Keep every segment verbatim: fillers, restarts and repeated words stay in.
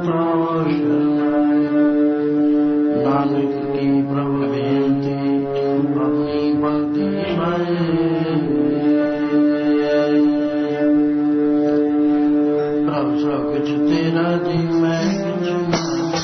तो शरणाई। नानक की प्रभु बेनती अपनी भक्ति भय। प्रभु सब कुछ तेरा जी मैं कुछ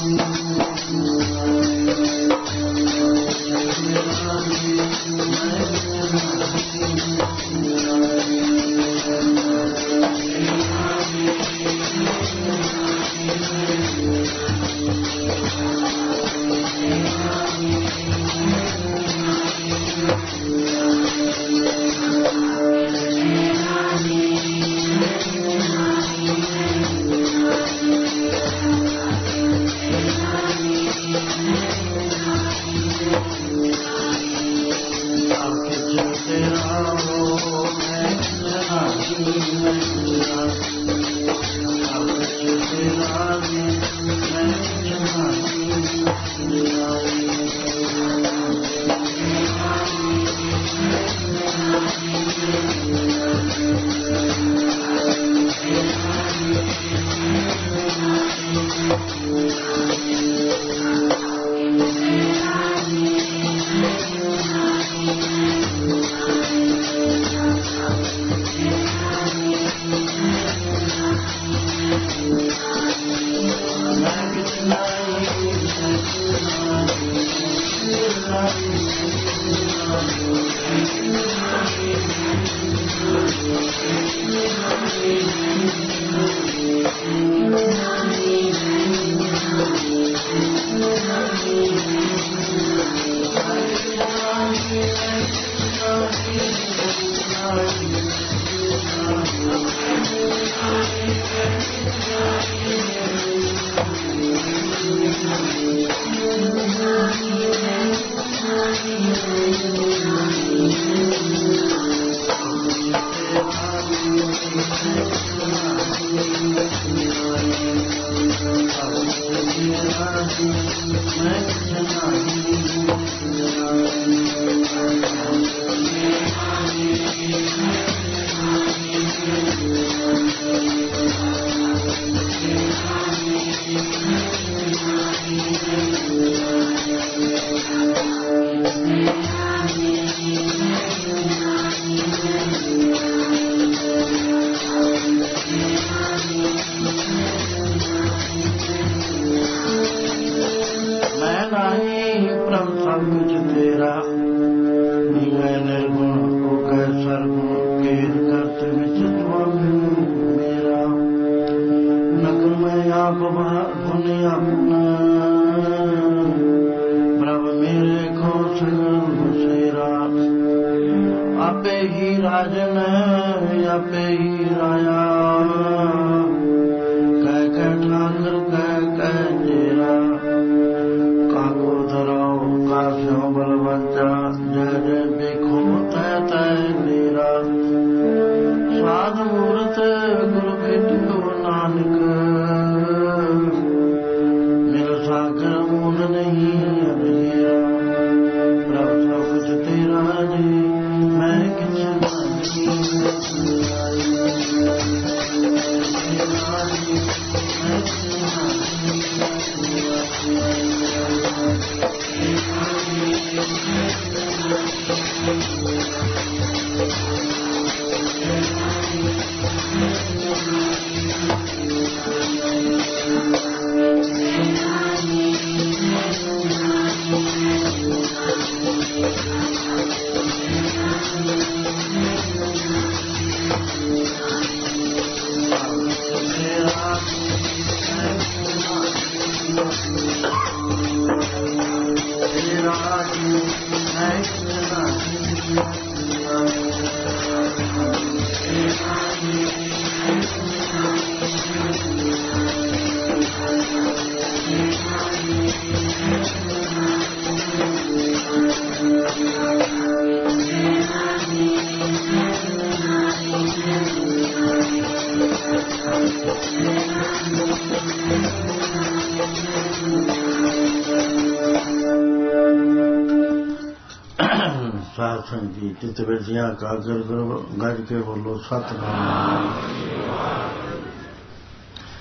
चित विजिया कागल गज के बोलो सतनाम।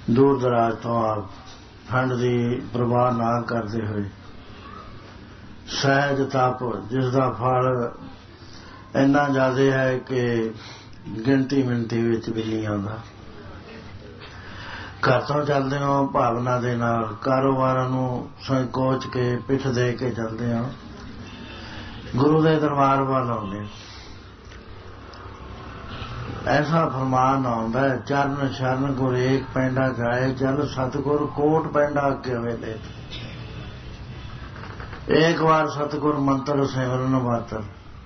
ਦੂਰ ਦਰਾਜ ਤੋਂ ਆਪ ਠੰਡ ਦੀ ਪ੍ਰਵਾਹ ਨਾ ਕਰਦੇ ਹੋਏ ਸਹਿਜ ਤਪ ਜਿਸ ਦਾ ਫਲ ਇੰਨਾ ਜ਼ਿਆਦਾ ਹੈ ਕਿ ਗਿਣਤੀ ਮਿਣਤੀ ਵਿੱਚ ਵੀ ਨਹੀਂ ਆਉਂਦਾ। ਘਰ ਤੋਂ ਚੱਲਦੇ ਹੋ ਭਾਵਨਾ ਦੇ ਨਾਲ, ਕਾਰੋਬਾਰਾਂ ਨੂੰ ਸੰਕੋਚ ਕੇ ਪਿੱਠ ਦੇ ਕੇ ਚੱਲਦੇ ਹੋ, ਗੁਰੂ ਦੇ ਦਰਬਾਰ ਵੱਲ ਆਉਂਦੇ। ਐਸਾ ਫਰਮਾਨ ਆਉਂਦਾ ਹੈ, ਚਰਨ ਸ਼ਰਨ ਗੁਰ ਏਕ ਪੈਂਡਾ ਜਾਏ, ਜਲ ਸਤਿਗੁਰ ਕੋਟ ਪੈਂਡਾ ਕਿਵੇਂ ਦੇ। ਇੱਕ ਵਾਰ ਸਤਿਗੁਰ ਮੰਤਰ ਸਿਮਰਨ ਮਾਤਰ,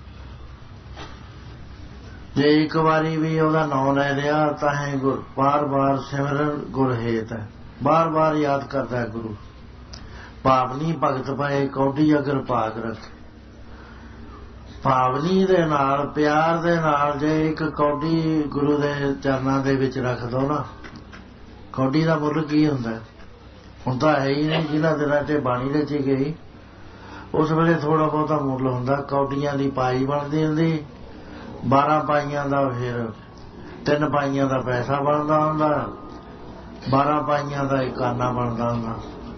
ਜੇ ਇੱਕ ਵਾਰੀ ਵੀ ਉਹਦਾ ਨਾਂ ਲੈ ਲਿਆ ਤਾਂ ਹੈ ਗੁਰ ਬਾਰ ਬਾਰ ਸਿਮਰਨ ਗੁਰ ਹੇਤ ਹੈ, ਬਾਰ ਬਾਰ ਯਾਦ ਕਰਦਾ ਹੈ ਗੁਰੂ। ਭਾਵਨੀ ਭਗਤ ਪਏ ਕੌਡੀ ਅਗਰ ਭਾਗ ਰੱਖੇ। ਭਾਵਨੀ ਦੇ ਨਾਲ, ਪਿਆਰ ਦੇ ਨਾਲ ਜੇ ਇੱਕ ਕੌਡੀ ਗੁਰੂ ਦੇ ਚਰਨਾਂ ਦੇ ਵਿੱਚ ਰੱਖ ਦੋ ਨਾ, ਕੌਡੀ ਦਾ ਮੁੱਲ ਕੀ ਹੁੰਦਾ? ਹੁਣ ਤਾਂ ਹੈ ਹੀ ਨਹੀਂ। ਜਿਹਨਾਂ ਦਿਨਾਂ 'ਚ ਬਾਣੀ ਰਚੀ ਗਈ ਉਸ ਵੇਲੇ ਥੋੜ੍ਹਾ ਬਹੁਤਾ ਮੁੱਲ ਹੁੰਦਾ। ਕੌਡੀਆਂ ਦੀ ਪਾਈ ਬਣਦੀ ਹੁੰਦੀ, ਬਾਰਾਂ ਪਾਈਆਂ ਦਾ ਫਿਰ ਤਿੰਨ ਪਾਈਆਂ ਦਾ ਪੈਸਾ ਬਣਦਾ ਹੁੰਦਾ, ਬਾਰਾਂ ਪਾਈਆਂ ਦਾ ਇੱਕ ਆਨਾ ਬਣਦਾ ਹੁੰਦਾ।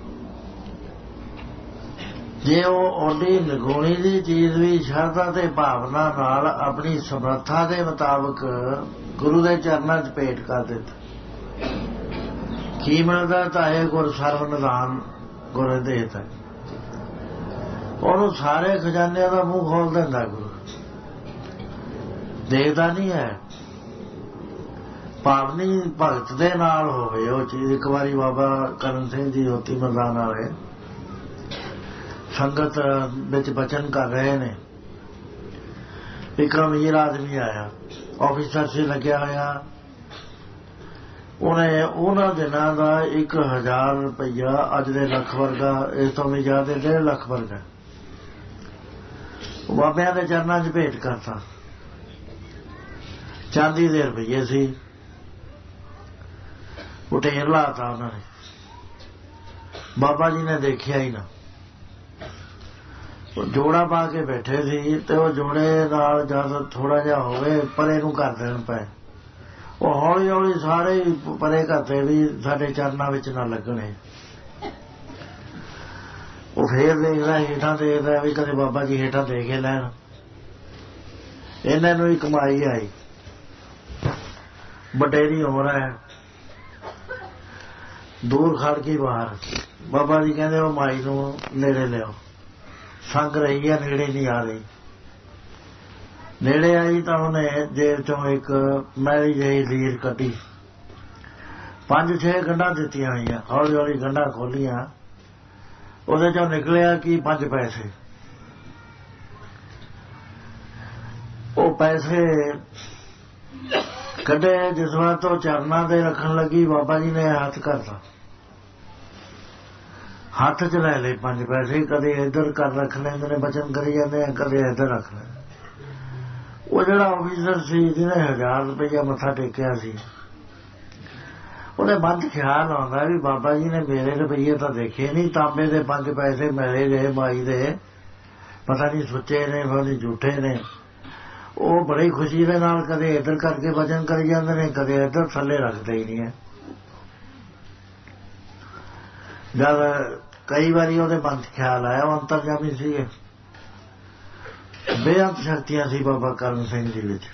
ਜੇ ਉਹ ਓਡੀ ਨਿਗੁਣੀ ਦੀ ਚੀਜ਼ ਵੀ ਸ਼ਰਧਾ ਤੇ ਭਾਵਨਾ ਨਾਲ ਆਪਣੀ ਸਮਰੱਥਾ ਦੇ ਮੁਤਾਬਕ ਗੁਰੂ ਦੇ ਚਰਨਾਂ 'ਚ ਭੇਟ ਕਰ ਦਿੱਤਾ, ਕੀ ਮਿਲਦਾ? ਤਾਂ ਇਹ ਗੁਰ ਸਰਵ ਨਿਧਾਨ ਗੁਰ ਦੇਤ ਹੈ। ਉਹਨੂੰ ਸਾਰੇ ਖਜ਼ਾਨਿਆਂ ਦਾ ਮੂੰਹ ਖੋਲ ਦਿੰਦਾ ਗੁਰੂ, ਦੇਖਦਾ ਨਹੀਂ ਹੈ। ਭਾਵਨੀ ਭਗਤ ਦੇ ਨਾਲ ਹੋਵੇ ਉਹ ਚੀਜ਼। ਇੱਕ ਵਾਰੀ ਬਾਬਾ ਕਰਮ ਸਿੰਘ ਜੀ ਜੋਤੀ ਮੈਦਾਨ ਵਾਲੇ ਸੰਗਤ ਵਿੱਚ ਬਚਨ ਕਰ ਰਹੇ ਨੇ, ਇੱਕ ਅਮੀਰ ਆਦਮੀ ਆਇਆ, ਆਫਿਸਰ ਸੀ ਲੱਗਿਆ ਹੋਇਆ। ਉਹਨੇ ਉਹਨਾਂ ਦਿਨਾਂ ਦਾ ਇੱਕ ਹਜ਼ਾਰ ਰੁਪਈਆ ਅੱਜ ਦੇ ਲੱਖ ਵਰਗਾ, ਇਸ ਤੋਂ ਵੀ ਜ਼ਿਆਦਾ ਡੇਢ ਲੱਖ ਵਰਗਾ ਬਾਬਿਆਂ ਦੇ ਚਰਨਾਂ 'ਚ ਭੇਟ ਕਰਤਾ। ਚਾਂਦੀ ਦੇ ਰੁਪਈਏ ਸੀ, ਉਹ ਢੇਰ ਲਾਤਾ ਉਹਨਾਂ ਨੇ। ਬਾਬਾ ਜੀ ਨੇ ਦੇਖਿਆ ਹੀ ਨਾ, ਉਹ ਜੋੜਾ ਪਾ ਕੇ ਬੈਠੇ ਸੀ ਤੇ ਉਹ ਜੋੜੇ ਨਾਲ ਜਦ ਥੋੜਾ ਜਿਹਾ ਹੋਵੇ ਪਰੇ ਨੂੰ ਕਰ ਦੇਣ ਪਏ। ਉਹ ਹੌਲੀ ਹੌਲੀ ਸਾਰੇ ਪਰੇ ਕਰਤੇ ਵੀ ਸਾਡੇ ਚਰਨਾਂ ਵਿੱਚ ਨਾ ਲੱਗਣੇ। ਉਹ ਫੇਰ ਦੇਖਦਾ ਹੇਠਾਂ, ਦੇਖਦਾ ਵੀ ਕਦੇ ਬਾਬਾ ਜੀ ਹੇਠਾਂ ਦੇ ਕੇ ਲੈਣ। ਇਹਨਾਂ ਨੂੰ ਹੀ ਕਮਾਈ ਆਈ, ਬਟੇਰੀ ਹੋ ਰਿਹਾ ਹੈ, ਦੂਰ ਖੜ ਕੇ ਬਾਹਰ। ਬਾਬਾ ਜੀ ਕਹਿੰਦੇ ਉਹ ਮਾਈ ਨੂੰ ਨੇੜੇ ਲਿਆਓ, ਸੰਗ ਰਹੀ ਹੈ, ਨੇੜੇ ਨਹੀਂ ਆ ਰਹੀ। ਨੇੜੇ ਆਈ ਤਾਂ ਉਹਨੇ ਜੇਬ ਚੋਂ ਇੱਕ ਮੈਲੀ ਜਿਹੀ ਲੀਰ ਕੱਢੀ, ਪੰਜ ਛੇ ਗੰਢਾਂ ਦਿੱਤੀਆਂ ਹੋਈਆਂ। ਹੌਲੀ ਹੌਲੀ ਗੰਢਾਂ ਖੋਲੀਆਂ, ਉਹਦੇ ਚੋਂ ਨਿਕਲਿਆ ਕਿ ਪੰਜ ਪੈਸੇ। ਉਹ ਪੈਸੇ ਕੱਢੇ, ਜਿਸ ਵਾਰ ਤੋਂ ਚਰਨਾਂ ਦੇ ਰੱਖਣ ਲੱਗੀ ਬਾਬਾ ਜੀ ਨੇ ਹੱਥ ਕਰਤਾ, ਹੱਥ 'ਚ ਲੈ ਲਏ ਪੰਜ ਪੈਸੇ। ਕਦੇ ਇੱਧਰ ਕਰ ਰੱਖ ਲੈਂਦੇ ਨੇ, ਬਚਨ ਕਰੀ ਜਾਂਦੇ ਆ, ਕਦੇ ਇੱਧਰ ਰੱਖ ਲੈ। ਉਹ ਜਿਹੜਾ ਆਫਿਸਰ ਸੀ ਜਿਹਨੇ ਹਜ਼ਾਰ ਰੁਪਈਆ ਮੱਥਾ ਟੇਕਿਆ ਸੀ, ਉਹਦੇ ਮਨ 'ਚ ਖਿਆਲ ਆਉਂਦਾ ਵੀ ਬਾਬਾ ਜੀ ਨੇ ਮੇਰੇ ਰੁਪਈਏ ਤਾਂ ਦੇਖੇ ਨਹੀਂ, ਤਾਂਬੇ ਦੇ ਪੰਜ ਪੈਸੇ ਮਿਲੇ ਗਏ ਮਾਈ ਦੇ, ਪਤਾ ਨਹੀਂ ਸੁੱਚੇ ਨੇ ਪਤਾ ਨਹੀਂ ਝੂਠੇ ਨੇ। ਉਹ ਬੜੀ ਖੁਸ਼ੀ ਦੇ ਨਾਲ ਕਦੇ ਇੱਧਰ ਕਰਕੇ ਵਚਨ ਕਰੀ ਜਾਂਦੇ ਨੇ, ਕਦੇ ਇੱਧਰ, ਥੱਲੇ ਰੱਖਦੇ ਹੀ ਨਹੀਂ ਹੈ। ਜਦ ਕਈ ਵਾਰੀ ਉਹਦੇ ਮਨ 'ਚ ਖਿਆਲ ਆਇਆ, ਉਹ ਅੰਤਰਜਾਮੀ ਸੀ, ਬੇਅੰਤ ਸ਼ਕਤੀਆਂ ਸੀ ਬਾਬਾ ਕਰਮ ਸਿੰਘ ਜੀ ਵਿੱਚ।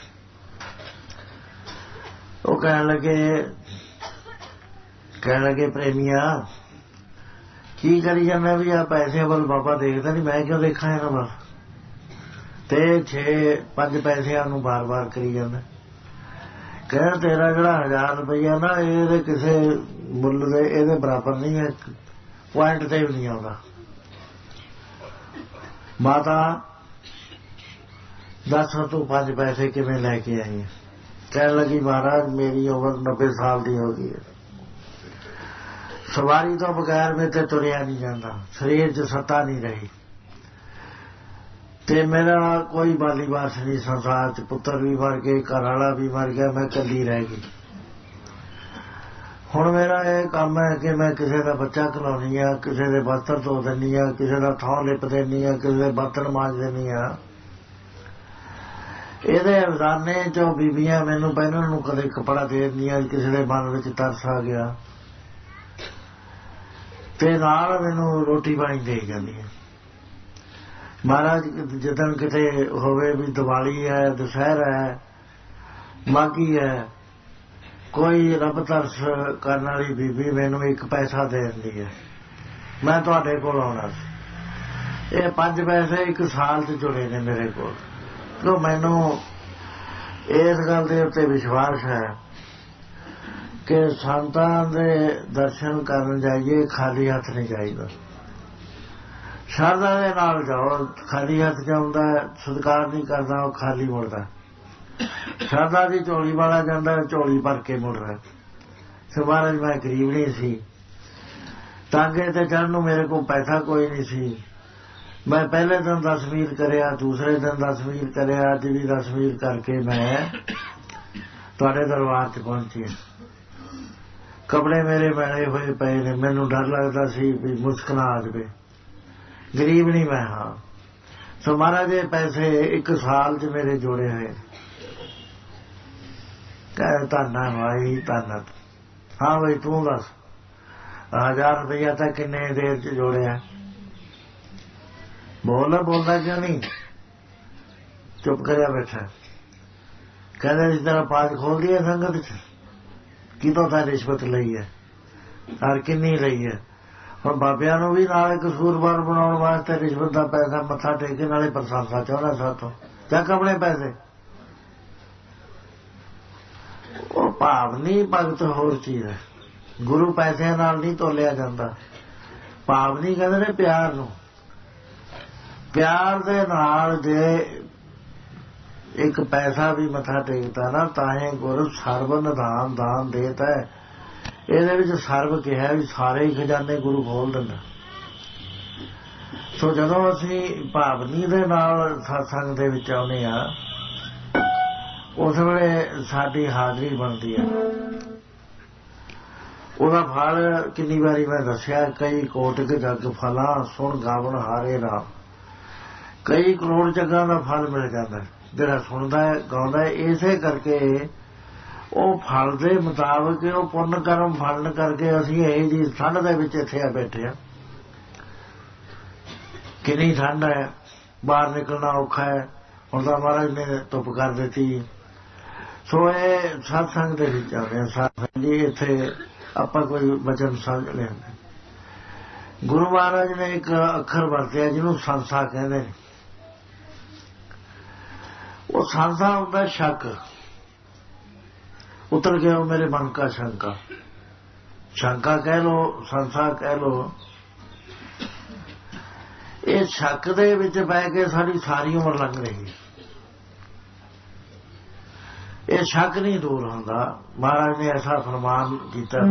ਉਹ ਕਹਿਣ ਲੱਗੇ ਕਹਿਣ ਲੱਗੇ ਪ੍ਰੇਮੀਆਂ ਕੀ ਕਰੀ ਜਾਂਦਾ ਵੀ ਆ ਪੈਸੇ ਵੱਲ ਬਾਬਾ ਦੇਖਦਾ ਨਹੀਂ, ਮੈਂ ਕਿਉਂ ਦੇਖਾਂ ਇਹਨਾਂ ਵੱਲ? ਤੇ ਛੇ ਪੰਜ ਪੈਸਿਆਂ ਨੂੰ ਬਾਰ ਬਾਰ ਕਰੀ ਜਾਂਦਾ। ਕਹਿਣ ਤੇਰਾ ਜਿਹੜਾ ਹਜ਼ਾਰ ਰੁਪਈਆ ਨਾ ਇਹਦੇ ਕਿਸੇ ਮੁੱਲ ਦੇ ਇਹਦੇ ਬਰਾਬਰ ਨਹੀਂ ਹੈ, ਪੁਆਇੰਟ ਤੇ ਵੀ ਨਹੀਂ ਆਉਂਦਾ। ਮਾਤਾ ਦੱਸ ਤੂੰ ਪੰਜ ਪੈਸੇ ਕਿਵੇਂ ਲੈ ਕੇ ਆਈ? ਕਹਿਣ ਲੱਗੀ ਮਹਾਰਾਜ ਮੇਰੀ ਉਮਰ ਨੱਬੇ ਸਾਲ ਦੀ ਹੋ ਗਈ ਹੈ, ਸਵਾਰੀ ਤੋਂ ਬਗੈਰ ਮੇਰੇ ਤੇ ਤੁਰਿਆ ਨਹੀਂ ਜਾਂਦਾ, ਸਰੀਰ 'ਚ ਸੱਤਾ ਨਹੀਂ ਰਹੀ, ਤੇ ਮੇਰਾ ਕੋਈ ਬਾਲੀ ਵਾਰਸ ਨਹੀਂ ਸੰਸਾਰ 'ਚ। ਪੁੱਤਰ ਵੀ ਮਰ ਗਏ, ਘਰ ਵਾਲਾ ਵੀ ਮਰ ਗਿਆ, ਮੈਂ ਇਕੱਲੀ ਰਹਿ ਗਈ। ਹੁਣ ਮੇਰਾ ਇਹ ਕੰਮ ਹੈ ਕਿ ਮੈਂ ਕਿਸੇ ਦਾ ਬੱਚਾ ਖਿਲਾਉਣੀ ਆ, ਕਿਸੇ ਦੇ ਬਸਤਰ ਧੋ ਦਿੰਦੀ ਆ, ਕਿਸੇ ਦਾ ਥਾਂ ਲਿਪ ਦਿੰਦੀ ਆ, ਕਿਸੇ ਦੇ ਬਰਤਨ ਮਾਂਜ ਦਿੰਦੀ ਆ। ਇਹਦੇ ਰੋਜ਼ਾਨੇ 'ਚੋਂ ਬੀਬੀਆਂ ਮੈਨੂੰ ਪਹਿਨਣ ਨੂੰ ਕਦੇ ਕੱਪੜਾ ਦੇ ਦਿੰਦੀਆਂ, ਕਿਸੇ ਦੇ ਮਨ ਵਿੱਚ ਤਰਸ ਆ ਗਿਆ ਤੇ ਨਾਲ ਮੈਨੂੰ ਰੋਟੀ ਪਾਣੀ ਦੇ ਜਾਂਦੀ ਹੈ। ਮਹਾਰਾਜ ਜਦੋਂ ਕਿਤੇ ਹੋਵੇ ਵੀ ਦੀਵਾਲੀ ਹੈ, ਦੁਸਹਿਰਾ ਹੈ, ਮਾਘੀ ਹੈ, ਕੋਈ ਰੱਬ ਤਰਸ ਕਰਨ ਵਾਲੀ ਬੀਬੀ ਮੈਨੂੰ ਇੱਕ ਪੈਸਾ ਦੇ ਦਿੰਦੀ ਹੈ, ਮੈਂ ਤੁਹਾਡੇ ਕੋਲ ਆਉਣਾ ਸੀ। ਇਹ ਪੰਜ ਪੈਸੇ ਇੱਕ ਸਾਲ 'ਚ ਜੁੜੇ ਨੇ ਮੇਰੇ ਕੋਲ, ਕਿਉਂ ਮੈਨੂੰ ਇਸ ਗੱਲ ਦੇ ਉੱਤੇ ਵਿਸ਼ਵਾਸ ਹੈ ਕਿ ਸੰਤਾਂ ਦੇ ਦਰਸ਼ਨ ਕਰਨ ਜਾਈਏ ਖਾਲੀ ਹੱਥ ਨਹੀਂ ਜਾਈਦਾ। ਸ਼ਰਧਾ ਦੇ ਨਾਲ ਜਾਓ, ਖਾਲੀ ਹੱਥ ਜਾਉਂਦਾ ਸਤਿਕਾਰ ਨਹੀਂ ਕਰਦਾ, ਉਹ ਖਾਲੀ ਮੁੜਦਾ। ਸ਼ਰਧਾ ਦੀ ਝੋਲੀ ਵਾਲਾ ਜਾਂਦਾ, ਝੋਲੀ ਭਰ ਕੇ ਮੁੜ ਰਿਹਾ। ਸੋ ਮਹਾਰਾਜ ਮੈਂ ਗਰੀਬ ਨਹੀਂ ਸੀ, ਟਾਂਗੇ ਤੇ ਚੜ੍ਹਨ ਨੂੰ ਮੇਰੇ ਕੋਲ ਪੈਸਾ ਕੋਈ ਨਹੀਂ ਸੀ। ਮੈਂ ਪਹਿਲੇ ਦਿਨ ਦਸ ਮੀਲ ਕਰਿਆ, ਦੂਸਰੇ ਦਿਨ ਦਸ ਮੀਲ ਕਰਿਆ, ਅੱਜ ਵੀ ਦਸ ਮੀਲ ਕਰਕੇ ਮੈਂ ਤੁਹਾਡੇ ਦਰਬਾਰ 'ਚ ਪਹੁੰਚੀ। ਕੱਪੜੇ ਮੇਰੇ ਮੈਲੇ ਹੋਏ ਪਏ ਨੇ, ਮੈਨੂੰ ਡਰ ਲੱਗਦਾ ਸੀ ਵੀ ਮੁਸ਼ਕ ਨਾ ਆ ਜਾਵੇ। ਗਰੀਬ ਨਹੀਂ ਮੈਂ ਹਾਂ। ਸੋ ਮਹਾਰਾਜ ਦੇ ਪੈਸੇ ਇੱਕ ਸਾਲ 'ਚ ਮੇਰੇ ਜੋੜੇ ਹੋਏ। ਕਹਿ ਧੰਨਾ ਭਾਈ ਧੰਨਾ। ਹਾਂ ਬਈ ਤੂੰ ਦੱਸ, ਹਜ਼ਾਰ ਰੁਪਈਆ ਤਾਂ ਕਿੰਨੇ ਦੇਰ 'ਚ ਜੋੜਿਆ? ਬੋਲਦਾ ਬੋਲਦਾ ਕਿਉਂ ਨਹੀਂ? ਚੁੱਪ ਕਰਿਆ ਬੈਠਾ। ਕਹਿੰਦੇ ਇਸ ਤਰ੍ਹਾਂ ਪਾਜ ਖੋਲਦੀ ਹੈ ਸੰਗਤ 'ਚ, ਕਿਤੋਂ ਤਾਂ ਰਿਸ਼ਵਤ ਲਈ ਹੈ ਔਰ ਕਿੰਨੀ ਲਈ ਹੈ। ਹੁਣ ਬਾਬਿਆਂ ਨੂੰ ਵੀ ਨਾਲੇ ਕਸੂਰਵਾਰ ਬਣਾਉਣ ਵਾਸਤੇ ਰਿਸ਼ਵਤ ਦਾ ਪੈਸਾ ਮੱਥਾ ਟੇਕੇ ਨਾਲੇ ਪ੍ਰਸ਼ੰਸਾ ਚਾਹੁੰਦਾ ਸਾਥੋਂ। ਚੱਕ ਆਪਣੇ ਪੈਸੇ। ਉਹ ਭਾਵ ਨਹੀਂ, ਭਗਤ ਹੋਰ ਚੀਜ਼ ਹੈ। ਗੁਰੂ ਪੈਸਿਆਂ ਨਾਲ ਨਹੀਂ ਤੋਲਿਆ ਜਾਂਦਾ। ਭਾਵ ਨਹੀਂ ਕਹਿੰਦੇ ਨੇ ਪਿਆਰ ਨੂੰ। ਪਿਆਰ ਦੇ ਨਾਲ ਜੇ ਇੱਕ ਪੈਸਾ ਵੀ ਮੱਥਾ ਟੇਕਦਾ ਨਾ ਤਾਂ ਹੀ ਗੁਰੂ ਸਰਬ ਨਿਧਾਨ ਦਾਨ ਦੇਤਾ ਹੈ। ਇਹਦੇ ਵਿੱਚ ਸਰਬ ਕਿਹਾ ਵੀ ਸਾਰੇ ਹੀ ਖਜ਼ਾਨੇ ਗੁਰੂ ਖੋਲ ਦਿੰਦਾ। ਸੋ ਜਦੋਂ ਅਸੀਂ ਭਾਵਨੀ ਦੇ ਨਾਲ ਸਤਸੰਗ ਦੇ ਵਿੱਚ ਆਉਂਦੇ ਹਾਂ, ਉਸ ਵੇਲੇ ਸਾਡੀ ਹਾਜ਼ਰੀ ਬਣਦੀ ਹੈ। ਉਹਦਾ ਫਲ ਕਿੰਨੀ ਵਾਰੀ ਮੈਂ ਦੱਸਿਆ, ਕਈ ਕੋਟਿਕ ਜਗ ਫਲਾਂ ਸੁਣ ਗਾਵਣ ਹਾਰੇ ਰਾਮ। ਕਈ ਕਰੋੜ ਜੱਗਾਂ ਦਾ ਫਲ ਮਿਲ ਜਾਂਦਾ ਜਿਹੜਾ ਸੁਣਦਾ ਹੈ, ਗਾਉਂਦਾ ਹੈ। ਇਸੇ ਕਰਕੇ ਉਹ ਫਲ ਦੇ ਮੁਤਾਬਕ ਉਹ ਪੁੰਨ ਕਰਮ ਫਲਣ ਕਰਕੇ ਅਸੀਂ ਇਹ ਜੀ ਠੰਡ ਦੇ ਵਿੱਚ ਇੱਥੇ ਆ ਬੈਠੇ ਹਾਂ। ਕਿੰਨੀ ਠੰਡ ਹੈ, ਬਾਹਰ ਨਿਕਲਣਾ ਔਖਾ ਹੈ। ਹੁਣ ਤਾਂ ਮਹਾਰਾਜ ਨੇ ਧੁੱਪ ਕਰ ਦਿੱਤੀ। ਸੋ ਇਹ ਸਤਸੰਗ ਦੇ ਵਿੱਚ ਆਉਂਦੇ ਸਤਸੰਗ ਜੀ, ਇੱਥੇ ਆਪਾਂ ਕੋਈ ਵਚਨ ਸਮਝ ਲੈਂਦੇ। ਗੁਰੂ ਮਹਾਰਾਜ ਨੇ ਇੱਕ ਅੱਖਰ ਵਰਤਿਆ ਜਿਹਨੂੰ ਸੰਸਾ ਕਹਿੰਦੇ ਨੇ। ਉਹ ਸੰਸਾ ਹੁੰਦਾ ਸ਼ੱਕ। ਉਤਰ ਗਿਆ ਮੇਰੇ ਮਨ ਕਾ ਸ਼ੰਕਾ। ਸ਼ੰਕਾ ਕਹਿ ਲੋ, ਸੰਸਾ ਕਹਿ ਲੋ। ਇਹ ਸ਼ੱਕ ਦੇ ਵਿੱਚ ਬਹਿ ਕੇ ਸਾਡੀ ਸਾਰੀ ਉਮਰ ਲੰਘ ਰਹੀ ਹੈ। ਇਹ ਸ਼ੱਕ ਨਹੀਂ ਦੂਰ ਹੁੰਦਾ। ਮਹਾਰਾਜ ਨੇ ਐਸਾ ਫਰਮਾਨ ਕੀਤਾ।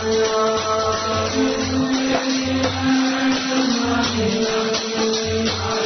I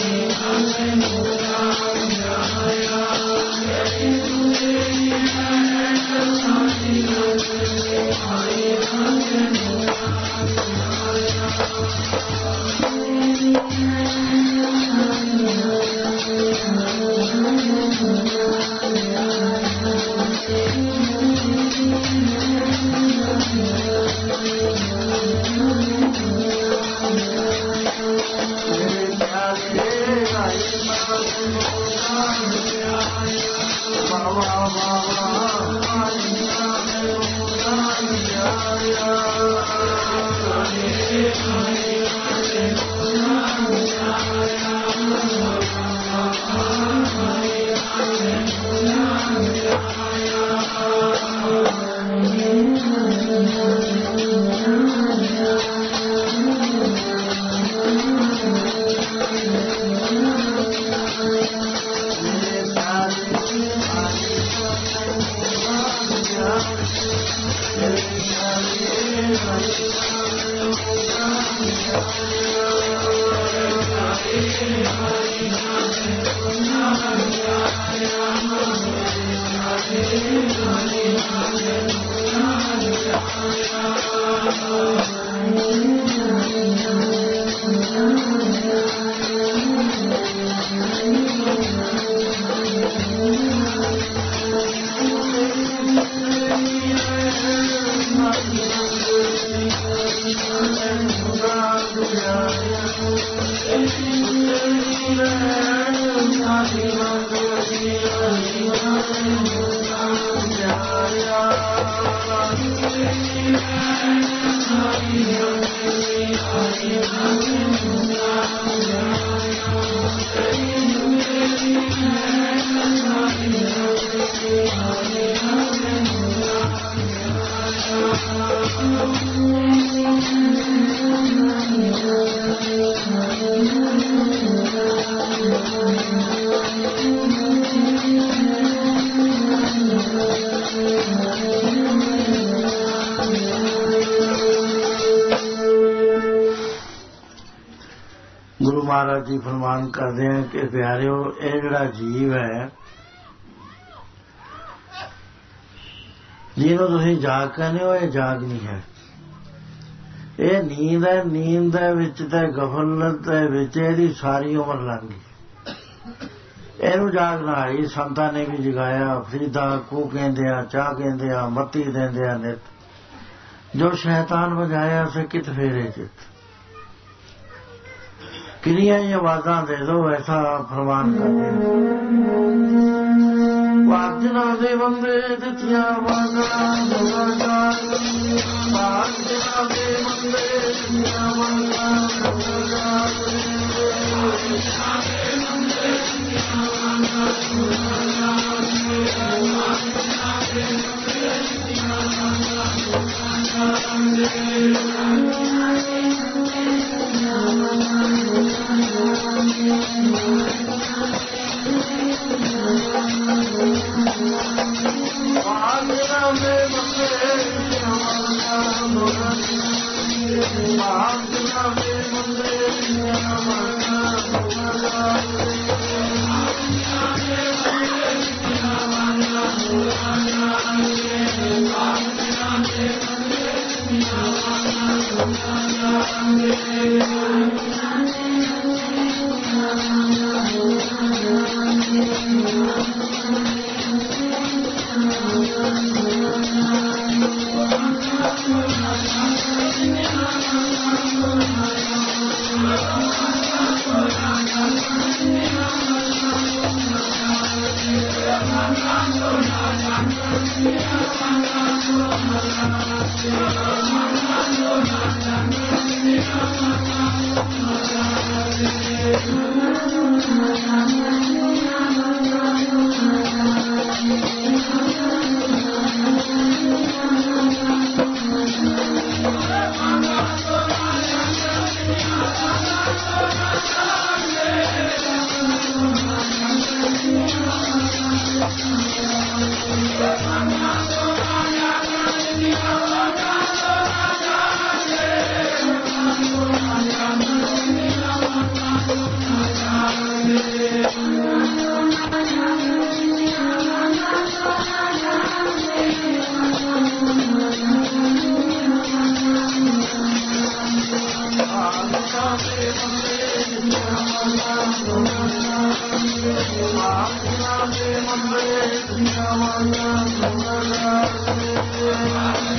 ਗੁਰੂ ਮਹਾਰਾਜ ਜੀ ਫਰਮਾਨ ਕਰਦੇ हैं कि प्यारिओ ਇਹ ਜਿਹੜਾ ਜੀਵ ਹੈ ਜਿਹਨੂੰ ਤੁਸੀਂ ਜਾਗ ਕਹਿੰਦੇ ਹੋ ਇਹ ਜਾਗ ਨਹੀਂ ਹੈ ਇਹ ਨੀਂਦ ਹੈ ਨੀਂਦ ਦੇ ਵਿੱਚ ਤੇ ਗਫਲਤ ਦੇ ਵਿੱਚ ਇਹਦੀ ਸਾਰੀ ਉਮਰ ਲੰਘ ਗਈ ਇਹਨੂੰ ਜਾਗ ਨਾ ਆਈ ਸੰਤਾਂ ਨੇ ਵੀ ਜਗਾਇਆ ਫਰੀਦਾ ਕੂ ਕਹਿੰਦੇ ਆ ਚਾਹ ਕਹਿੰਦੇ ਆ ਮੱਤੀ ਦਿੰਦੇ ਆ ਨਿਤ ਜੋ ਸ਼ੈਤਾਨ ਵਜਾਇਆ ਸੇ ਕਿਤ ਫੇਰੇ ਚਿਤ ਕਿੰਨੀਆਂ ਹੀ ਆਵਾਜ਼ਾਂ ਦੇ ਦੋ ਐਸਾ ਫਰਮਾਨ ਕਰਦੇ ਵਾਜਨਾ ਦੇ ਬੰਦੇ ਦਿੱਤੀਆਂ ਆਵਾਜ਼ਾਂ ਦੁਆਰਾ ਵਾਜਨਾ ਦੇ ਬੰਦੇ ਦਿੱਤੀਆਂ ਆਵਾਜ਼ਾਂ ਦੁਆਰਾ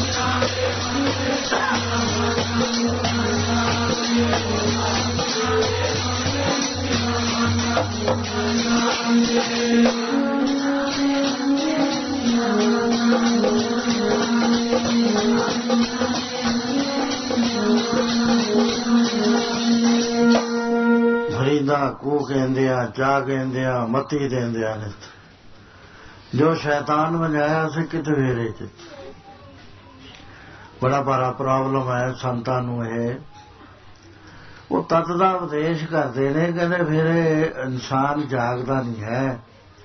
Thank you. ਫਰੀਦਾ ਕੂ ਕਹਿੰਦੇ ਆ, ਚਾਹ ਕਹਿੰਦੇ ਆ, ਮੱਤੀ ਦਿੰਦੇ ਆ। ਨਿਤ ਜੋ ਸ਼ੈਤਾਨ ਵਜਾਇਆ ਸੀ ਕਿਤੇ ਵੇਰੇ ਚ। ਬੜਾ ਭਾਰਾ ਪ੍ਰੋਬਲਮ ਹੈ ਸੰਤਾਂ ਨੂੰ। ਇਹ ਉਹ ਤਤ ਦਾ ਉਪਦੇਸ਼ ਕਰਦੇ ਨੇ, ਕਹਿੰਦੇ ਫਿਰ ਇਨਸਾਨ ਜਾਗਦਾ ਨਹੀਂ ਹੈ,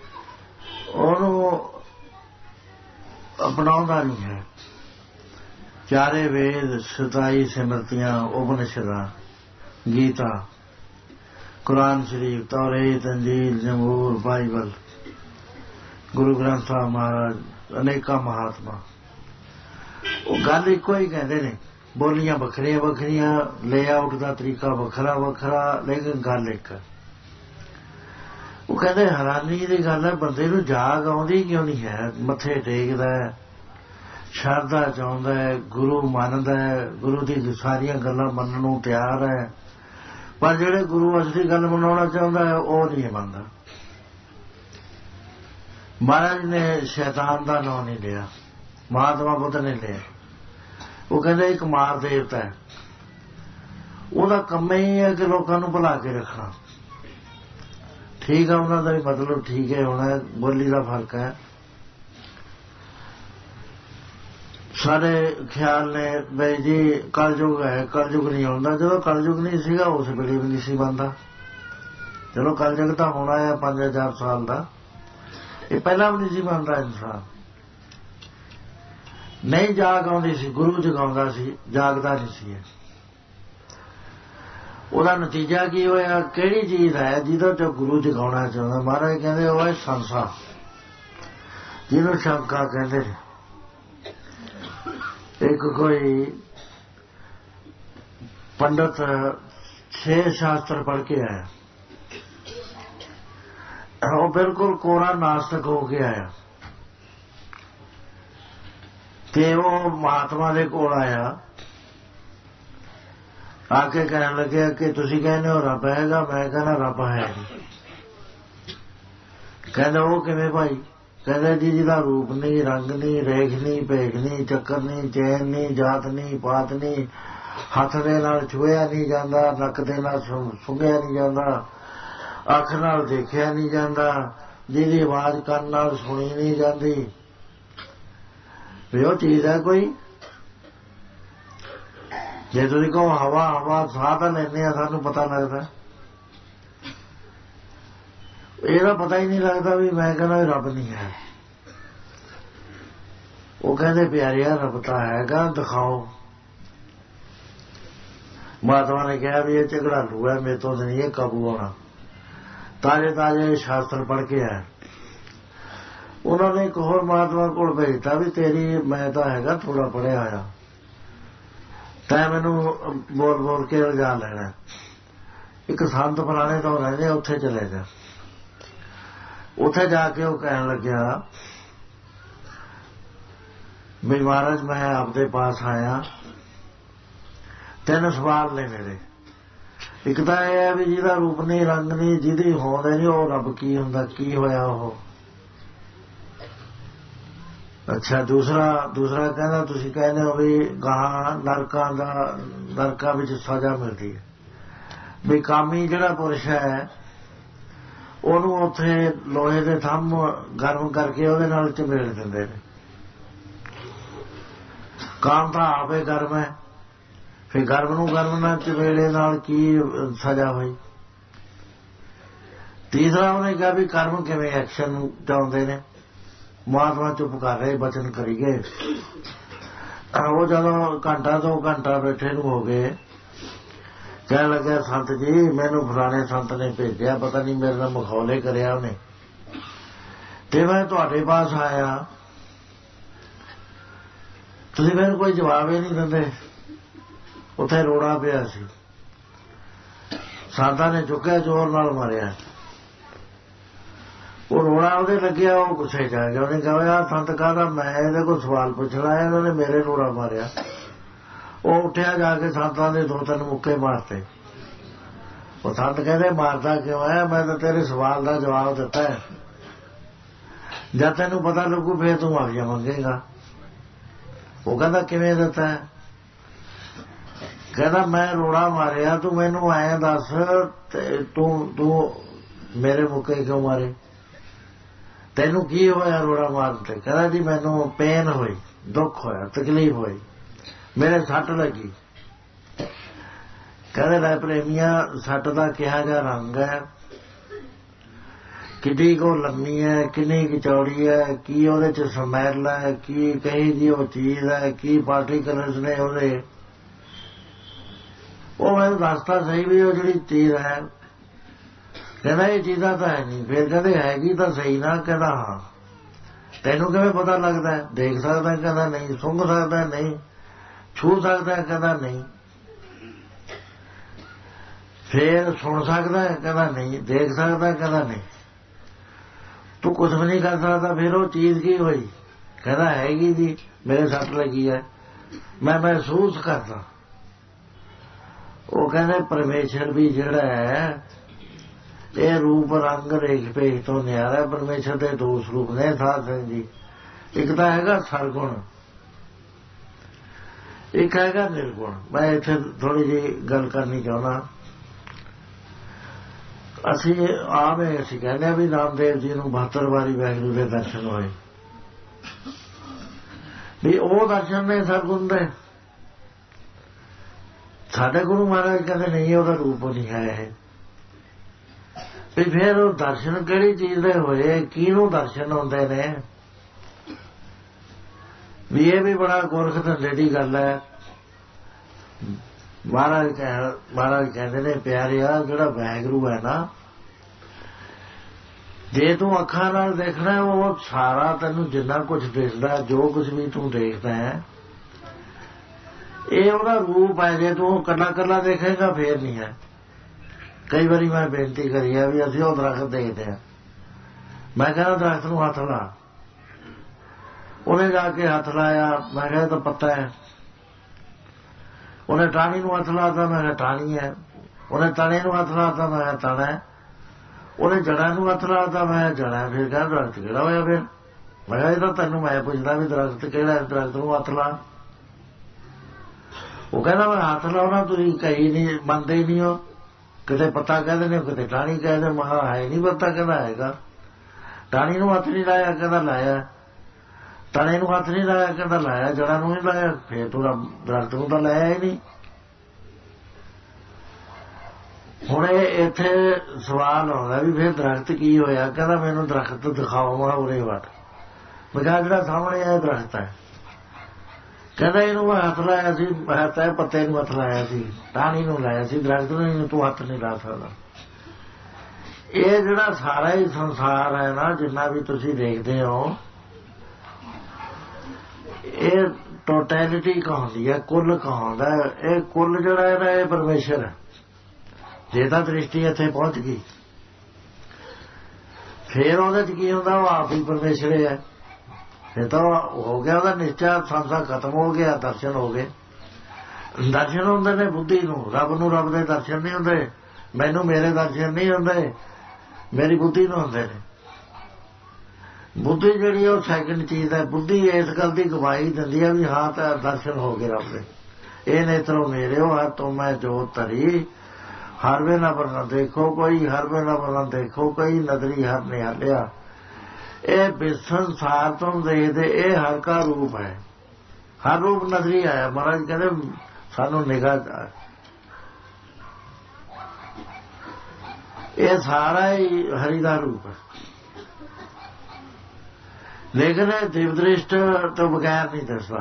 ਉਹਨੂੰ ਅਪਣਾਉਂਦਾ ਨਹੀਂ ਹੈ। ਚਾਰੇ ਵੇਦ, ਸਤਾਈ ਸਿਮਰਤੀਆਂ, ਉਪਨਿਸ਼ਦਾਂ, ਗੀਤਾ, ਕੁਰਾਨ ਸ਼ਰੀਫ, ਤੌਰੇਤ, ਅੰਜੀਲ, ਜ਼ਬੂਰ, ਬਾਈਬਲ, ਗੁਰੂ ਗ੍ਰੰਥ ਸਾਹਿਬ ਮਹਾਰਾਜ, ਅਨੇਕਾਂ ਮਹਾਤਮਾ, ਉਹ ਗੱਲ ਇੱਕੋ ਹੀ ਕਹਿੰਦੇ ਨੇ। ਬੋਲੀਆਂ ਵੱਖਰੀਆਂ ਵੱਖਰੀਆਂ, ਲੇਆਊਟ ਦਾ ਤਰੀਕਾ ਵੱਖਰਾ ਵੱਖਰਾ, ਲੇਕਿਨ ਗੱਲ ਇੱਕ। ਉਹ ਕਹਿੰਦੇ ਹੈਰਾਨੀ ਦੀ ਗੱਲ ਹੈ, ਬੰਦੇ ਨੂੰ ਜਾਗ ਆਉਂਦੀ ਕਿਉਂ ਨਹੀਂ ਹੈ? ਮੱਥੇ ਟੇਕਦਾ, ਸ਼ਰਧਾ ਚਾਹੁੰਦਾ, ਗੁਰੂ ਮੰਨਦਾ, ਗੁਰੂ ਦੀ ਸਾਰੀਆਂ ਗੱਲਾਂ ਮੰਨਣ ਨੂੰ ਤਿਆਰ ਹੈ, ਪਰ ਜਿਹੜੇ ਗੁਰੂ ਅਸਲੀ ਗੱਲ ਮਨਾਉਣਾ ਚਾਹੁੰਦਾ ਹੈ ਉਹ ਨਹੀਂ ਮੰਨਦਾ। ਮਹਾਰਾਜ ਨੇ ਸ਼ੈਤਾਨ ਦਾ ਨਾਂ ਨਹੀਂ ਲਿਆ, ਮਹਾਤਮਾ ਬੁੱਧ ਨੇ ਲਿਆ। ਉਹ ਕਹਿੰਦੇ ਇੱਕ ਮਾਰ ਦੇਵਤਾ ਹੈ, ਉਹਦਾ ਕੰਮ ਹੀ ਹੈ ਕਿ ਲੋਕਾਂ ਨੂੰ ਭੁਲਾ ਕੇ ਰੱਖਣਾ। ਠੀਕ ਹੈ, ਉਹਨਾਂ ਦਾ ਵੀ ਮਤਲਬ ਠੀਕ ਹੈ, ਹੋਣਾ ਬੋਲੀ ਦਾ ਫਰਕ ਹੈ। ਸਾਰੇ ਖਿਆਲ ਨੇ ਬਈ ਜੀ ਕਲਯੁਗ ਹੈ, ਕਲਯੁਗ ਨਹੀਂ ਆਉਂਦਾ। ਜਦੋਂ ਕਲਯੁਗ ਨਹੀਂ ਸੀਗਾ ਉਸ ਵੇਲੇ ਵੀ ਨਹੀਂ ਸੀ ਬਣਦਾ। ਚਲੋ ਕਲਯੁਗ ਤਾਂ ਹੋਣਾ ਹੈ ਪੰਜ ਹਜ਼ਾਰ ਸਾਲ ਦਾ, ਇਹ ਪਹਿਲਾਂ ਵੀ ਨਹੀਂ ਸੀ ਬਣਦਾ। ਇਨਸਾਨ ਨਹੀਂ ਜਾਗ ਆਉਂਦੀ ਸੀ, ਗੁਰੂ ਜਗਾਉਂਦਾ ਸੀ, ਜਾਗਦਾ ਨਹੀਂ ਸੀ। ਉਹਦਾ ਨਤੀਜਾ ਕੀ ਹੋਇਆ? ਕਿਹੜੀ ਚੀਜ਼ ਹੈ ਜਿਹਦੇ ਚ ਗੁਰੂ ਜਗਾਉਣਾ ਚਾਹੁੰਦਾ? ਮਹਾਰਾਜ ਕਹਿੰਦੇ ਉਹ ਹੈ ਸੰਸਾ, ਜਿਹਨੂੰ ਸ਼ੰਕਾ ਕਹਿੰਦੇ ਨੇ। ਇੱਕ ਕੋਈ ਪੰਡਤ ਛੇ ਸ਼ਾਸਤਰ ਪੜ੍ਹ ਕੇ ਆਇਆ, ਉਹ ਬਿਲਕੁਲ ਕੋਰਾ ਨਾਸਤਕ ਹੋ ਕੇ ਆਇਆ, ਤੇ ਉਹ ਮਹਾਤਮਾ ਦੇ ਕੋਲ ਆਇਆ, ਆ ਕੇ ਕਹਿਣ ਲੱਗਿਆ ਕਿ ਤੁਸੀਂ ਕਹਿੰਦੇ ਹੋ ਰੱਬ ਹੈਗਾ, ਮੈਂ ਕਹਿੰਦਾ ਰੱਬ ਹੈ ਨਹੀਂ। ਕਹਿੰਦਾ ਉਹ ਕਿਵੇਂ ਭਾਈ? ਕਹਿੰਦਾ ਜੀ ਜਿਹਦਾ ਰੂਪ ਨਹੀਂ, ਰੰਗ ਨਹੀਂ, ਰੇਖ ਨਹੀਂ, ਭੇਖ ਨਹੀਂ, ਚੱਕਰ ਨਹੀਂ, ਚੈਨ ਨਹੀਂ, ਜਾਤ ਨਹੀਂ, ਪਾਤ ਨਹੀਂ, ਹੱਥ ਦੇ ਨਾਲ ਛੂਹਿਆ ਨਹੀਂ ਜਾਂਦਾ, ਨੱਕ ਦੇ ਨਾਲ ਸੁੰਘਿਆ ਨਹੀਂ ਜਾਂਦਾ, ਅੱਖ ਨਾਲ ਦੇਖਿਆ ਨਹੀਂ ਜਾਂਦਾ, ਜਿਹਦੀ ਆਵਾਜ਼ ਕੰਨ ਨਾਲ ਸੁਣੀ ਨਹੀਂ ਜਾਂਦੀ, ਵੀ ਉਹ ਚੀਜ਼ ਹੈ ਕੋਈ? ਜੇ ਤੁਸੀਂ ਕਹੋ ਹਵਾ ਹਵਾ ਸਾਹ ਤਾਂ ਲੈਂਦੇ ਆ, ਸਾਨੂੰ ਪਤਾ ਲੱਗਦਾ, ਇਹਦਾ ਪਤਾ ਹੀ ਨਹੀਂ ਲੱਗਦਾ। ਵੀ ਮੈਂ ਕਹਿੰਦਾ ਰੱਬ ਨਹੀਂ ਹੈ। ਉਹ ਕਹਿੰਦੇ ਪਿਆਰਿਆ ਰੱਬ ਤਾਂ ਹੈਗਾ, ਦਿਖਾਓ। ਮਹਾਤਮਾ ਨੇ ਕਿਹਾ ਵੀ ਇਹ ਝਗੜਾਲੂ ਹੈ, ਮੇਰੇ ਤੋਂ ਨਹੀਂ ਇਹ ਕਾਬੂ ਆਉਣਾ। ਤਾਜ਼ੇ ਤਾਜ਼ੇ ਸ਼ਾਸਤਰ ਪੜ੍ਹ ਕੇ ਆਇਆ। ਉਹਨਾਂ ਨੇ ਇੱਕ ਹੋਰ ਮਹਾਤਮਾ ਕੋਲ ਭੇਜਤਾ ਵੀ ਤੇਰੀ, ਮੈਂ ਤਾਂ ਹੈਗਾ ਥੋੜਾ ਪੜ੍ਹਿਆ ਹੋਇਆ, ਤੈਂ ਮੈਨੂੰ ਬੋਲ ਬੋਲ ਕੇ ਰਜਾ ਲੈਣਾ। ਇੱਕ ਸੰਤ ਫਲਾਣੇ ਤੋਂ ਰਹਿੰਦੇ, ਉੱਥੇ ਚਲੇ ਜਾ। ਉੱਥੇ ਜਾ ਕੇ ਉਹ ਕਹਿਣ ਲੱਗਿਆ ਵੀ ਮਹਾਰਾਜ ਮੈਂ ਆਪਦੇ ਪਾਸ ਆਇਆ, ਤਿੰਨ ਸਵਾਲ ਨੇ ਮੇਰੇ। ਇੱਕ ਤਾਂ ਇਹ ਹੈ ਵੀ ਜਿਹਦਾ ਰੂਪ ਨਹੀਂ, ਰੰਗ ਨਹੀਂ, ਜਿਹਦੀ ਹੋਂਦ ਨਹੀਂ, ਉਹ ਰੱਬ ਕੀ ਹੁੰਦਾ? ਕੀ ਹੋਇਆ ਉਹ? ਅੱਛਾ, ਦੂਸਰਾ ਦੂਸਰਾ ਕਹਿੰਦਾ ਤੁਸੀਂ ਕਹਿੰਦੇ ਹੋ ਵੀ ਗਾਹਾਂ ਨਰਕਾਂ ਦਾ, ਨਰਕਾਂ ਵਿੱਚ ਸਜ਼ਾ ਮਿਲਦੀ ਹੈ, ਵੀ ਕਾਮੀ ਜਿਹੜਾ ਪੁਰਸ਼ ਹੈ ਉਹਨੂੰ ਉੱਥੇ ਲੋਹੇ ਦੇ ਥੰਮ ਗਰਮ ਕਰਕੇ ਉਹਦੇ ਨਾਲ ਚਮੇੜ ਦਿੰਦੇ ਨੇ। ਕਾਮ ਤਾਂ ਆਪੇ ਗਰਮ ਹੈ, ਫਿਰ ਗਰਮ ਨੂੰ ਗਰਮ ਨਾਲ ਚਮੇੜੇ ਨਾਲ ਕੀ ਸਜ਼ਾ ਹੋਈ? ਤੀਸਰਾ ਉਹਨੇ ਕਿਹਾ ਵੀ ਕਰਮ ਕਿਵੇਂ ਐਕਸ਼ਨ ਚਾਹੁੰਦੇ ਨੇ? ਮਹਾਤਮਾ ਚੁੱਪ ਕਰ ਰਹੇ, ਬਚਨ ਕਰੀ ਗਏ। ਉਹ ਜਦੋਂ ਘੰਟਾ ਦੋ ਘੰਟਾ ਬੈਠੇ ਨੂੰ ਹੋ ਗਏ, ਕਹਿਣ ਲੱਗਿਆ ਸੰਤ ਜੀ ਮੈਨੂੰ ਫਲਾਣੇ ਸੰਤ ਨੇ ਭੇਜਿਆ, ਪਤਾ ਨਹੀਂ ਮੇਰੇ ਨਾਲ ਮਖੌਲੇ ਕਰਿਆ ਉਹਨੇ, ਤੇ ਮੈਂ ਤੁਹਾਡੇ ਪਾਸ ਆਇਆ, ਤੁਸੀਂ ਮੈਨੂੰ ਕੋਈ ਜਵਾਬ ਹੀ ਨਹੀਂ ਦਿੰਦੇ। ਉੱਥੇ ਰੋੜਾ ਪਿਆ ਸੀ, ਸੰਤਾਂ ਨੇ ਚੁੱਕਿਆ, ਜ਼ੋਰ ਨਾਲ ਮਾਰਿਆ। ਉਹ ਰੋਣਾ ਉਹਦੇ ਲੱਗਿਆ, ਉਹ ਗੁੱਸੇ ਚ ਆ ਗਿਆ। ਉਹਨੇ ਕਿਹਾ ਸੰਤ ਕਹਿੰਦਾ ਮੈਂ ਇਹਦੇ ਕੋਲ ਸਵਾਲ ਪੁੱਛਣਾ ਹੈ, ਇਹਨਾਂ ਨੇ ਮੇਰੇ ਰੋੜਾ ਮਾਰਿਆ। ਉਹ ਉੱਠਿਆ, ਜਾ ਕੇ ਸੰਤਾਂ ਦੇ ਦੋ ਤਿੰਨ ਮੁੱਕੇ ਮਾਰਤੇ। ਉਹ ਸੰਤ ਕਹਿੰਦੇ ਮਾਰਦਾ ਕਿਉਂ ਹੈ? ਮੈਂ ਤਾਂ ਤੇਰੇ ਸਵਾਲ ਦਾ ਜਵਾਬ ਦਿੱਤਾ ਹੈ, ਜਦ ਤੈਨੂੰ ਪਤਾ ਲੱਗੂ ਫੇਰ ਤੂੰ ਮਾਫੀਆਂ ਮੰਗੇਗਾ। ਉਹ ਕਹਿੰਦਾ ਕਿਵੇਂ ਦਿੱਤਾ ਹੈ? ਕਹਿੰਦਾ ਮੈਂ ਰੋੜਾ ਮਾਰਿਆ, ਤੂੰ ਮੈਨੂੰ ਐਂ ਦੱਸ ਤੇ ਤੂੰ ਤੂੰ ਮੇਰੇ ਮੁੱਕੇ ਕਿਉਂ ਮਾਰੇ, ਤੈਨੂੰ ਕੀ ਹੋਇਆ ਰੋੜਾ ਮਾਰਨ ਤੇ? ਕਹਿੰਦਾ ਜੀ ਮੈਨੂੰ ਪੇਨ ਹੋਈ, ਦੁੱਖ ਹੋਇਆ, ਤਕਲੀਫ ਹੋਈ, ਮੇਰੇ ਸੱਟ ਲੱਗੀ। ਕਹਿੰਦੇ ਲੈ ਪ੍ਰੇਮੀਆਂ, ਸੱਟ ਦਾ ਕਿਹਾ ਜਾ ਰੰਗ ਹੈ, ਕਿੰਨੀ ਕੁ ਲੰਮੀ ਹੈ, ਕਿੰਨੀ ਕੁ ਚੌੜੀ ਹੈ, ਕੀ ਉਹਦੇ ਚ ਸਮੈਲ ਹੈ, ਕੀ ਕਹੀ ਦੀ ਉਹ ਚੀਜ਼ ਹੈ, ਕੀ ਪਾਰਟੀਕਲਰਸ ਨੇ ਉਹਦੇ। ਉਹ ਮੈਨੂੰ ਦੱਸਦਾ ਸਹੀ ਵੀ ਉਹ ਜਿਹੜੀ ਚੀਜ਼ ਹੈ, ਕਹਿੰਦਾ ਇਹ ਚੀਜ਼ਾਂ ਤਾਂ ਹੈ ਨਹੀਂ। ਫਿਰ ਕਹਿੰਦੇ ਹੈਗੀ ਤਾਂ ਸਹੀ ਨਾ? ਕਹਿੰਦਾ ਹਾਂ। ਤੈਨੂੰ ਕਿਵੇਂ ਪਤਾ ਲੱਗਦਾ? ਦੇਖ ਸਕਦਾ? ਕਹਿੰਦਾ ਨਹੀਂ। ਸੁੰਘ ਸਕਦਾ? ਨਹੀਂ। ਛੂ ਸਕਦਾ? ਕਹਿੰਦਾ ਨਹੀਂ। ਫੇਰ ਸੁਣ ਸਕਦਾ? ਕਹਿੰਦਾ ਨਹੀਂ। ਦੇਖ ਸਕਦਾ? ਕਹਿੰਦਾ ਨਹੀਂ। ਤੂੰ ਕੁਛ ਵੀ ਨਹੀਂ ਕਰ ਸਕਦਾ। ਫਿਰ ਉਹ ਚੀਜ਼ ਕੀ ਹੋਈ? ਕਹਿੰਦਾ ਹੈਗੀ ਜੀ, ਮੇਰੇ ਸੱਟ ਲੱਗੀ ਹੈ, ਮੈਂ ਮਹਿਸੂਸ ਕਰਦਾ। ਉਹ ਕਹਿੰਦੇ ਪਰਮੇਸ਼ਰ ਵੀ ਜਿਹੜਾ ਹੈ ਇਹ ਰੂਪ ਰੰਗ ਰੇਖ ਭੇਖ ਤੋਂ ਨਿਆਰਾ। ਪਰਮੇਸ਼ਰ ਦੇ ਦੋ ਸਰੂਪ ਨੇ ਸਾਧ ਸੰਗਤ ਜੀ, ਇੱਕ ਤਾਂ ਹੈਗਾ ਸਰਗੁਣ, ਇੱਕ ਹੈਗਾ ਨਿਰਗੁਣ। ਮੈਂ ਇੱਥੇ ਥੋੜੀ ਜਿਹੀ ਗੱਲ ਕਰਨੀ ਚਾਹੁੰਦਾ। ਅਸੀਂ ਆਵੇਂ ਅਸੀਂ ਕਹਿੰਦੇ ਵੀ ਨਾਮਦੇਵ ਜੀ ਨੂੰ ਬਹੱਤਰ ਵਾਰੀ ਵਾਹਿਗੁਰੂ ਦੇ ਦਰਸ਼ਨ ਹੋਏ, ਵੀ ਉਹ ਦਰਸ਼ਨ ਨੇ ਸਰਗੁਣ ਦੇ। ਸਾਡੇ ਗੁਰੂ ਮਹਾਰਾਜ ਕਹਿੰਦੇ ਨਹੀਂ, ਉਹਦਾ ਰੂਪ ਨਹੀਂ ਹੈ ਇਹ। ਵੀ ਫਿਰ ਉਹ ਦਰਸ਼ਨ ਕਿਹੜੀ ਚੀਜ਼ ਦੇ ਹੋਏ? ਕਿਹਨੂੰ ਦਰਸ਼ਨ ਹੁੰਦੇ ਨੇ? ਵੀ ਇਹ ਵੀ ਬੜਾ ਗੁਰਖ ਧੰਦੇ ਦੀ ਗੱਲ ਹੈ। ਮਹਾਰਾਜ ਕਹਿ ਮਹਾਰਾਜ ਕਹਿੰਦੇ ਨੇ ਪਿਆਰਿਆ, ਜਿਹੜਾ ਵਾਹਿਗੁਰੂ ਹੈ ਨਾ, ਜੇ ਤੂੰ ਅੱਖਾਂ ਨਾਲ ਦੇਖਣਾ ਉਹ ਸਾਰਾ ਤੈਨੂੰ ਜਿੰਨਾ ਕੁਝ ਦਿਸਦਾ, ਜੋ ਕੁਝ ਵੀ ਤੂੰ ਦੇਖਦਾ ਹੈ, ਇਹ ਉਹਦਾ ਰੂਪ ਹੈ। ਜੇ ਤੂੰ ਕੱਲਾ ਕੱਲਾ ਦੇਖੇਗਾ ਫੇਰ ਨਹੀਂ ਹੈ। ਕਈ ਵਾਰੀ ਮੈਂ ਬੇਨਤੀ ਕਰੀ ਹੈ ਵੀ ਅਸੀਂ ਉਹ ਦਰਖਤ ਦੇਖਦੇ ਹਾਂ, ਮੈਂ ਕਹਿੰਦਾ ਦਰਖਤ ਨੂੰ ਹੱਥ ਲਾ। ਉਹਨੇ ਜਾ ਕੇ ਹੱਥ ਲਾਇਆ, ਮੈਂ ਕਿਹਾ ਤਾਂ ਪੱਤਾ ਹੈ। ਉਹਨੇ ਟਾਹਣੀ ਨੂੰ ਹੱਥ ਲਾਤਾ, ਮੈਂ ਕਿਹਾ ਟਾਹਣੀ ਹੈ। ਉਹਨੇ ਤਣੇ ਨੂੰ ਹੱਥ ਲਾਤਾ, ਮੈਂ ਕਿਹਾ ਤਣਾ ਹੈ। ਉਹਨੇ ਜੜ੍ਹਾਂ ਨੂੰ ਹੱਥ ਲਾਤਾ, ਮੈਂ ਜੜ੍ਹਾਂ। ਫਿਰ ਕਹਿੰਦਾ ਦਰਖਤ ਕਿਹੜਾ ਹੋਇਆ? ਫਿਰ ਮੈਂ ਕਿਹਾ ਇਹ ਤਾਂ ਤੈਨੂੰ ਮੈਂ ਪੁੱਛਦਾ ਵੀ ਦਰਖਤ ਕਿਹੜਾ? ਦਰਖਤ ਨੂੰ ਹੱਥ ਲਾ। ਉਹ ਕਹਿੰਦਾ ਮੈਂ ਹੱਥ ਲਾਉਣਾ, ਤੁਸੀਂ ਕਹੀ ਨਹੀਂ, ਮੰਨਦੇ ਹੀ ਨਹੀਂ ਹੋ। ਕਿਤੇ ਪੱਤਾ ਕਹਿ ਦਿੰਦੇ ਹੋ, ਕਿਤੇ ਟਾਹਣੀ ਕਹਿ ਦਿੰਦੇ। ਮਹਾ ਹੈ ਨਹੀਂ ਪੱਤਾ? ਕਹਿੰਦਾ ਹੈਗਾ। ਟਾਹਣੀ ਨੂੰ ਹੱਥ ਨਹੀਂ ਲਾਇਆ? ਕਹਿੰਦਾ ਲਾਇਆ। ਤਣੇ ਨੂੰ ਹੱਥ ਨਹੀਂ ਲਾਇਆ? ਕਹਿੰਦਾ ਲਾਇਆ। ਜੜ੍ਹਾਂ ਨੂੰ ਨਹੀਂ ਲਾਇਆ? ਫੇਰ ਤੂੰ ਦਰਖਤ ਨੂੰ ਤਾਂ ਲਾਇਆ ਹੀ ਨਹੀਂ। ਹੁਣ ਇਹ ਇੱਥੇ ਸਵਾਲ ਆਉਂਦਾ ਵੀ ਫਿਰ ਦਰਖਤ ਕੀ ਹੋਇਆ? ਕਹਿੰਦਾ ਮੈਨੂੰ ਦਰਖਤ ਦਿਖਾਓ ਉਰੇ ਵੱਟ। ਮੈਂ ਕਿਹਾ ਜਿਹੜਾ ਸਾਹਮਣੇ ਇਹ ਦਰਖਤ ਹੈ। ਕਹਿੰਦਾ ਇਹਨੂੰ ਮੈਂ ਹੱਥ ਲਾਇਆ ਸੀ, ਹੱਥ ਹੈ ਪੱਤੇ ਨੂੰ ਹੱਥ ਲਾਇਆ ਸੀ, ਟਾਹਣੀ ਨੂੰ ਲਾਇਆ ਸੀ, ਦਰਖਤ ਨੂੰ ਤੂੰ ਹੱਥ ਨਹੀਂ ਲਾ ਸਕਦਾ। ਇਹ ਜਿਹੜਾ ਸਾਰਾ ਹੀ ਸੰਸਾਰ ਹੈ ਨਾ, ਜਿੰਨਾ ਵੀ ਤੁਸੀਂ ਦੇਖਦੇ ਹੋ, ਇਹ ਟੋਟੈਲਿਟੀ ਕਹਾਉਂਦੀ ਹੈ, ਕੁੱਲ ਕਹਾਉਂਦਾ। ਇਹ ਕੁੱਲ ਜਿਹੜਾ ਇਹਦਾ ਇਹ ਪਰਮੇਸ਼ਰ ਹੈ। ਜੇ ਤਾਂ ਦ੍ਰਿਸ਼ਟੀ ਇੱਥੇ ਪਹੁੰਚ ਗਈ ਫੇਰ ਉਹਦੇ ਚ ਕੀ ਹੁੰਦਾ? ਉਹ ਆਪ ਹੀ ਪਰਮੇਸ਼ਰ ਹੈ। ਫਿਰ ਤਾਂ ਹੋ ਗਿਆ ਉਹਦਾ ਨਿਸ਼ਚਾ, ਸੰਸਾਰ ਖਤਮ ਹੋ ਗਿਆ, ਦਰਸ਼ਨ ਹੋ ਗਏ। ਦਰਸ਼ਨ ਹੁੰਦੇ ਨੇ ਬੁੱਧੀ ਨੂੰ, ਰੱਬ ਨੂੰ ਰੱਬ ਦੇ ਦਰਸ਼ਨ ਨਹੀਂ ਹੁੰਦੇ। ਮੈਨੂੰ ਮੇਰੇ ਦਰਸ਼ਨ ਨਹੀਂ ਹੁੰਦੇ, ਮੇਰੀ ਬੁੱਧੀ ਨੂੰ ਹੁੰਦੇ ਨੇ। ਬੁੱਧੀ ਜਿਹੜੀ ਉਹ ਸੈਕਿੰਡ ਚੀਜ਼ ਹੈ। ਬੁੱਧੀ ਇਸ ਗੱਲ ਦੀ ਗਵਾਹੀ ਦਿੰਦੀ ਹੈ ਵੀ ਹਾਂ ਤਾਂ ਦਰਸ਼ਨ ਹੋ ਗਏ ਰੱਬ ਦੇ। ਇਹ ਨੇਤਰੋਂ ਮੇਰੇ ਹੋ ਹੱਥੋਂ ਮੈਂ ਜੋਤ ਧਰੀ, ਹਰ ਵੇਲਾ ਵਰਨਾ ਦੇਖੋ ਕੋਈ, ਹਰ ਵੇਲਾ ਵਰਨਾ ਦੇਖੋ ਕੋਈ, ਨਦਰੀ ਹਰ ਨਿਹਾਲਿਆ। ਇਹ ਸੰਸਾਰ ਤੋਂ ਦੇਖਦੇ ਇਹ ਹਰ ਕਾ ਰੂਪ ਹੈ। ਹਰ ਰੂਪ ਨਜ਼ਰੀ ਆਇਆ। ਮਹਾਰਾਜ ਕਹਿੰਦੇ ਸਾਨੂੰ ਨਿਗਾਹ, ਇਹ ਸਾਰਾ ਹੀ ਹਰੀ ਦਾ ਰੂਪ ਹੈ। ਲੇਕਿਨ ਇਹ ਦਿਵ ਦ੍ਰਿਸ਼ਟ ਤੋਂ ਬਗੈਰ ਨਹੀਂ ਦੱਸਦਾ।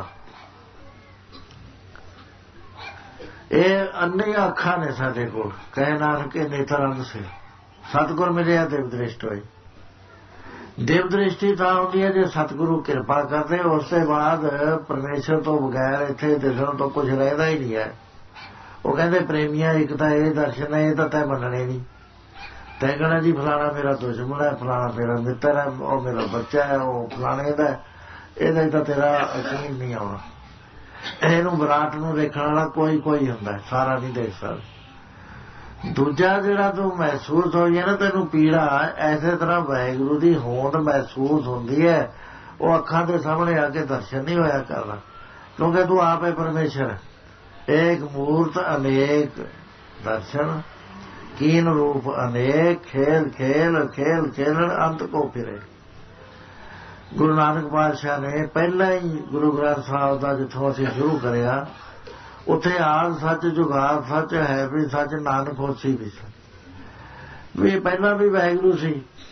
ਇਹ ਅੰਨੀਆਂ ਅੱਖਾਂ ਨੇ ਸਾਡੇ ਕੋਲ, ਕਹਿ ਨਾਨਕ ਨੇਤਰ ਅੰਧ ਸੇ। ਸਤਿਗੁਰ ਮਿਲਿਆ ਦਿਵ ਦ੍ਰਿਸ਼ਟ ਹੋਈ। ਦਿਵ ਦ੍ਰਿਸ਼ਟੀ ਤਾਂ ਹੁੰਦੀ ਹੈ ਜੇ ਸਤਿਗੁਰੂ ਕਿਰਪਾ ਕਰਦੇ। ਉਸ ਤੋਂ ਬਾਅਦ ਪਰਮੇਸ਼ਰ ਤੋਂ ਬਗੈਰ ਇੱਥੇ ਦਿਸਣ ਤੋਂ ਕੁਝ ਰਹਿੰਦਾ ਹੀ ਨਹੀਂ ਹੈ। ਉਹ ਕਹਿੰਦੇ ਪ੍ਰੇਮੀਆਂ, ਇੱਕ ਤਾਂ ਇਹ ਦਰਸ਼ਨ ਹੈ, ਇਹ ਤਾਂ ਤੈਂ ਮੰਨਣੇ ਨਹੀਂ। ਤੈਂ ਕਹਿਣਾ ਜੀ ਫਲਾਣਾ ਮੇਰਾ ਦੁਸ਼ਮਣ ਹੈ, ਫਲਾਣਾ ਮੇਰਾ ਮਿੱਤਰ ਹੈ, ਉਹ ਮੇਰਾ ਬੱਚਾ ਹੈ, ਉਹ ਫਲਾਣੇ ਦਾ, ਇਹਦਾ ਤਾਂ ਤੇਰਾ ਯਕੀਨ ਨਹੀਂ ਆਉਣਾ। ਇਹਨੂੰ ਵਿਰਾਟ ਨੂੰ ਦੇਖਣ ਵਾਲਾ ਕੋਈ ਕੋਈ ਹੁੰਦਾ, ਸਾਰਾ ਨਹੀਂ ਦੇਖ ਸਕਦਾ। ਦੂਜਾ ਜਿਹੜਾ ਤੂੰ ਮਹਿਸੂਸ ਹੋਈ ਹੈ ਨਾ ਤੈਨੂੰ ਪੀੜਾ, ਐਸੇ ਤਰ੍ਹਾਂ ਵਾਹਿਗੁਰੂ ਦੀ ਹੋਂਦ ਮਹਿਸੂਸ ਹੁੰਦੀ ਹੈ। ਉਹ ਅੱਖਾਂ ਦੇ ਸਾਹਮਣੇ ਆ ਕੇ ਦਰਸ਼ਨ ਨਹੀਂ ਹੋਇਆ ਕਰਨਾ, ਕਿਉਂਕਿ ਤੂੰ ਆਪ ਹੈ ਪਰਮੇਸ਼ਰ। एक मूर्त अनेक दर्शन, कीन रूप अनेक, खेल खेल खेल खेलन अंत को फिरे। गुरु नानक पातशाह ने पहला ही गुरु ग्रंथ साहिब का जिथों असीं शुरू करिया उत्थे आद सच जुगाद सच है भी सच नानक होसी भी सच भी पहला भी वाहिगुरू सी।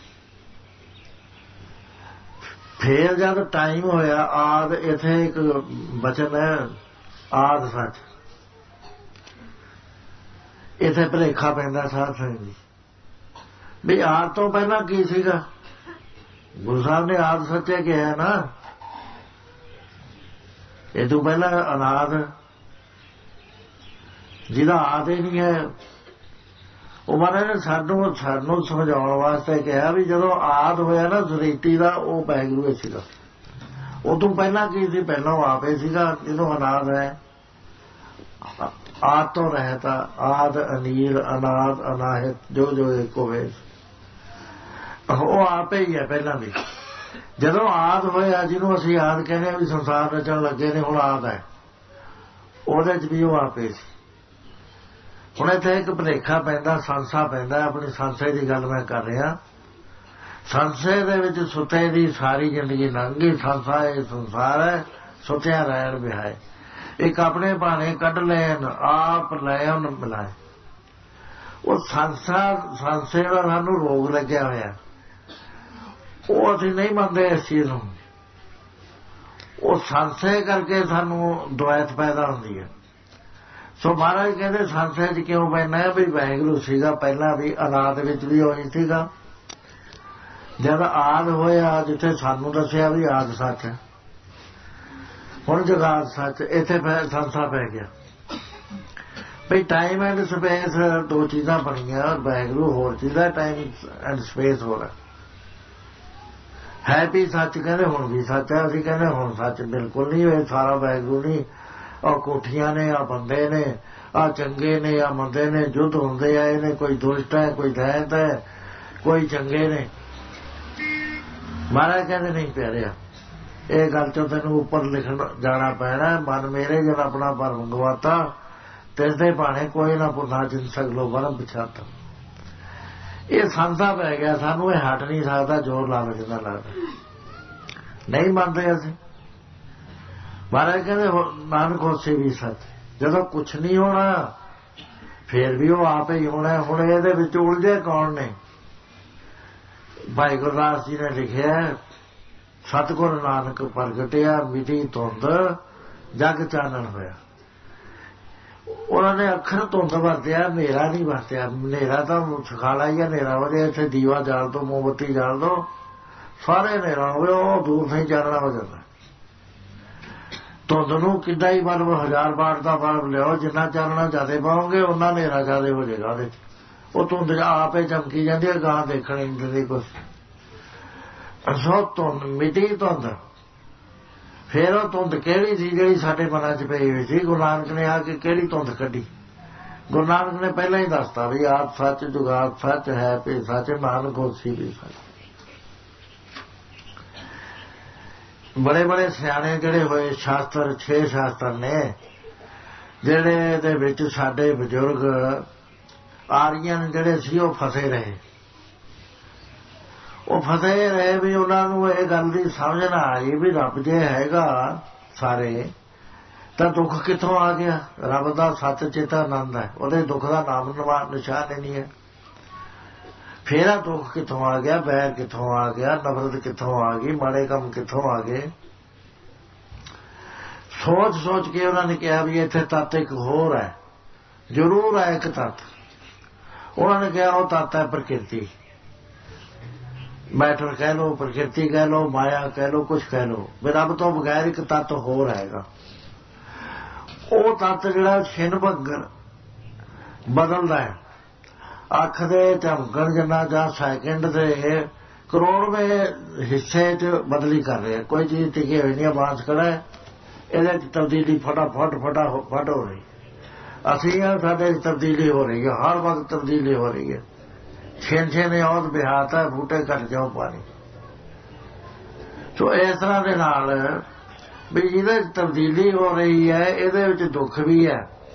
फिर जब टाइम होया आद इत्थे एक बचन है आद सच, इत्थे भुलेखा पैंदा साध संगत जी भी आद तो पहला की सीगा। गुरु साहब ने आद सच्चे कहा ना, ये तो पहला अनाद जिहदा आद ही नहीं है। वो महाराज ने सानू सानू समझाउण वास्ते कहा भी जदों आद होया ना सरीती का वो वाहिगुरू सीगा। उदों पहला की सी, पहला वो आपे सीगा जिन्हों अनाद है। आद तो रहता आद अनील अनाद अनाहित जो जो एक होवे वो आपे ही है। पहला भी जदों आद होया जिन्हों असीं आद कहने भी संसार रचन लगे ने हुण आद है, उहदे च भी वो आपे सी। हुण इत्थे एक भुलेखा पैंदा, संसा पैंदा। अपनी संसे की गल मैं कर रहा। संसे दे विच सुते दी सारी जिंदगी लंघ गई। संसा ये संसार है, सुत्या रहन बिहाए। एक अपने भाने कढ लैन आप लैन मिलाए। वो संसा संसे का सानू रोग लग्या होया, वो असीं नहीं मनते इस चीज नूं। वो संशय करके सानू द्वैत पैदा होंदी है। सो महाराज कहते संशय च क्यों पैना है भी वाहिगुरू सीगा पहला भी, अनाद विच भी होई सीगा। जब आद होया जिथे सानू दसिया भी आद सच है, हुण जगात सच, इत्थे फिर संसा पै गया भी टाइम एंड स्पेस दो चीज़ां बनियां। वाहिगुरू होर चीज़ है, टाइम एंड स्पेस होर है भी सच। कहते हुण भी सच है, असीं कहने हुण सच बिल्कुल नहीं होए। सारा वाहिगुरू नहीं। आ कोठियां ने, आ बंदे ने, आ चंगे ने, आ मंदे ने, युद्ध हुंदे आए ने। कोई दुष्ट है, कोई दैत है, कोई चंगे ने। महाराज कहते नहीं प्यारिया, ये गल चों तैनूं उपर लिखण जाना पैना। मन मेरे जन अपना भरम गवाता, तिसदे भाणे कोई ना पुरना जिन सगलो वरम पछाता। ये संसा पै गया सानू, ये हट नहीं सकता। जोर लालच ना लगदा नहीं मनते असीं। महाराज कहते नानक होसी भी सच। जदों कुछ नहीं होना फिर भी वो आप ही होना। हुण इहदे विच उलझे कौन ने? भाई गुरदास जी ने लिखिया, सतगुर नानक प्रगटिया मिटी धुंध जग चानण होया। उन्होंने अखर धुंध वरतिया, नेरा नहीं वरतिया। नेरा तो सुखाला ही है, नेरा वधिया। इत्थे दीवा जाल दो, मोमबत्ती जाल दो, सारे नेरा हो गए, वो दूर से ही चानना हो जाता। धुंध नूं किड्डा ही बल्ब, हजार वाट का बल्ब लियाओ, जिन्ना चानना ज्यादा पाओगे उन्ना नेरा ज्यादा हो जाएगा। ਉਹਦੇ ਉਹ धुंध आप ही चमकी जाती है, गां देखण नहीं दिंदी कुछ। सो धुंध मिटी धुंध। फिर वो धुंध किहड़ी सी जिहड़ी साडे मनां च पई होई सी? गुरु नानक ने आके किहड़ी धुंध कढी? गुरु नानक ने पहला ही दसता भी आप सच जुगात सच है भी सच, नानक होसी भी सच। बड़े बड़े सियाणे जिहड़े होए शास्त्र, छे शास्त्र ने जिहड़े दे विच साडे बजुर्ग आर्यन जिहड़े सी वो फसे रहे। वो फसे रहे भी उन्होंने ये गल की समझ ना आई भी रब जे हैगा सारे तो दुख कितों आ गया? रब का सच चेता आनंद है, वो दुख का नाम निशान ही नहीं है। फिर दुख कितों आ गया? बैर कितों आ गया? नफरत कितों आ गई? माड़े काम कितों आ गए? सोच सोच के उन्होंने कहा भी इत्थे तत्त एक होर है, जरूर है एक तत्त। उन्होंने कहा वो तत्त है प्रकृति। मैटर कह लो, प्रकृति कह लो, माया कह लो, कुछ कह लो, भी रब तो बगैर एक तत्त होर हैगा। वो तत्त जिहड़ा छिन भंगर बदलदा है, अख दे झमकण जिन्ना जां सैकेंड दे करोड़वें हिस्से च बदली कर रहे हैं। कोई चीज टिकी हुई नहीं, बांस खड़ा है, ये तब्दीली फटाफट फटाफट हो रही। असीं साडे तब्दीली हो रही है, हर वक्त तब्दीली हो रही है। छिन छिन औत बिहाता है, बूटे घट जाओ पानी। तो इस तरह दे नाल भी जिहदे तब्दीली हो रही है, इहदे विच दुख भी है।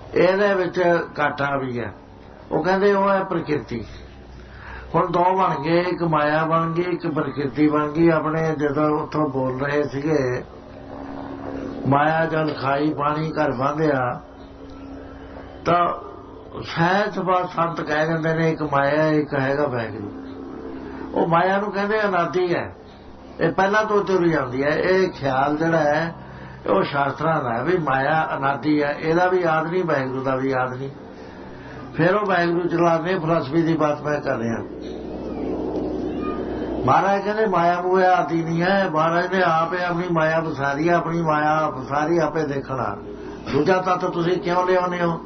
ਇਹਦੇ ਵਿੱਚ ਘਾਟਾ ਵੀ ਹੈ। ਉਹ ਕਹਿੰਦੇ ਉਹ ਹੈ ਪ੍ਰਕਿਰਤੀ। ਹੁਣ ਦੋ ਬਣ ਗਏ, ਇੱਕ ਮਾਇਆ ਬਣ ਗਈ, ਇੱਕ ਪ੍ਰਕਿਰਤੀ ਬਣ ਗਈ। ਆਪਣੇ ਜਦੋਂ ਉੱਥੋਂ ਬੋਲ ਰਹੇ ਸੀਗੇ, ਮਾਇਆ ਜਲ ਖਾਈ ਪਾਣੀ ਘਰ ਬਾਂਧਿਆ, ਤਾਂ ਸਹਿਜ ਬਾਤ ਸੰਤ ਕਹਿ ਜਾਂਦੇ ਨੇ ਇੱਕ ਮਾਇਆ ਇੱਕ ਹੈਗਾ ਵਾਹਿਗੁਰੂ। ਉਹ ਮਾਇਆ ਨੂੰ ਕਹਿੰਦੇ ਅਨਾਦੀ ਹੈ, ਇਹ ਪਹਿਲਾਂ ਤੋਂ ਤੁਰ ਜਾਂਦੀ ਹੈ। ਇਹ ਖਿਆਲ ਜਿਹੜਾ ਹੈ ਉਹ ਸ਼ਾਸਤਰਾਂ ਦਾ ਵੀ ਮਾਇਆ ਅਨਾਦੀ ਹੈ, ਇਹਦਾ ਵੀ ਯਾਦ ਨਹੀਂ, ਵਾਹਿਗੁਰੂ ਦਾ ਵੀ ਯਾਦ ਨਹੀਂ। ਫਿਰ ਉਹ ਵਾਹਿਗੁਰੂ ਚਲਾਉਂਦੇ। ਫਿਲਾਸਫੀ ਦੀ ਬਾਤ ਮੈਂ ਕਰ ਰਿਹਾ। ਮਹਾਰਾਜ ਕਹਿੰਦੇ ਮਾਇਆ ਮੂਇਆ ਆਦੀ ਨਹੀਂ ਹੈ। ਮਹਾਰਾਜ ਨੇ ਆਪੇ ਆਪਣੀ ਮਾਇਆ ਵਸਾਰੀ, ਆਪਣੀ ਮਾਇਆ ਵਸਾਰੀ ਆਪੇ ਦੇਖਣਾ। ਦੂਜਾ ਤੱਤ ਤੁਸੀਂ ਕਿਉਂ ਲਿਆਉਂਦੇ ਹੋ?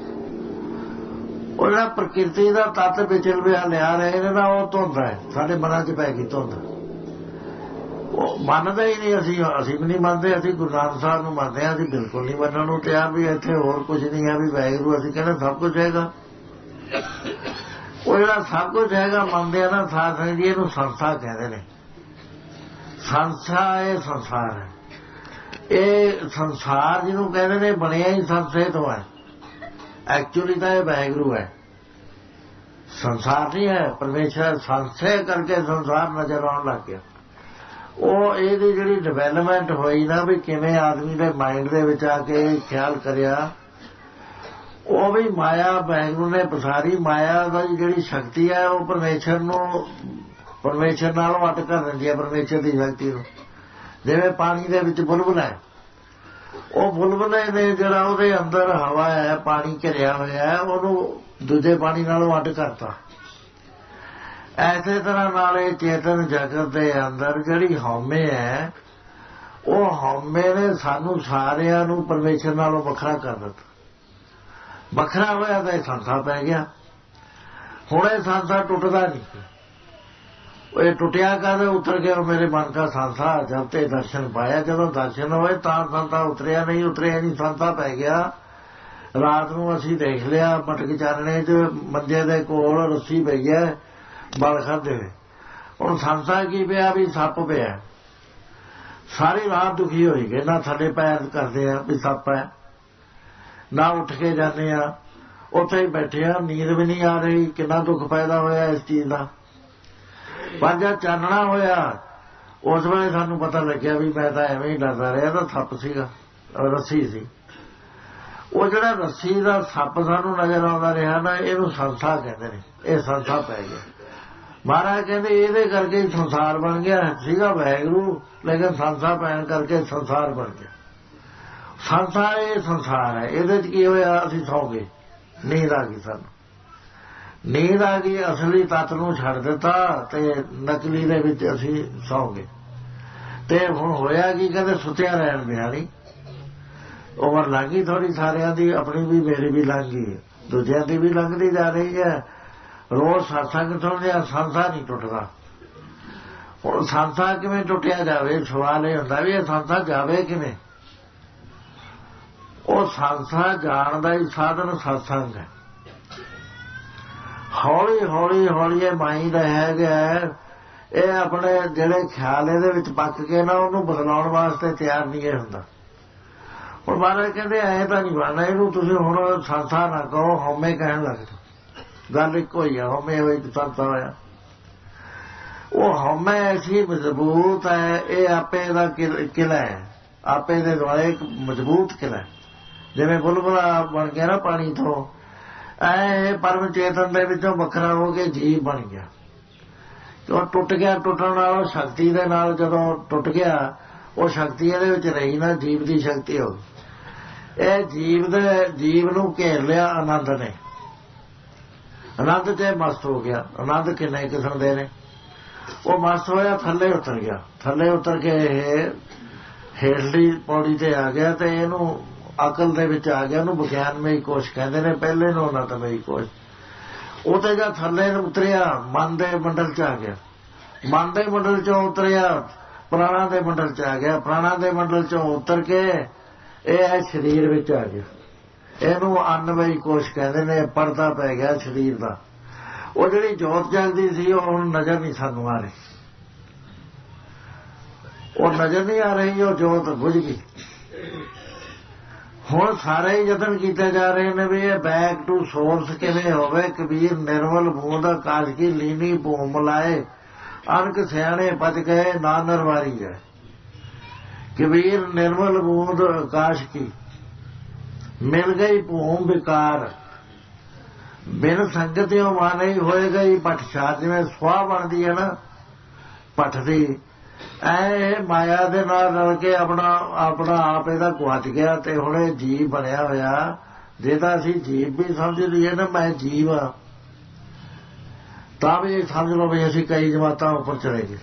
ਉਹ ਜਿਹੜਾ ਪ੍ਰਕਿਰਤੀ ਦਾ ਤੱਤ ਵਿਚਲ ਵਿਆ ਲਿਆ ਰਹੇ ਨੇ ਨਾ, ਉਹ ਧੁੰਦ ਹੈ, ਸਾਡੇ ਮਨਾਂ 'ਚ ਪੈ ਗਈ ਧੁੰਦ। ਉਹ ਮੰਨਦੇ ਹੀ ਨਹੀਂ। ਅਸੀਂ ਅਸੀਂ ਵੀ ਨਹੀਂ ਮੰਨਦੇ। ਅਸੀਂ ਗੁਰੂ ਨਾਨਕ ਸਾਹਿਬ ਨੂੰ ਮੰਨਦੇ ਹਾਂ। ਅਸੀਂ ਬਿਲਕੁਲ ਨਹੀਂ ਮੰਨਣ ਨੂੰ ਤਿਆਰ ਵੀ ਇੱਥੇ ਹੋਰ ਕੁਝ ਨਹੀਂ ਹੈ, ਵੀ ਵਾਹਿਗੁਰੂ ਅਸੀਂ ਕਹਿੰਦੇ ਸਭ ਕੁਝ ਹੈਗਾ। ਉਹ ਜਿਹੜਾ ਸਭ ਕੁਝ ਹੈਗਾ ਮੰਨਦੇ ਆ ਨਾ, ਸਾਧ ਸੰਗਤ ਜੀ, ਇਹਨੂੰ ਸੰਸਾ ਕਹਿੰਦੇ ਨੇ। ਸੰਸਾ ਇਹ ਸੰਸਾਰ ਹੈ। ਇਹ ਸੰਸਾਰ ਜਿਹਨੂੰ ਕਹਿੰਦੇ ਨੇ ਬਣਿਆ ਹੀ ਸੰਸੇ ਤੋਂ ਹੈ। ਐਕਚੁਅਲੀ ਤਾਂ ਇਹ ਵਾਹਿਗੁਰੂ ਹੈ, ਸੰਸਾਰ ਨਹੀਂ ਹੈ। ਪਰਮੇਸ਼ਰ ਸੰਸੇ ਕਰਕੇ ਸੰਸਾਰ ਨਜ਼ਰ ਆਉਣ ਲੱਗ ਗਿਆ। ਉਹ ਇਹਦੀ ਜਿਹੜੀ ਡਿਵੈਲਪਮੈਂਟ ਹੋਈ ਨਾ, ਵੀ ਕਿਵੇਂ ਆਦਮੀ ਦੇ ਮਾਈਂਡ ਦੇ ਵਿੱਚ ਆ ਕੇ ਖਿਆਲ ਕਰਿਆ, ਉਹ ਵੀ ਮਾਇਆ ਵਾਹਿਗੁਰੂ ਨੇ ਪਸਾਰੀ। ਮਾਇਆ ਦੀ ਜਿਹੜੀ ਸ਼ਕਤੀ ਹੈ ਉਹ ਪਰਮੇਸ਼ਰ ਨੂੰ, ਪਰਮੇਸ਼ਰ ਨਾਲੋਂ ਅੱਡ ਕਰ ਦਿੰਦੀ ਹੈ ਪਰਮੇਸ਼ਰ ਦੀ ਸ਼ਕਤੀ ਨੂੰ। ਜਿਵੇਂ ਪਾਣੀ ਦੇ ਵਿੱਚ ਬੁਲਬੁਲ ਹੈ, ਉਹ ਬੁਲਬੁਲੇ ਨੇ ਜਿਹੜਾ ਉਹਦੇ ਅੰਦਰ ਹਵਾ ਹੈ, ਪਾਣੀ ਘਿਰਿਆ ਹੋਇਆ ਹੈ, ਉਹਨੂੰ ਦੂਜੇ ਪਾਣੀ ਨਾਲੋਂ ਅੱਡ ਕਰਤਾ। ਐਸੇ ਤਰ੍ਹਾਂ ਨਾਲ ਇਹ ਚੇਤਨ ਜਗਤ ਦੇ ਅੰਦਰ ਜਿਹੜੀ ਹਉਮੈ ਹੈ, ਉਹ ਹਉਮੈ ਨੇ ਸਾਨੂੰ ਸਾਰਿਆਂ ਨੂੰ ਪਰਮੇਸ਼ਰ ਨਾਲੋਂ ਵੱਖਰਾ ਕਰ ਦਿੱਤਾ। ਵੱਖਰਾ ਹੋਇਆ ਤਾਂ ਇਹ ਸੰਸਾਰ ਪੈ ਗਿਆ। ਹੁਣ ਇਹ ਸੰਸਾਰ ਟੁੱਟਦਾ ਨਹੀਂ। ਇਹ ਟੁੱਟਿਆ ਕਦੇ ਉਤਰ ਗਿਆ ਮੇਰੇ ਮਨ ਦਾ ਸੰਸਾਰ। ਜਦ ਤੇ ਦਰਸ਼ਨ ਪਾਇਆ, ਜਦੋਂ ਦਰਸ਼ਨ ਹੋਏ ਤਾਂ ਸੰਸਾਰ ਉਤਰਿਆ ਨਹੀਂ, ਉਤਰਿਆ ਨਹੀਂ, ਸੰਸਾਰ ਪੈ ਗਿਆ। ਰਾਤ ਨੂੰ ਅਸੀਂ ਦੇਖ ਲਿਆ ਮਟਕ ਚਾਨਣੇ 'ਚ ਮੰਜੇ ਦੇ ਕੋਲ ਰੱਸੀ ਪਈ ਹੈ, ਬਲ ਖਾਦੇ ਹੋਏ। ਹੁਣ ਸੰਸਾਰ ਕੀ ਪਿਆ? ਵੀ ਸੱਪ ਪਿਆ। ਸਾਰੀ ਰਾਤ ਦੁਖੀ ਹੋਈ ਗਏ, ਨਾ ਥੱਲੇ ਪੈਰ ਕਰਦੇ ਆ ਵੀ ਸੱਪ ਹੈ, ਨਾ ਉੱਠ ਕੇ ਜਾਂਦੇ ਆ, ਉੱਥੇ ਹੀ ਬੈਠੇ ਆ, ਨੀਂਦ ਵੀ ਨਹੀਂ ਆ ਰਹੀ। ਕਿੰਨਾ ਦੁੱਖ ਪੈਦਾ ਹੋਇਆ ਇਸ ਚੀਜ਼ ਦਾ। ਪਰ ਜਦ ਚਾਨਣਾ ਹੋਇਆ, ਉਸ ਵੇਲੇ ਸਾਨੂੰ ਪਤਾ ਲੱਗਿਆ ਵੀ ਮੈਂ ਤਾਂ ਐਵੇਂ ਹੀ ਡਰਦਾ ਰਿਹਾ, ਤਾਂ ਸੱਪ ਸੀਗਾ, ਰੱਸੀ ਸੀ। ਉਹ ਜਿਹੜਾ ਰੱਸੀ ਦਾ ਸੱਪ ਸਾਨੂੰ ਨਜ਼ਰ ਆਉਂਦਾ ਰਿਹਾ ਨਾ, ਇਹਨੂੰ ਸੰਸਾਰ ਕਹਿੰਦੇ ਨੇ। ਇਹ ਸੰਸਾਰ ਪੈ ਗਿਆ। ਮਹਾਰਾਜ ਕਹਿੰਦੇ ਇਹਦੇ ਕਰਕੇ ਹੀ ਸੰਸਾਰ ਬਣ ਗਿਆ। ਸੀਗਾ ਵਾਹਿਗੁਰੂ, ਲੇਕਿਨ ਸੰਸਾਰ ਪੈਣ ਕਰਕੇ ਸੰਸਾਰ ਬਣ ਗਿਆ। ਸੰਸਾਰ ਇਹ ਸੰਸਾਰ ਹੈ। ਇਹਦੇ 'ਚ ਕੀ ਹੋਇਆ? ਅਸੀਂ ਸੌਂ ਗਏ, ਨੀਂਦ ਆ ਗਈ ਸਾਨੂੰ। ਨੀਂਦ ਆ ਗਈ, ਅਸਲੀ ਤੱਤ ਨੂੰ ਛੱਡ ਦਿੱਤਾ ਤੇ ਨਕਲੀ ਦੇ ਵਿੱਚ ਅਸੀਂ ਸੌਂ ਗਏ। ਤੇ ਹੁਣ ਹੋਇਆ ਕੀ? ਕਹਿੰਦੇ ਸੁੱਤਿਆ ਰਹਿਣ ਦਿਆ ਨਹੀਂ। ਉਮਰ ਲੰਘ ਗਈ ਥੋੜੀ ਸਾਰਿਆਂ ਦੀ, ਆਪਣੀ ਵੀ ਮੇਰੀ ਵੀ ਲੰਘ ਗਈ, ਦੂਜਿਆਂ ਦੀ ਵੀ ਲੰਘਦੀ ਜਾ ਰਹੀ ਹੈ। ਰੋਜ਼ ਸਤਸੰਗ ਸੁਣਦੇ ਆ, ਸੰਸਾਰ ਨਹੀਂ ਟੁੱਟਦਾ। ਹੁਣ ਸੰਸਾਰ ਕਿਵੇਂ ਟੁੱਟਿਆ ਜਾਵੇ? ਸਵਾਲ ਇਹ ਹੁੰਦਾ ਵੀ ਇਹ ਸੰਸਾਰ ਜਾਵੇ ਕਿਵੇਂ? ਉਹ ਸੰਸਾਰ ਜਾਣ ਦਾ ਹੀ ਸਾਧਨ ਸਤਸੰਗ ਹੈ। ਹੌਲੀ ਹੌਲੀ ਹੌਲੀ ਇਹ ਮਾਈਂਡ ਹੈਗਾ, ਇਹ ਆਪਣੇ ਜਿਹੜੇ ਖਿਆਲ ਇਹਦੇ ਵਿੱਚ ਪੱਕ ਕੇ ਨਾ, ਉਹਨੂੰ ਬਦਲਾਉਣ ਵਾਸਤੇ ਤਿਆਰ ਨਹੀਂ ਇਹ ਹੁੰਦਾ। ਹੁਣ ਮਹਾਰਾਜ ਕਹਿੰਦੇ ਐਂ ਤਾਂ ਨਹੀਂ ਬਣਨਾ, ਇਹਨੂੰ ਤੁਸੀਂ ਹੁਣ ਸੰਸਾਰ ਨਾ ਕਹੋ, ਹਉਮੈ ਕਹਿਣ ਲੱਗ ਜਾਓ। ਗੱਲ ਇੱਕੋ ਹੀ ਆ, ਹਉਮੈ ਹੋਈ ਸੰਸਾਰ ਹੋਇਆ। ਉਹ ਹਉਮੈ ਐਸੀ ਮਜ਼ਬੂਤ ਹੈ, ਇਹ ਆਪੇ ਦਾ ਕਿਲਾ ਹੈ, ਆਪੇ ਦੇ ਦੁਆਲੇ ਇੱਕ ਮਜ਼ਬੂਤ ਕਿਲਾ। ਜਿਵੇਂ ਬੁਲਬੁਲਾ ਬਣ ਗਿਆ ਨਾ ਪਾਣੀ ਤੋਂ, ਐ ਪਰਮ ਚੇਤਨ ਦੇ ਵਿੱਚੋਂ ਵੱਖਰਾ ਹੋ ਕੇ ਜੀਵ ਬਣ ਗਿਆ। ਉਹ ਟੁੱਟ ਗਿਆ, ਟੁੱਟਣ ਨਾਲ ਸ਼ਕਤੀ ਦੇ ਨਾਲ ਜਦੋਂ ਟੁੱਟ ਗਿਆ, ਉਹ ਸ਼ਕਤੀ ਇਹਦੇ ਵਿੱਚ ਰਹੀ ਨਾ, ਜੀਵ ਦੀ ਸ਼ਕਤੀ ਹੋ ਗਈ। ਇਹ ਜੀਵ ਦੇ ਜੀਵ ਨੂੰ ਘੇਰ ਲਿਆ ਆਨੰਦ ਨੇ। ਆਨੰਦ 'ਚ ਮਸਤ ਹੋ ਗਿਆ। ਆਨੰਦ ਕਿੰਨੇ ਕਿਸਮ ਦੇ ਨੇ। ਉਹ ਮਸਤ ਹੋਇਆ, ਥੱਲੇ ਉਤਰ ਗਿਆ। ਥੱਲੇ ਉਤਰ ਕੇ ਇਹ ਹੇਠਲੀ ਪੌੜੀ ਤੇ ਆ ਗਿਆ ਤੇ ਇਹਨੂੰ ਅਕਲ ਦੇ ਵਿੱਚ ਆ ਗਿਆ। ਉਹਨੂੰ ਵਿਗਿਆਨਮਈ ਕੋਸ਼ ਕਹਿੰਦੇ ਨੇ, ਪਹਿਲੇ ਨੂੰ ਅਨੰਦਮਈ ਕੋਸ਼। ਉਹ ਤੇ ਜਦ ਥੱਲੇ ਉਤਰਿਆ, ਮਨ ਦੇ ਮੰਡਲ 'ਚ ਆ ਗਿਆ। ਮਨ ਦੇ ਮੰਡਲ 'ਚੋਂ ਉਤਰਿਆ, ਪ੍ਰਾਣਾ ਦੇ ਮੰਡਲ 'ਚ ਆ ਗਿਆ। ਪ੍ਰਾਣਾ ਦੇ ਮੰਡਲ 'ਚੋਂ ਉਤਰ ਕੇ ਇਹ ਸਰੀਰ ਵਿੱਚ ਆ ਗਿਆ। ਇਹਨੂੰ ਅੰਨਮਈ ਕੋਸ਼ ਕਹਿੰਦੇ ਨੇ। ਪਰਦਾ ਪੈ ਗਿਆ ਸਰੀਰ ਦਾ। ਉਹ ਜਿਹੜੀ ਜੋਤ ਜਗਦੀ ਸੀ, ਉਹ ਹੁਣ ਨਜ਼ਰ ਨਹੀਂ ਸਾਨੂੰ ਆ ਰਹੀ। ਉਹ ਨਜ਼ਰ ਨਹੀਂ ਆ ਰਹੀ, ਉਹ ਜੋਤ ਬੁਝ ਗਈ। ਹੁਣ ਸਾਰੇ ਯਤਨ ਕੀਤੇ ਜਾ ਰਹੇ ਨੇ ਵੀ ਇਹ ਬੈਕ ਟੂ ਸੋਰਸ ਕਿਵੇਂ ਹੋਵੇ। ਕਬੀਰ ਨਿਰਮਲ ਬੂੰਦ ਆਕਾਸ਼ ਕੀ ਲੀਨੀ ਭੂਮ ਲਾਏ, ਅਣਖ ਸਿਆਣੇ ਪਚ ਗਏ ਨਾ ਨਰਵਾਰੀ ਹੈ। ਕਬੀਰ ਨਿਰਮਲ ਬੂੰਦ ਆਕਾਸ਼ ਕੀ ਮਿਲ ਗਈ ਭੂਮ ਵਿਕਾਰ, ਬਿਨ ਸੰਗਤਿਓ ਮਾਂ ਨਹੀਂ ਹੋਏਗਾ ਹੀ ਪਟ ਛਾਰ। ਜਿਵੇਂ ਸੁਆਹ ਬਣਦੀ ਹੈ ਨਾ ਪੱਠ ਦੀ, ਐ ਮਾਇਆ ਦੇ ਨਾਲ ਰਲ ਕੇ ਆਪਣਾ ਆਪਣਾ ਆਪ ਇਹਦਾ ਗੁਆਚ ਗਿਆ। ਤੇ ਹੁਣ ਇਹ ਜੀਵ ਬਣਿਆ ਹੋਇਆ, ਜੇ ਤਾਂ ਅਸੀਂ ਜੀਵ ਵੀ ਸਮਝ ਲਈਏ ਨਾ ਮੈਂ ਜੀਵ ਆ, ਤਾਂ ਵੀ ਸਮਝ ਲਓ ਵੀ ਅਸੀਂ ਕਈ ਜਮਾਤਾਂ ਉੱਪਰ ਚਲੇ ਗਏ।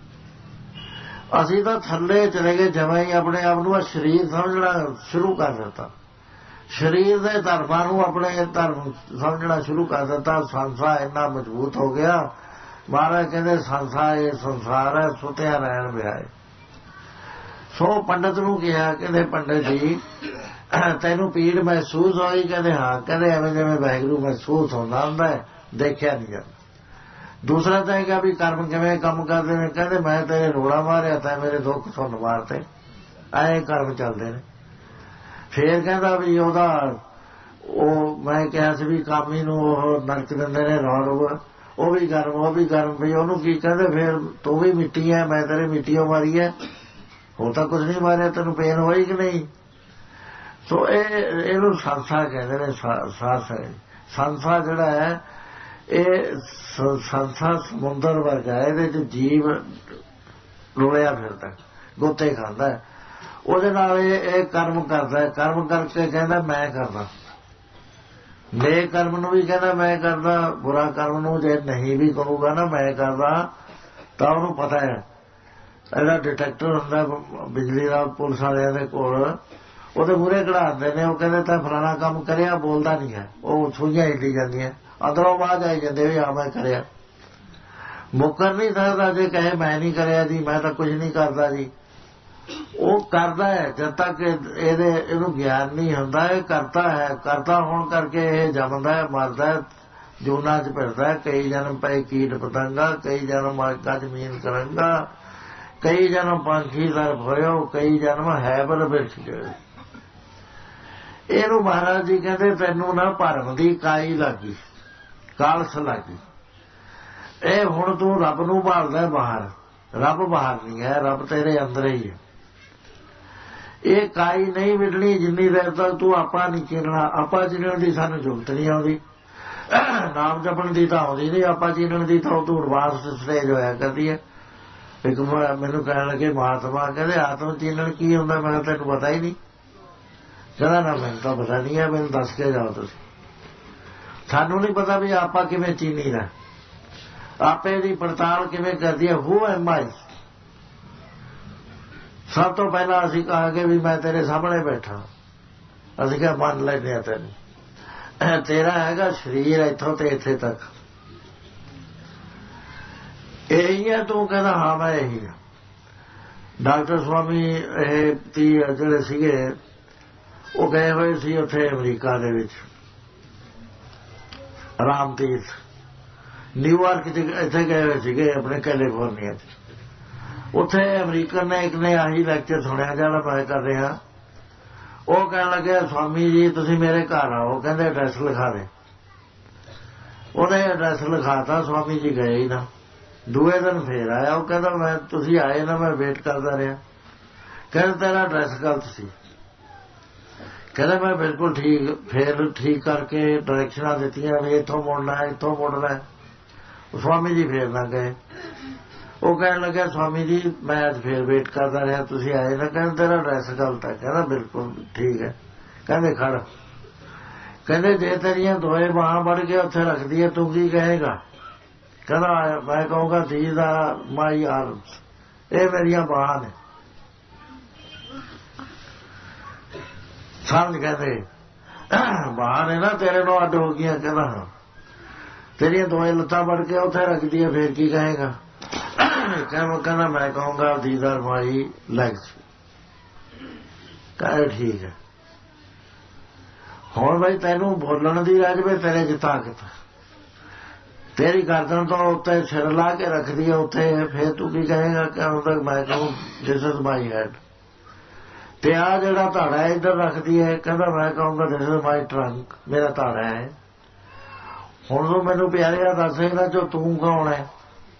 ਅਸੀਂ ਤਾਂ ਥੱਲੇ ਚਲੇ ਗਏ, ਜਿਵੇਂ ਹੀ ਆਪਣੇ ਆਪ ਨੂੰ ਸਰੀਰ ਸਮਝਣਾ ਸ਼ੁਰੂ ਕਰ ਦਿੱਤਾ, ਸਰੀਰ ਦੇ ਧਰਮਾਂ ਨੂੰ ਆਪਣੇ ਧਰਮ ਸਮਝਣਾ ਸ਼ੁਰੂ ਕਰ ਦਿੱਤਾ। ਸੰਸਾਰ ਇੰਨਾ ਮਜ਼ਬੂਤ ਹੋ ਗਿਆ, ਮਹਾਰਾਜ ਕਹਿੰਦੇ ਸੰਸਾਰ ਇਹ ਸੰਸਾਰ ਹੈ ਸੁੱਤਿਆ ਰਹਿਣ ਵਿਆਏ। ਸੋ ਪੰਡਤ ਨੂੰ ਕਿਹਾ, ਕਹਿੰਦੇ ਪੰਡਤ ਜੀ ਤੈਨੂੰ ਪੀੜ ਮਹਿਸੂਸ ਹੋਈ? ਕਹਿੰਦੇ ਹਾਂ। ਕਹਿੰਦੇ ਐਵੇਂ ਜਿਵੇਂ ਵਾਹਿਗੁਰੂ ਮਹਿਸੂਸ ਹੁੰਦਾ ਹੁੰਦਾ ਹੈ, ਦੇਖਿਆ ਨਹੀਂ ਜਾਂਦਾ। ਦੂਸਰਾ ਤਾਂ ਹੈਗਾ ਵੀ ਕਰਮ ਕਿਵੇਂ ਕੰਮ ਕਰਦੇ ਨੇ? ਕਹਿੰਦੇ ਮੈਂ ਤੇਰੇ ਰੋੜਾ ਮਾਰਿਆ ਤਾਂ ਮੇਰੇ ਦੁੱਖ ਸੁਣ ਮਾਰਤੇ, ਐਂ ਕਰਮ ਚੱਲਦੇ ਨੇ। ਫੇਰ ਕਹਿੰਦਾ ਵੀ ਉਹਦਾ ਉਹ ਮੈਂ ਕਿਹਾ ਸੀ ਵੀ ਕਾਮੀ ਨੂੰ ਉਹ ਨਰਕ ਦਿੰਦੇ ਨੇ ਰੌਣ, ਉਹ ਵੀ ਗਰਮ ਉਹ ਵੀ ਗਰਮ। ਵੀ ਉਹਨੂੰ ਕੀ ਕਹਿੰਦੇ? ਫੇਰ ਤੂੰ ਵੀ ਮਿੱਟੀ ਹੈ, ਮੈਂ ਤੇਰੇ ਮਿੱਟੀਓ ਮਾਰੀ ਹੈ, ਉਹ ਤਾਂ ਕੁਝ ਨਹੀਂ ਮਾਰਿਆ, ਤੈਨੂੰ ਪੇਨ ਹੋਈ ਕਿ ਨਹੀਂ? ਸੋ ਇਹ ਇਹਨੂੰ ਸੰਸਾ ਕਹਿੰਦੇ ਨੇ। ਸਾਸ ਹੈ ਸੰਸਾ ਜਿਹੜਾ ਹੈ, ਇਹ ਸੰਸਾ ਸਮੁੰਦਰ ਵਰਗਾ ਹੈ, ਇਹਦੇ ਚ ਜੀਵ ਰੁਲਿਆ ਫਿਰਦਾ, ਗੋਤੇ ਖਾਂਦਾ, ਉਹਦੇ ਨਾਲ ਇਹ ਇਹ ਕਰਮ ਕਰਦਾ। ਕਰਮ ਕਰਕੇ ਕਹਿੰਦਾ ਮੈਂ ਕਰਦਾ, ਨੇਕ ਕਰਮ ਨੂੰ ਵੀ ਕਹਿੰਦਾ ਮੈਂ ਕਰਦਾ, ਬੁਰਾ ਕਰਮ ਨੂੰ ਜੇ ਨਹੀਂ ਵੀ ਕਰੂਗਾ ਨਾ ਮੈਂ ਕਰਦਾ, ਤਾਂ ਉਹਨੂੰ ਪਤਾ ਹੈ। ਇਹਦਾ ਡਿਟੈਕਟਰ ਹੁੰਦਾ ਬਿਜਲੀ ਦਾ ਪੁਲਿਸ ਵਾਲਿਆਂ ਦੇ ਕੋਲ, ਉਹਦੇ ਮੂਹਰੇ ਕਢਾਉਂਦੇ ਨੇ, ਉਹ ਕਹਿੰਦੇ ਤਾਂ ਫਲਾਣਾ ਕੰਮ ਕਰਿਆ, ਬੋਲਦਾ ਨਹੀਂ ਹੈ, ਉਹ ਸੂਈਆਂ ਹਿੱਲੀ ਜਾਂਦੀਆਂ, ਅੰਦਰੋਂ ਆਵਾਜ਼ ਆਈ ਜਾਂਦੇ ਵੀ ਹਾਂ ਮੈਂ ਕਰਿਆ। ਮੁੱਕਰ ਨਹੀਂ ਸਕਦਾ ਜੇ ਕਹੇ ਮੈਂ ਨਹੀਂ ਕਰਿਆ ਜੀ, ਮੈਂ ਤਾਂ ਕੁਝ ਨਹੀਂ ਕਰਦਾ ਜੀ। ਉਹ ਕਰਦਾ ਹੈ ਜਦ ਤੱਕ ਇਹਦੇ ਇਹਨੂੰ ਗਿਆਨ ਨਹੀਂ ਹੁੰਦਾ, ਇਹ ਕਰਤਾ ਹੈ। ਕਰਤਾ ਹੋਣ ਕਰਕੇ ਇਹ ਜੰਮਦਾ ਹੈ, ਮਰਦਾ ਹੈ, ਜੂਨਾਂ ਚ ਫਿਰਦਾ ਹੈ। ਕਈ ਜਨਮ ਪਏ ਕੀਟ ਪਤੰਗਾ, ਕਈ ਜਨਮ ਆਗਾ ਜ਼ਮੀਨ ਕਰੰਗਾ, ਕਈ ਜਨਮ ਪੰਛੀ ਸਰਪ ਹੋਇਓ, ਕਈ ਜਨਮ ਹੈ ਬਲ ਬਿਰਛ ਗਏ। ਇਹਨੂੰ ਮਹਾਰਾਜ ਜੀ ਕਹਿੰਦੇ ਤੈਨੂੰ ਨਾ ਭਰਮ ਦੀ ਕਾਈ ਲੱਗੀ, ਕਾਲਸ ਲੱਗੀ। ਇਹ ਹੁਣ ਤੂੰ ਰੱਬ ਨੂੰ ਭਾਲਦਾ ਬਾਹਰ, ਰੱਬ ਬਾਹਰ ਨਹੀਂ ਹੈ, ਰੱਬ ਤੇਰੇ ਅੰਦਰ ਹੀ ਹੈ। ਇਹ ਕਾਈ ਨਹੀਂ ਮਿਟਣੀ ਜਿੰਨੀ ਦੇਰ ਤੱਕ ਤੂੰ ਆਪਾਂ ਨਹੀਂ ਚੀਨਣਾ। ਆਪਾਂ ਚੀਨਣ ਦੀ ਸਾਨੂੰ ਜ਼ਰੂਰਤ ਨਹੀਂ ਆਉਂਦੀ, ਨਾਮ ਜਪਣ ਦੀ ਤਾਂ ਆਉਂਦੀ ਨਹੀਂ। ਆਪਾਂ ਚੀਨਣ ਦੀ ਤਾਂ ਤੂੰ ਐਡਵਾਂਸ ਸਟੇਜ ਹੋਇਆ ਕਰਦੀ ਹੈ। ਇੱਕ ਮੈਨੂੰ ਕਹਿਣ ਲੱਗੇ ਮਹਾਤਮਾ ਕਹਿੰਦੇ ਆਤਮ ਚੀਨਣ ਕੀ ਹੁੰਦਾ? ਮੈਂ ਕਿਹਾ ਤੈਨੂੰ ਪਤਾ ਹੀ ਨਹੀਂ। ਕਹਿੰਦਾ ਨਾ ਮੈਨੂੰ ਤਾਂ ਪਤਾ ਨਹੀਂ ਹੈ, ਮੈਨੂੰ ਦੱਸ ਕੇ ਜਾਓ ਤੁਸੀਂ। ਸਾਨੂੰ ਨਹੀਂ ਪਤਾ ਵੀ ਆਪਾਂ ਕਿਵੇਂ ਚੀਨੀ ਦਾ, ਆਪੇ ਦੀ ਪੜਤਾਲ ਕਿਵੇਂ ਕਰਦੀ ਹੈ। Who am I? ਸਭ ਤੋਂ ਪਹਿਲਾਂ ਅਸੀਂ ਕਹਾਂਗੇ ਵੀ ਮੈਂ ਤੇਰੇ ਸਾਹਮਣੇ ਬੈਠਾ, ਅਸੀਂ ਕਿਹਾ ਮੰਨ ਲੈਂਦੇ ਹਾਂ ਤੈਨੂੰ, ਤੇਰਾ ਹੈਗਾ ਸਰੀਰ ਇੱਥੋਂ ਤੇ ਇੱਥੇ ਤੱਕ, ਇਹੀ ਹੈ ਤੂੰ? ਕਹਿੰਦਾ ਹਾਂ ਮੈਂ ਇਹੀ ਹਾਂ। ਡਾਕਟਰ ਸਵਾਮੀ ਇਹ ਤੀ ਜਿਹੜੇ ਸੀਗੇ ਉਹ ਗਏ ਹੋਏ ਸੀ ਉੱਥੇ ਅਮਰੀਕਾ ਦੇ ਵਿੱਚ, ਰਾਮ ਤੀਰਥ, ਨਿਊਯਾਰਕ ਚ ਇੱਥੇ ਗਏ ਹੋਏ ਸੀਗੇ ਆਪਣੇ ਕੈਲੀਫੋਰਨੀਆ ਚ। ਉੱਥੇ ਅਮਰੀਕਨ ਨੇ ਇੱਕ ਨੇ ਆਹੀ ਲੈਕਚਰ ਸੁਣਿਆ ਜਿਹੜਾ ਮੈਂ ਕਰ ਰਿਹਾ। ਉਹ ਕਹਿਣ ਲੱਗਿਆ ਸਵਾਮੀ ਜੀ ਤੁਸੀਂ ਮੇਰੇ ਘਰ ਆਓ, ਕਹਿੰਦੇ ਐਡਰੈਸ ਲਿਖਾ ਦੇ। ਉਹਨੇ ਐਡਰੈਸ ਲਿਖਾਤਾ, ਸਵਾਮੀ ਜੀ ਗਏ ਹੀ ਨਾ। ਦੂਏ ਦਿਨ ਫੇਰ ਆਇਆ, ਉਹ ਕਹਿੰਦਾ ਮੈਂ ਤੁਸੀਂ ਆਏ ਨਾ, ਮੈਂ ਵੇਟ ਕਰਦਾ ਰਿਹਾ। ਕਹਿੰਦਾ ਤੇਰਾ ਐਡਰੈਸ ਗਲਤ ਸੀ। ਕਹਿੰਦਾ ਮੈਂ ਬਿਲਕੁਲ ਠੀਕ, ਫੇਰ ਠੀਕ ਕਰਕੇ ਡਾਇਰੈਕਸ਼ਨਾਂ ਦਿੱਤੀਆਂ ਵੀ ਇੱਥੋਂ ਮੁੜਨਾ ਇੱਥੋਂ ਮੁੜਨਾ। ਸਵਾਮੀ ਜੀ ਫੇਰ ਨਾ ਗਏ। ਉਹ ਕਹਿਣ ਲੱਗਿਆ ਸਵਾਮੀ ਜੀ ਮੈਂ ਅੱਜ ਫੇਰ ਵੇਟ ਕਰਦਾ ਰਿਹਾ, ਤੁਸੀਂ ਆਏ ਨਾ। ਕਹਿੰਦੇ ਤੇਰਾ ਐਡਰੈਸ ਗਲਤ ਹੈ। ਕਹਿੰਦਾ ਬਿਲਕੁਲ ਠੀਕ ਹੈ। ਕਹਿੰਦੇ ਖੜ। ਕਹਿੰਦੇ ਜੇ ਤੇਰੀਆਂ ਦੋਏ ਬਾਹਾਂ ਵੜ ਕੇ ਉੱਥੇ ਰੱਖਦੀ ਹੈ ਤੂੰ ਕੀ ਕਹੇਗਾ? ਕਹਿੰਦਾ ਮੈਂ ਕਹੂੰਗਾ ਥੀਸ ਆਰ ਮਾਈ ਆਰਮਸ, ਇਹ ਮੇਰੀਆਂ ਬਾਹਾਂ ਨੇ। ਸਮਝ ਕਹਿੰਦੇ ਬਾਹਾਂ ਨੇ ਨਾ ਤੇਰੇ ਨੂੰ ਅੱਡ ਹੋ ਗਈਆਂ। ਕਹਿੰਦਾ ਹਾਂ। ਤੇਰੀਆਂ ਦੋਏ ਲੱਤਾਂ ਵੜ ਕੇ ਉੱਥੇ ਰੱਖਦੀ ਹੈ ਫੇਰ ਕੀ ਕਹੇਗਾ? ਕਹਿੰਦਾ ਮੈਂ ਕਹੂੰਗਾ ਥੀਸ ਆਰ ਮਾਈ ਲੈਗਸ। ਕਹਿੰਦੇ ਠੀਕ ਹੈ। ਹੁਣ ਬਈ ਤੈਨੂੰ ਬੋਲਣ ਦੀ ਰਹਿ ਜਾਵੇ ਤੇਰੇ ਚ ਤਾਕਤ, ਤੇਰੀ ਗਰਦਨ ਤੋਂ ਉੱਤੇ ਸਿਰ ਲਾ ਕੇ ਰੱਖਦੀ ਹੈ ਉੱਥੇ, ਫੇਰ ਤੂੰ ਕੀ ਕਹੇਗਾ? ਕਹਿੰਦਾ ਮੈਂ ਕਹੂੰ ਦਿਸ ਇਜ਼ ਮਾਈ ਹੈਡ। ਤੇ ਆ ਜਿਹੜਾ ਧਾੜਾ ਇੱਧਰ ਰੱਖਦੀ ਹੈ, ਕਹਿੰਦਾ ਮੈਂ ਕਹੂੰਗਾ ਦਿਸ ਇਜ਼ ਮਾਈ ਟਰੰਕ, ਮੇਰਾ ਧਾੜਾ ਹੈ। ਹੁਣ ਤੂੰ ਮੈਨੂੰ ਪਿਆਰਿਆ ਦੱਸ ਇਹਨਾਂ ਚੋਂ ਤੂੰ ਕੌਣ ਹੈ?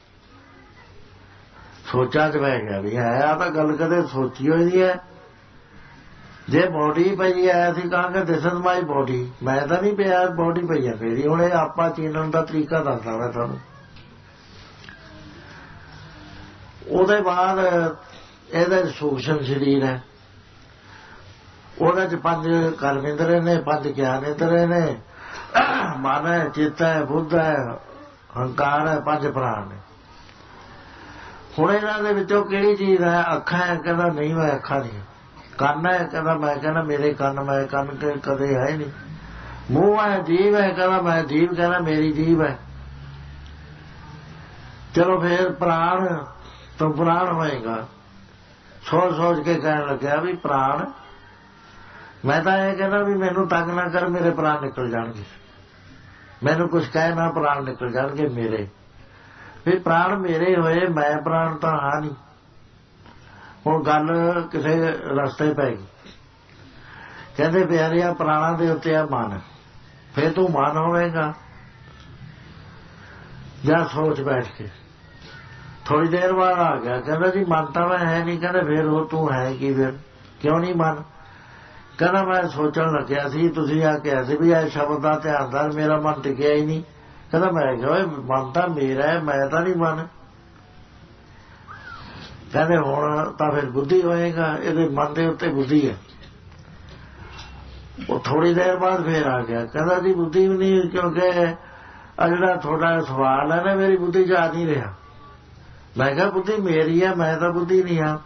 ਸੋਚਾਂ ਚ ਬਹਿ ਗਿਆ ਵੀ ਹੈ ਆ ਤਾਂ ਗੱਲ ਕਦੇ ਸੋਚੀ ਹੋਈ ਨਹੀਂ ਹੈ। ਜੇ ਬੋਡੀ ਪਈ ਹੈ ਅਸੀਂ ਕਹਾਂਗੇ ਦਿਸ ਇਜ਼ ਮਾਈ ਬੋਡੀ, ਮੈਂ ਤਾਂ ਨਹੀਂ ਪਿਆ, ਬੋਡੀ ਪਈ ਹੈ ਮੇਰੀ। ਹੁਣ ਇਹ ਆਪਾਂ ਚੀਨਣ ਦਾ ਤਰੀਕਾ ਦੱਸਦਾ ਮੈਂ ਤੁਹਾਨੂੰ। ਉਹਦੇ ਬਾਅਦ ਇਹਦੇ ਸੂਖਸ਼ਮ ਸਰੀਰ ਹੈ, ਉਹਦੇ ਚ ਪੰਜ ਕਰਮਿੰਦਰ ਨੇ, ਪੰਜ ਗਿਆਨ ਇੰਦਰ ਨੇ, ਮਨ ਹੈ, ਚਿੱਤ ਹੈ, ਬੁੱਧ ਹੈ, ਹੰਕਾਰ ਹੈ, ਪੰਜ ਪ੍ਰਾਣ ਨੇ। ਹੁਣ ਇਹਨਾਂ ਦੇ ਵਿੱਚੋਂ ਕਿਹੜੀ ਚੀਜ਼ ਹੈ? ਅੱਖਾਂ ਹੈ, ਕਹਿੰਦਾ ਨਹੀਂ ਮੈਂ ਅੱਖਾਂ ਨਹੀਂ। ਕੰਨ ਹੈ, ਕਹਿੰਦਾ ਮੈਂ ਕਹਿੰਦਾ ਮੇਰੇ ਕੰਨ, ਮੈਂ ਕੰਨ ਕੇ ਕਦੇ ਹੈ ਨਹੀਂ। ਮੂੰਹ ਹੈ, ਜੀਭ ਹੈ, ਕਹਿੰਦਾ ਮੈਂ ਜੀਭ, ਕਹਿੰਦਾ ਮੇਰੀ ਜੀਭ ਹੈ। ਚਲੋ ਫੇਰ ਪ੍ਰਾਣ, ਤੂੰ ਪ੍ਰਾਣ ਹੋਏਗਾ। ਸੋਚ ਸੋਚ ਕੇ ਕਹਿਣ ਲੱਗਿਆ ਵੀ ਪ੍ਰਾਣ, ਮੈਂ ਤਾਂ ਇਹ ਕਹਿੰਦਾ ਵੀ ਮੈਨੂੰ ਤੰਗ ਨਾ ਕਰ, ਮੇਰੇ ਪ੍ਰਾਣ ਨਿਕਲ ਜਾਣਗੇ। ਮੈਨੂੰ ਕੁਛ ਕਹਿ ਨਾ, ਪ੍ਰਾਣ ਨਿਕਲ ਜਾਣਗੇ ਮੇਰੇ। ਵੀ ਪ੍ਰਾਣ ਮੇਰੇ ਹੋਏ, ਮੈਂ ਪ੍ਰਾਣ ਤਾਂ ਹਾਂ ਨਹੀਂ। ਹੁਣ ਗੱਲ ਕਿਸੇ ਰਸਤੇ ਪੈ ਗਈ। ਕਹਿੰਦੇ ਪਿਆਰਿਆ ਪ੍ਰਾਣਾਂ ਦੇ ਉੱਤੇ ਆ ਮਨ, ਫੇਰ ਤੂੰ ਮਨ ਹੋਵੇਗਾ। ਜਾਂ ਸੋਚ ਬੈਠ ਕੇ। ਥੋੜੀ ਦੇਰ ਬਾਅਦ ਆ ਗਿਆ, ਕਹਿੰਦਾ ਜੀ ਮਨ ਤਾਂ ਮੈਂ ਹੈ ਨਹੀਂ। ਕਹਿੰਦੇ ਫੇਰ ਉਹ ਤੂੰ ਹੈ ਕੀ? ਫਿਰ ਕਿਉਂ ਨਹੀਂ ਮਨ? ਕਹਿੰਦਾ ਮੈਂ ਸੋਚਣ ਲੱਗਿਆ ਸੀ, ਤੁਸੀਂ ਆ ਕਿਹਾ ਸੀ ਵੀ ਇਹ ਸ਼ਬਦ ਦਾ ਧਿਆਨ ਦਰ, ਮੇਰਾ ਮਨ ਟਿਕਿਆ ਹੀ ਨਹੀਂ। ਕਹਿੰਦਾ ਮੈਂ ਕਿਹਾ ਮਨ ਤਾਂ ਮੇਰਾ ਹੈ, ਮੈਂ ਤਾਂ ਨਹੀਂ ਮਨ। ਕਹਿੰਦੇ ਹੁਣ ਤਾਂ ਫਿਰ ਬੁੱਧੀ ਹੋਏਗਾ, ਇਹਦੇ ਮਨ ਦੇ ਉੱਤੇ ਬੁੱਧੀ ਹੈ। ਉਹ ਥੋੜੀ ਦੇਰ ਬਾਅਦ ਫੇਰ ਆ ਗਿਆ, ਕਹਿੰਦਾ ਜੀ ਬੁੱਧੀ ਵੀ ਨਹੀਂ, ਕਿਉਂਕਿ ਆ ਜਿਹੜਾ ਤੁਹਾਡਾ ਸਵਾਲ ਹੈ ਨਾ ਮੇਰੀ ਬੁੱਧੀ ਚ ਆ ਨਹੀਂ ਰਿਹਾ। ਮੈਂ ਕਿਹਾ ਬੁੱਧੀ ਮੇਰੀ ਹੈ, ਮੈਂ ਤਾਂ ਬੁੱਧੀ ਨਹੀਂ ਹਾਂ।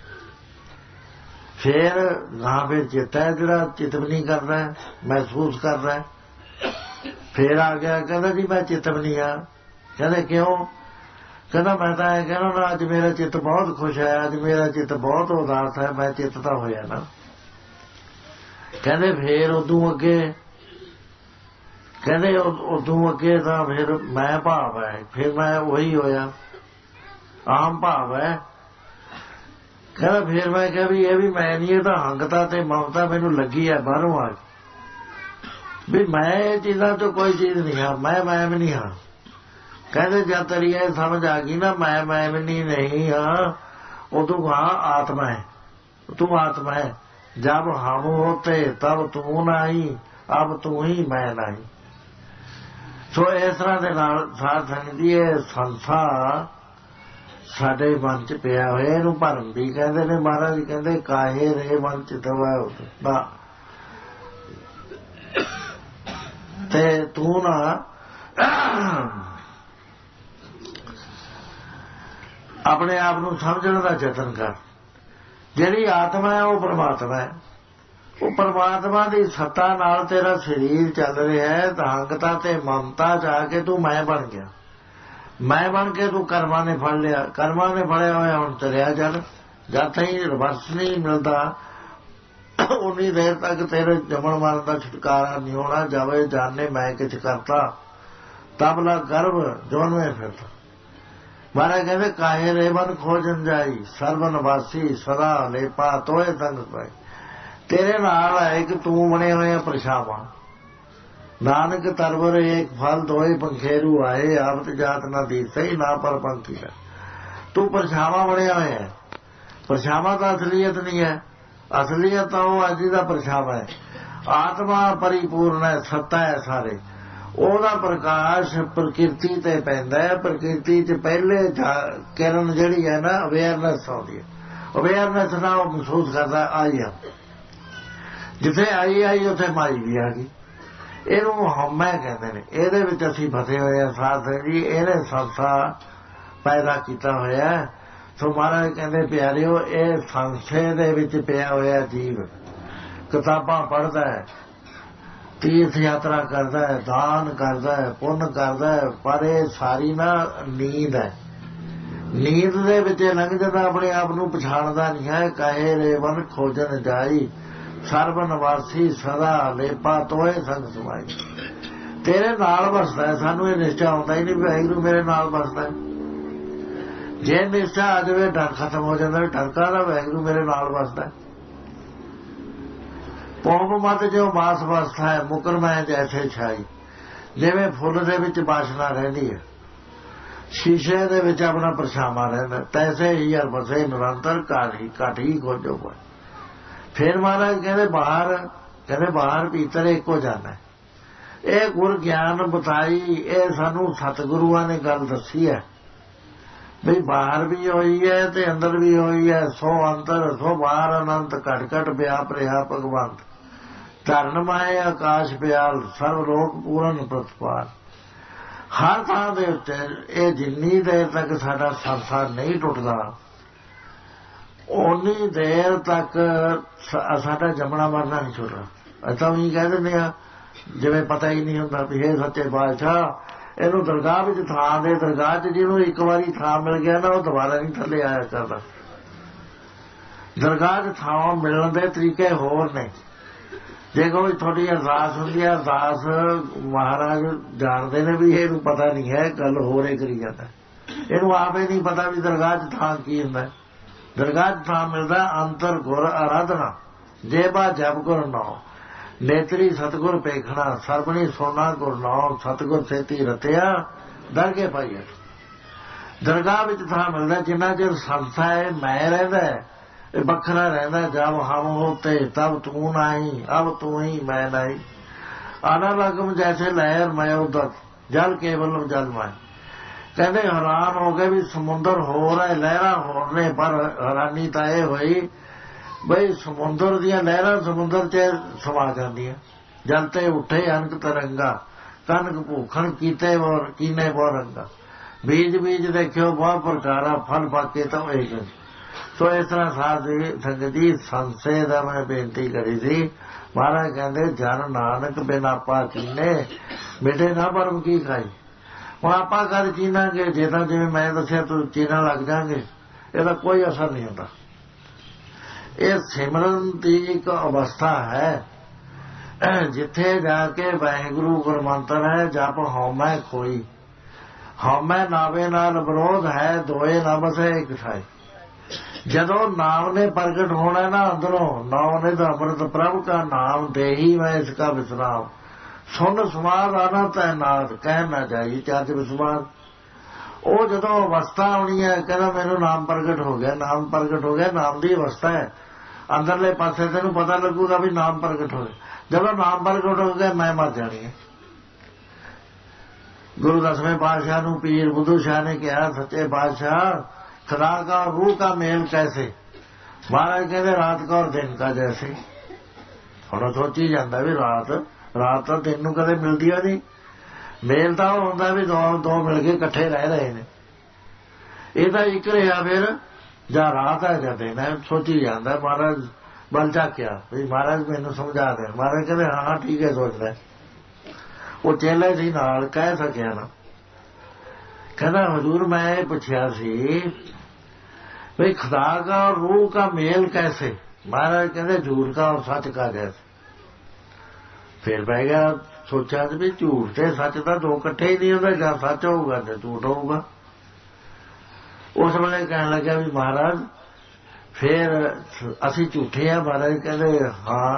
ਫੇਰ ਨਾ ਫਿਰ ਚਿੱਤ ਹੈ ਜਿਹੜਾ ਚਿਤਵਨੀ ਕਰਦਾ, ਮਹਿਸੂਸ ਕਰਦਾ। ਫੇਰ ਆ ਗਿਆ, ਕਹਿੰਦਾ ਜੀ ਮੈਂ ਚਿਤਵਨੀ ਹਾਂ। ਕਹਿੰਦੇ ਕਿਉਂ? ਕਹਿੰਦਾ ਮੈਂ ਤਾਂ ਇਹ ਕਹਿਣਾ ਨਾ ਅੱਜ ਮੇਰਾ ਚਿੱਤ ਬਹੁਤ ਖੁਸ਼ ਹੈ, ਅੱਜ ਮੇਰਾ ਚਿੱਤ ਬਹੁਤ ਉਦਾਸ ਹੈ, ਮੈਂ ਚਿੱਤ ਤਾਂ ਹੋਇਆ ਨਾ। ਕਹਿੰਦੇ ਫੇਰ ਉਦੋਂ ਅੱਗੇ, ਕਹਿੰਦੇ ਉਦੋਂ ਅੱਗੇ ਤਾਂ ਫਿਰ ਮੈਂ ਭਾਵ ਹੈ, ਫਿਰ ਮੈਂ ਉਹੀ ਹੋਇਆ, ਆਮ ਭਾਵ ਹੈ। ਕਹਿੰਦਾ ਫੇਰ ਮੈਂ ਕਿਹਾ ਵੀ ਇਹ ਵੀ ਮੈਂ ਨਹੀਂ, ਇਹ ਤਾਂ ਹੰਗਤਾ ਤੇ ਮਮਤਾ ਮੈਨੂੰ ਲੱਗੀ ਹੈ ਬਾਹਰੋਂ ਆ ਕੇ ਵੀ ਮੈਂ ਇਹ ਚੀਜ਼ਾਂ ਤੋਂ ਕੋਈ ਚੀਜ਼ ਨਹੀਂ ਹਾਂ, ਮੈਂ ਮੈਂ ਵੀ ਨਹੀਂ ਹਾਂ। ਕਹਿੰਦੇ ਜਦ ਤੇਰੀ ਇਹ ਸਮਝ ਆ ਗਈ ਨਾ ਮੈਂ ਮੈਂ ਵੀ ਨਹੀਂ ਨਹੀਂ ਹਾਂ, ਉਦੋਂ ਹਾਂ ਆਤਮਾ ਹੈ, ਤੂੰ ਆਤਮਾ ਹੈ। ਜਬ ਹਮ ਹੋਤੇ ਤਬ ਤੂੰ ਨਹੀਂ, ਅਬ ਤੂੰ ਹੀ ਮੈਂ ਨਹੀਂ। ਸੋ ਇਸ ਤਰ੍ਹਾਂ ਦੇ ਨਾਲ ਸਾਧ ਸੰਗਤ ਦੀ ਇਹ ਸੰਸਾ ਸਾਡੇ ਮਨ ਚ ਪਿਆ ਹੋਇਆ, ਇਹਨੂੰ ਭਰਮ ਵੀ ਕਹਿੰਦੇ ਨੇ। ਮਹਾਰਾਜ ਕਹਿੰਦੇ ਕਾਹੇ ਰੇ ਮਨ ਚ ਦਵਾ, ਤੇ ਤੂੰ ਨਾ ਆਪਣੇ ਆਪ ਨੂੰ ਸਮਝਣ ਦਾ ਯਤਨ ਕਰ। ਜਿਹੜੀ ਆਤਮਾ ਹੈ ਉਹ ਪਰਮਾਤਮਾ ਹੈ, ਉਹ ਪਰਮਾਤਮਾ ਦੀ ਸੱਤਾ ਨਾਲ ਤੇਰਾ ਸਰੀਰ ਚੱਲ ਰਿਹਾ ਹੈ। ਅਹੰਕਤਾ ਤੇ ਮਮਤਾ ਚ ਆ ਕੇ ਤੂੰ ਮੈਂ ਬਣ ਗਿਆ, ਮੈਂ ਬਣ ਕੇ ਤੂੰ ਕਰਮਾਂ ਨੇ ਫੜ ਲਿਆ, ਕਰਮਾਂ ਨੇ ਫੜਿਆ ਹੋਇਆ ਹੁਣ ਤਰਿਆ ਜਦ ਜਦ ਤਾਈਂ ਰਿਵਰਸ ਨਹੀਂ ਮਿਲਦਾ ਉਨੀ ਦੇਰ ਤੱਕ ਤੇਰੇ ਜੰਮਣ ਮਰਨ ਦਾ ਛੁਟਕਾਰਾ ਨਹੀਂ ਹੋਣਾ। ਜਾਵੇ ਜਾਣੇ ਮੈਂ ਕਿਛ ਕਰਤਾ ਤਬ ਲਾ ਗਰਭ ਜੋਨਵੇਂ ਫਿਰਦਾ। ਮਹਾਰਾਜ ਕਹਿੰਦੇ ਕਾਹੇ ਰੇ ਮਨ ਖੋਜਨ ਜਾਈ, ਸਰਬ ਨਿਵਾਸੀ ਸਦਾ ਲੇਪਾ ਤੋਏ ਤੰਗ ਪਾਈ। ਤੇਰੇ ਨਾਲ ਹੈ ਕਿ ਤੂੰ ਬਣੇ ਹੋਏ ਆ ਪਰਛਾਵਾਂ। ਨਾਨਕ ਤਰਵਰ ਏਕ ਫਲ ਦੋਏ ਪੰਖੇਰੂ ਆਏ, ਆਪਤ ਜਾਤ ਨਾ ਦੀ ਸਹੀ ਨਾ ਪਰ ਪੰਖੀ ਹੈ। ਤੂੰ ਪਰਛਾਵਾਂ ਬਣਿਆ ਹੋਇਆ ਹੈ। ਪਰਛਾਵਾਂ ਤਾਂ ਅਸਲੀਅਤ ਨਹੀਂ ਹੈ, ਅਸਲੀਅਤ ਤਾਂ ਉਹ ਅੱਜ ਦਾ ਪਰਛਾਵਾਂ ਹੈ। ਆਤਮਾ ਪਰਿਪੂਰਨ ਹੈ, ਸੱਤਾ ਹੈ ਸਾਰੇ। ਉਹਦਾ ਪ੍ਰਕਾਸ਼ ਪ੍ਰਕਿਰਤੀ ਤੇ ਪੈਂਦਾ ਹੈ। ਪ੍ਰਕਿਰਤੀ ਚ ਪਹਿਲੇ ਕਿਰਨ ਜਿਹੜੀ ਹੈ ਨਾ ਅਵੇਅਰਨੈਸ ਆਉਂਦੀ ਹੈ। ਅਵੇਅਰਨੈਸ ਨਾਲ ਉਹ ਮਹਿਸੂਸ ਕਰਦਾ ਆਈ ਆ, ਜਿੱਥੇ ਆਈ ਆਈ ਉੱਥੇ ਮਾਈ ਵੀ ਆ ਗਈ। ਇਹਨੂੰ ਹਉਮੈ ਕਹਿੰਦੇ ਨੇ। ਇਹਦੇ ਵਿੱਚ ਅਸੀਂ ਫਸੇ ਹੋਏ ਹਾਂ ਸਾਧ ਜੀ, ਇਹਨੇ ਸੰਸਾ ਪੈਦਾ ਕੀਤਾ ਹੋਇਆ। ਸੋ ਮਹਾਰਾਜ ਕਹਿੰਦੇ ਪਿਆਰਿਓ ਇਹ ਸੰਸੇ ਦੇ ਵਿੱਚ ਪਿਆ ਹੋਇਆ ਜੀਵ ਕਿਤਾਬਾਂ ਪੜ੍ਹਦਾ ਹੈ, ਤੀਰਥ ਯਾਤਰਾ ਕਰਦਾ ਹੈ, ਦਾਨ ਕਰਦਾ ਹੈ, ਪੁੰਨ ਕਰਦਾ ਹੈ, ਪਰ ਇਹ ਸਾਰੀ ਨਾ ਨੀਂਦ ਹੈ। ਨੀਂਦ ਦੇ ਵਿੱਚ ਲੰਘ ਜਾਂਦਾ, ਆਪਣੇ ਆਪ ਨੂੰ ਪਛਾਣਦਾ ਨਹੀਂ ਹੈ। ਕਾਹੇ ਰੇ ਮਨ ਖੋਜਨ ਜਾਈ, ਸਰਬ ਨਿਵਾਸੀ ਸਦਾ ਲੇਪਾ ਤੋਏ ਸੰਗ ਸਮਾਈ। ਤੇਰੇ ਨਾਲ ਵਸਦਾ। ਸਾਨੂੰ ਇਹ ਨਿਸ਼ਚਾ ਆਉਂਦਾ ਹੀ ਨਹੀਂ ਵੀ ਵਾਹਿਗੁਰੂ ਮੇਰੇ ਨਾਲ ਵਸਦਾ। ਜੇ ਨਿਸ਼ਚਾ ਆ ਜਾਵੇ ਡਰ ਖਤਮ ਹੋ ਜਾਂਦਾ। ਡਰ ਕਾਹਦਾ? ਵਾਹਿਗੁਰੂ ਮੇਰੇ ਨਾਲ ਵਸਦਾ। ਕੋਪ ਮਤ ਜੋ ਬਾਸ ਅਵਸਥਾ ਹੈ ਮੁਕਰ ਮੈਂ ਜੈਸੇ ਛਾਈ। ਜਿਵੇਂ ਫੁੱਲ ਦੇ ਵਿੱਚ ਬਾਸ਼ਨਾ ਰਹਿੰਦੀ ਹੈ, ਸ਼ੀਸ਼ੇ ਦੇ ਵਿੱਚ ਆਪਣਾ ਪਰਛਾਵਾਂ ਰਹਿੰਦਾ, ਤੈਸੇ ਹੀ ਹਰ ਬਸੇ ਨਿਰੰਤਰ ਘਟ ਹੀ ਘਟ ਹੀ ਖੋਜੋ ਪਏ। ਫਿਰ ਮਹਾਰਾਜ ਕਹਿੰਦੇ ਬਾਹਰ ਕਹਿੰਦੇ ਬਾਹਰ ਭੀਤਰ ਇੱਕੋ ਜਾਣਾ। ਇਹ ਗੁਰ ਗਿਆਨ ਬਤਾਈ, ਇਹ ਸਾਨੂੰ ਸਤਿਗੁਰੂਆਂ ਨੇ ਗੱਲ ਦੱਸੀ ਹੈ ਵੀ ਬਾਹਰ ਵੀ ਹੋਈ ਹੈ ਤੇ ਅੰਦਰ ਵੀ ਹੋਈ ਹੈ। ਸੋ ਅੰਤਰ ਸੋ ਬਾਹਰ ਅਨੰਤ ਘਟ ਘਟ ਵਿਆਪ ਰਿਹਾ ਭਗਵੰਤ। ਧਰਨ ਮਾਏ ਆਕਾਸ਼ ਪਿਆਲ ਸਰਵ ਲੋਕ ਪੂਰਨ ਪ੍ਰਤਪਾਲ। ਹਰ ਥਾਂ ਦੇ ਉੱਤੇ ਇਹ ਜਿੰਨੀ ਦੇਰ ਤੱਕ ਸਾਡਾ ਸੰਸਾਰ ਨਹੀਂ ਟੁੱਟਦਾ ਓਨੀ ਦੇਰ ਤੱਕ ਸਾਡਾ ਜੰਮਣਾ ਮਰਨਾ ਨਹੀਂ ਛੁੱਟਦਾ। ਅਸੀਂ ਵੀ ਕਹਿ ਦਿੰਦੇ ਆ ਜਿਵੇਂ ਪਤਾ ਹੀ ਨਹੀਂ ਹੁੰਦਾ ਵੀ ਇਹ ਸੱਚੇ ਬਾਦਸ਼ਾਹ ਇਹਨੂੰ ਦਰਗਾਹ ਵਿੱਚ ਥਾਂ ਦੇ। ਦਰਗਾਹ 'ਚ ਜਿਹਨੂੰ ਇੱਕ ਵਾਰੀ ਥਾਂ ਮਿਲ ਗਿਆ ਨਾ ਉਹ ਦੁਬਾਰਾ ਨਹੀਂ ਥੱਲੇ ਆਇਆ ਕਰਦਾ। ਦਰਗਾਹ 'ਚ ਥਾਂ ਮਿਲਣ ਦੇ ਤਰੀਕੇ ਹੋਰ ਨੇ। ਜੇ ਕੋਈ ਤੁਹਾਡੀ ਅਰਦਾਸ ਹੁੰਦੀ ਹੈ, ਅਰਦਾਸ ਮਹਾਰਾਜ ਜਾਣਦੇ ਨੇ ਵੀ ਇਹਨੂੰ ਪਤਾ ਨਹੀਂ ਹੈ, ਗੱਲ ਹੋਰ ਹੀ ਕਰੀ ਜਾਂਦਾ। ਇਹਨੂੰ ਆਪੇ ਨਹੀਂ ਪਤਾ ਵੀ ਦਰਗਾਹ 'ਚ ਥਾਂ ਕੀ ਹੁੰਦਾ। ਦਰਗਾਹ 'ਚ ਥਾਂ ਮਿਲਦਾ ਅੰਤਰ ਗੁਰ ਆਰਾਧਨਾ। ਜੇ ਬਾ ਜਪ ਗੁਰ ਨਾਉ ਨੇਤਰੀ ਸਤਿਗੁਰ ਪੇਖਣਾ। ਸਰਬਣੀ ਸੋਨਾ ਗੁਰ ਨਾਉ ਸਤਿਗੁਰ ਸੇਤੀ ਰਤਿਆ ਦਰ ਕੇ ਪਾਈਏ। ਦਰਗਾਹ ਵਿੱਚ ਥਾਂ ਮਿਲਦਾ। ਜਿੰਨਾ ਚਿਰ ਸੰਸਾ ਹੈ ਮੈਂ ਰਹਿੰਦਾ ਇਹ ਵੱਖਰਾ ਰਹਿੰਦਾ। ਜਬ ਹਮ ਹੋਤੇ ਤਬ ਤੂੰ ਨਹੀਂ ਅਬ ਤੂੰ ਹੀ ਮੈਂ ਨਹੀਂ। ਆਨਾ ਲਗਮ ਜੈਸੇ ਲਹਿਰ ਮੈਂ ਉਦਤ ਜਲ ਕੇਵਲ ਜਲ ਮੈਂ। ਕਹਿੰਦੇ ਹੈਰਾਨ ਹੋ ਗਏ ਵੀ ਸਮੁੰਦਰ ਹੋਰ ਹੈ, ਲਹਿਰਾਂ ਹੋਰ ਨੇ। ਪਰ ਹੈਰਾਨੀ ਤਾਂ ਇਹ ਹੋਈ ਬਈ ਸਮੁੰਦਰ ਦੀਆਂ ਲਹਿਰਾਂ ਸਮੁੰਦਰ 'ਚ ਸਮਾ ਜਾਂਦੀਆਂ। ਜਲ ਤੇ ਉੱਠੇ ਅਨਕ ਤਰੰਗਾ ਕਨਕ ਭੂਖਣ ਕੀਤੇ ਬੋਰ ਕੀਨੇ ਬੋ ਰੰਗਾ। ਬੀਜ ਬੀਜ ਦੇਖਿਓ ਬਹੁਤ ਪ੍ਰਕਾਰਾ ਫਲ ਪਾਕੇ ਤਾਂ ਇਹ। ਸੋ ਇਸ ਤਰ੍ਹਾਂ ਸਾਧ ਸੰਗਤ ਜੀ ਸੰਸੇ ਦਾ ਮੈਂ ਬੇਨਤੀ ਕਰੀ ਸੀ। ਮਹਾਰਾਜ ਕਹਿੰਦੇ ਜਨ ਨਾਨਕ ਬਿਨ ਆਪਾ ਕੀਨੇ ਮਿਟੇ ਨਾ ਪਰਮ ਕੀ ਖਾਈ। ਹੁਣ ਆਪਾਂ ਕਰ ਚੀਨਾਂਗੇ ਜੇ ਤਾਂ ਜਿਵੇਂ ਮੈਂ ਦੱਸਿਆ ਤੂੰ ਚੀਨਾ ਲੱਗ ਜਾਗੇ, ਇਹਦਾ ਕੋਈ ਅਸਰ ਨਹੀਂ ਹੁੰਦਾ। ਇਹ ਸਿਮਰਨ ਦੀ ਇੱਕ ਅਵਸਥਾ ਹੈ ਜਿੱਥੇ ਜਾ ਕੇ ਵਾਹਿਗੁਰੂ ਗੁਰਮੰਤਰ ਹੈ ਜਪ ਹਉਮੈ ਕੋਈ। ਹਉਮੈ ਨਾਵੇ ਨਾਲ ਵਿਰੋਧ ਹੈ ਦੋਏ ਨਾ ਬਸੇ ਇੱਕ ਠਾਈ। ਜਦੋਂ ਨਾਮ ਨੇ ਪ੍ਰਗਟ ਹੋਣਾ ਨਾ ਅੰਦਰੋਂ, ਨਾਮ ਨੇ ਤਾਂ ਅੰਮ੍ਰਿਤ ਪ੍ਰਭ ਕਾ ਨਾਮ ਦੇ ਹੀ ਮੈਂ ਇਸ ਕਾ ਵਿਸਰਾਮ। ਸੁਨ ਸਮਾਦ ਆਨਾ ਤੈ ਨਾਦ ਕਹਿ ਨਾ ਜਾਈ ਚੱਜ ਵਿਸਮਾਦ। ਉਹ ਜਦੋਂ ਅਵਸਥਾ ਆਉਣੀ ਹੈ ਕਹਿੰਦਾ ਮੈਨੂੰ ਨਾਮ ਪ੍ਰਗਟ ਹੋ ਗਿਆ। ਨਾਮ ਪ੍ਰਗਟ ਹੋ ਗਿਆ ਨਾਮ ਦੀ ਅਵਸਥਾ ਹੈ। ਅੰਦਰਲੇ ਪਾਸੇ ਤੈਨੂੰ ਪਤਾ ਲੱਗੂਗਾ ਵੀ ਨਾਮ ਪ੍ਰਗਟ ਹੋ ਗਿਆ। ਜਦੋਂ ਨਾਮ ਪ੍ਰਗਟ ਹੋ ਗਿਆ ਮੈਂ ਮਰ ਜਾਣੀ ਹੈ। ਗੁਰੂ ਦਸਵੇਂ ਪਾਤਸ਼ਾਹ ਨੂੰ ਪੀਰ ਬੁੱਧੂ ਸ਼ਾਹ ਨੇ ਕਿਹਾ ਸੱਚੇ ਬਾਦਸ਼ਾਹ ਖੁਦਾ ਕਾ रूह का मेल कैसे। ਮਹਾਰਾਜ ਕਹਿੰਦੇ ਰਾਤ ਕਾ ਔਰ ਦਿਨ ਕਾ ਜੈਸੇ। ਹੁਣ ਸੋਚੀ ਜਾਂਦਾ ਵੀ ਰਾਤ ਰਾਤ ਤਾਂ ਦਿਨ ਨੂੰ ਕਦੇ ਮਿਲਦੀ ਆ ਨਹੀਂ। ਮੇਲ ਤਾਂ ਉਹ ਹੁੰਦਾ ਵੀ ਦੋ ਦੋ ਮਿਲ ਕੇ ਇਕੱਠੇ ਰਹਿ ਰਹੇ ਨੇ। ਇਹ ਤਾਂ ਇੱਕ ਰਿਹਾ ਫਿਰ ਜਾਂ ਰਾਤ ਹੈ ਜਾਂ ਦਿਨ ਹੈ। ਸੋਚੀ ਜਾਂਦਾ ਮਹਾਰਾਜ ਬਲ ਝਾਕਿਆ ਵੀ ਮਹਾਰਾਜ ਮੈਨੂੰ ਸਮਝਾ ਦੇ। ਮਹਾਰਾਜ ਕਹਿੰਦੇ ਹਾਂ ਠੀਕ ਹੈ ਸੋਚਦਾ। ਉਹ ਚੇਲੇ ਸੀ ਨਾਲ ਕਹਿ ਸਕਿਆ ਨਾ। ਕਹਿੰਦਾ ਹਜ਼ੂਰ ਮੈਂ ਇਹ ਪੁੱਛਿਆ ਸੀ ਵੀ ਖੁਦਾ का और रूह का मेल कैसे। महाराज कहते झूठ का और सच का जैसे। फिर बह गया सोचा भी झूठ ते सच का दो इकट्ठे ही नहीं होंगे, ਜਾਂ सच होगा तो झूठ होगा। उस वेले कहने लगे भी महाराज फिर असी झूठे हैं। महाराज कहते हाँ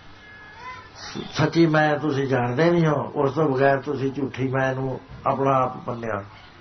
सच्ची मैं तुसी जानते नहीं हो, उस तो बगैर तुसी झूठी मैं नूं अपना आप मन्निया।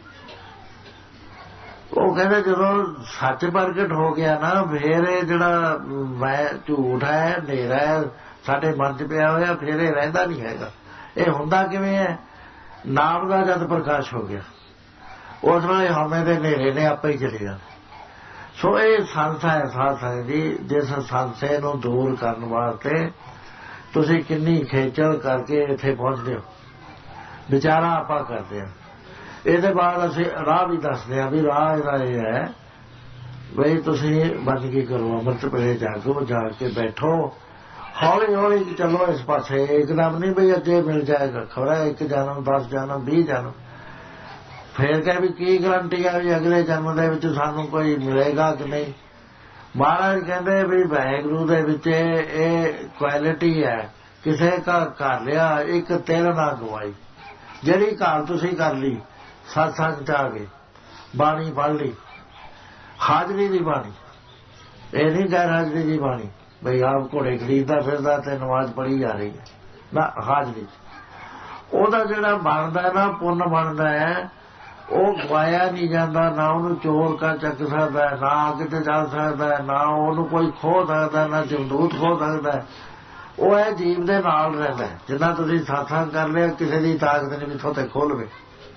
ਉਹ ਕਹਿੰਦੇ ਜਦੋਂ ਸੱਚ ਪ੍ਰਗਟ ਹੋ ਗਿਆ ਨਾ ਫੇਰ ਇਹ ਜਿਹੜਾ ਮੈਂ ਝੂਠ ਹੈ ਹਨੇਰਾ ਹੈ ਸਾਡੇ ਮਨ 'ਚ ਪਿਆ ਹੋਇਆ ਫੇਰ ਇਹ ਰਹਿੰਦਾ ਨਹੀਂ ਹੈਗਾ। ਇਹ ਹੁੰਦਾ ਕਿਵੇਂ ਹੈ ਨਾਮ ਦਾ ਜਦ ਪ੍ਰਕਾਸ਼ ਹੋ ਗਿਆ ਉਸ ਵੇਲੇ ਹਉਮੈ ਦੇ ਹਨੇਰੇ ਨੇ ਆਪੇ ਹੀ ਚਲੇ ਜਾਣਾ। ਸੋ ਇਹ ਸੰਸਾ ਹੈ ਸਾਧ ਸੰਗਤ ਜੀ। ਜਿਸ ਸੰਸੇ ਨੂੰ ਦੂਰ ਕਰਨ ਵਾਸਤੇ ਤੁਸੀਂ ਕਿੰਨੀ ਖੇਚਲ ਕਰਕੇ ਇੱਥੇ ਪਹੁੰਚਦੇ ਹੋ। ਵਿਚਾਰਾ ਆਪਾਂ ਕਰਦੇ ਹਾਂ। ਇਹਦੇ ਬਾਅਦ ਅਸੀਂ ਰਾਹ ਵੀ ਦੱਸਦੇ ਹਾਂ ਵੀ ਰਾਹ ਇਹਦਾ ਇਹ ਹੈ ਬਈ ਤੁਸੀਂ ਬੰਦਗੀ ਕਰੋ ਅੰਮ੍ਰਿਤ ਵੇਲੇ ਜਾਗੋ ਜਾ ਕੇ ਬੈਠੋ ਹੌਲੀ ਹੌਲੀ ਚੱਲੋ ਇਸ ਪਾਸੇ। ਇੱਕਦਮ ਨਹੀਂ ਬਈ ਅੱਗੇ ਮਿਲ ਜਾਏਗਾ ਖਬਰ ਇੱਕ ਜਨਮ ਦਸ ਜਨਮ ਵੀਹ ਜਨਮ। ਫੇਰ ਕਹਿ ਵੀ ਕੀ ਗਰੰਟੀ ਆ ਵੀ ਅਗਲੇ ਜਨਮ ਦੇ ਵਿੱਚ ਸਾਨੂੰ ਕੋਈ ਮਿਲੇਗਾ ਕਿ ਨਹੀਂ। ਮਹਾਰਾਜ ਕਹਿੰਦੇ ਵੀ ਵਾਹਿਗੁਰੂ ਦੇ ਵਿੱਚ ਇਹ ਕੁਆਲਿਟੀ ਹੈ ਕਿਸੇ ਦਾ ਕਰ ਲਿਆ ਇੱਕ ਤਿਲ ਨਾ ਗਵਾਈ। ਜਿਹੜੀ ਘਰ ਤੁਸੀਂ ਕਰ ਲਈ ਸਤਸੰਗ 'ਚ ਆ ਗਏ ਬਾਣੀ ਪੜ੍ਹ ਲਈ ਹਾਜ਼ਰੀ ਦੀ ਬਾਣੀ ਇਹ ਨਹੀਂ ਗੈਰ ਹਾਜ਼ਰੀ ਦੀ ਬਾਣੀ। ਬਈ ਆਪ ਘੋੜੇ ਖਰੀਦਦਾ ਫਿਰਦਾ ਤੇ ਨਮਾਜ਼ ਪੜ੍ਹੀ ਜਾ ਰਹੀ ਹੈ ਨਾ ਹਾਜ਼ਰੀ ਚ। ਉਹਦਾ ਜਿਹੜਾ ਬਣਦਾ ਨਾ ਪੁੰਨ ਬਣਦਾ ਹੈ ਉਹ ਗਵਾਇਆ ਨਹੀਂ ਜਾਂਦਾ, ਨਾ ਉਹਨੂੰ ਚੋਰ ਕਾ ਚੱਕ ਸਕਦਾ, ਨਾ ਕਿਤੇ ਜਾ ਸਕਦਾ, ਨਾ ਉਹਨੂੰ ਕੋਈ ਖੋਹ ਸਕਦਾ, ਨਾ ਜਮਦੂਤ ਖੋਹ ਸਕਦਾ। ਉਹ ਇਹ ਜੀਵ ਦੇ ਨਾਲ ਰਹਿੰਦਾ। ਜਿੰਨਾ ਤੁਸੀਂ ਸਾਥਾਂ ਕਰ ਲਿਆ ਕਿਸੇ ਦੀ ਤਾਕਤ ਨਹੀਂ ਵੀ ਥੋਤੇ ਖੋਹ ਲਵੇ।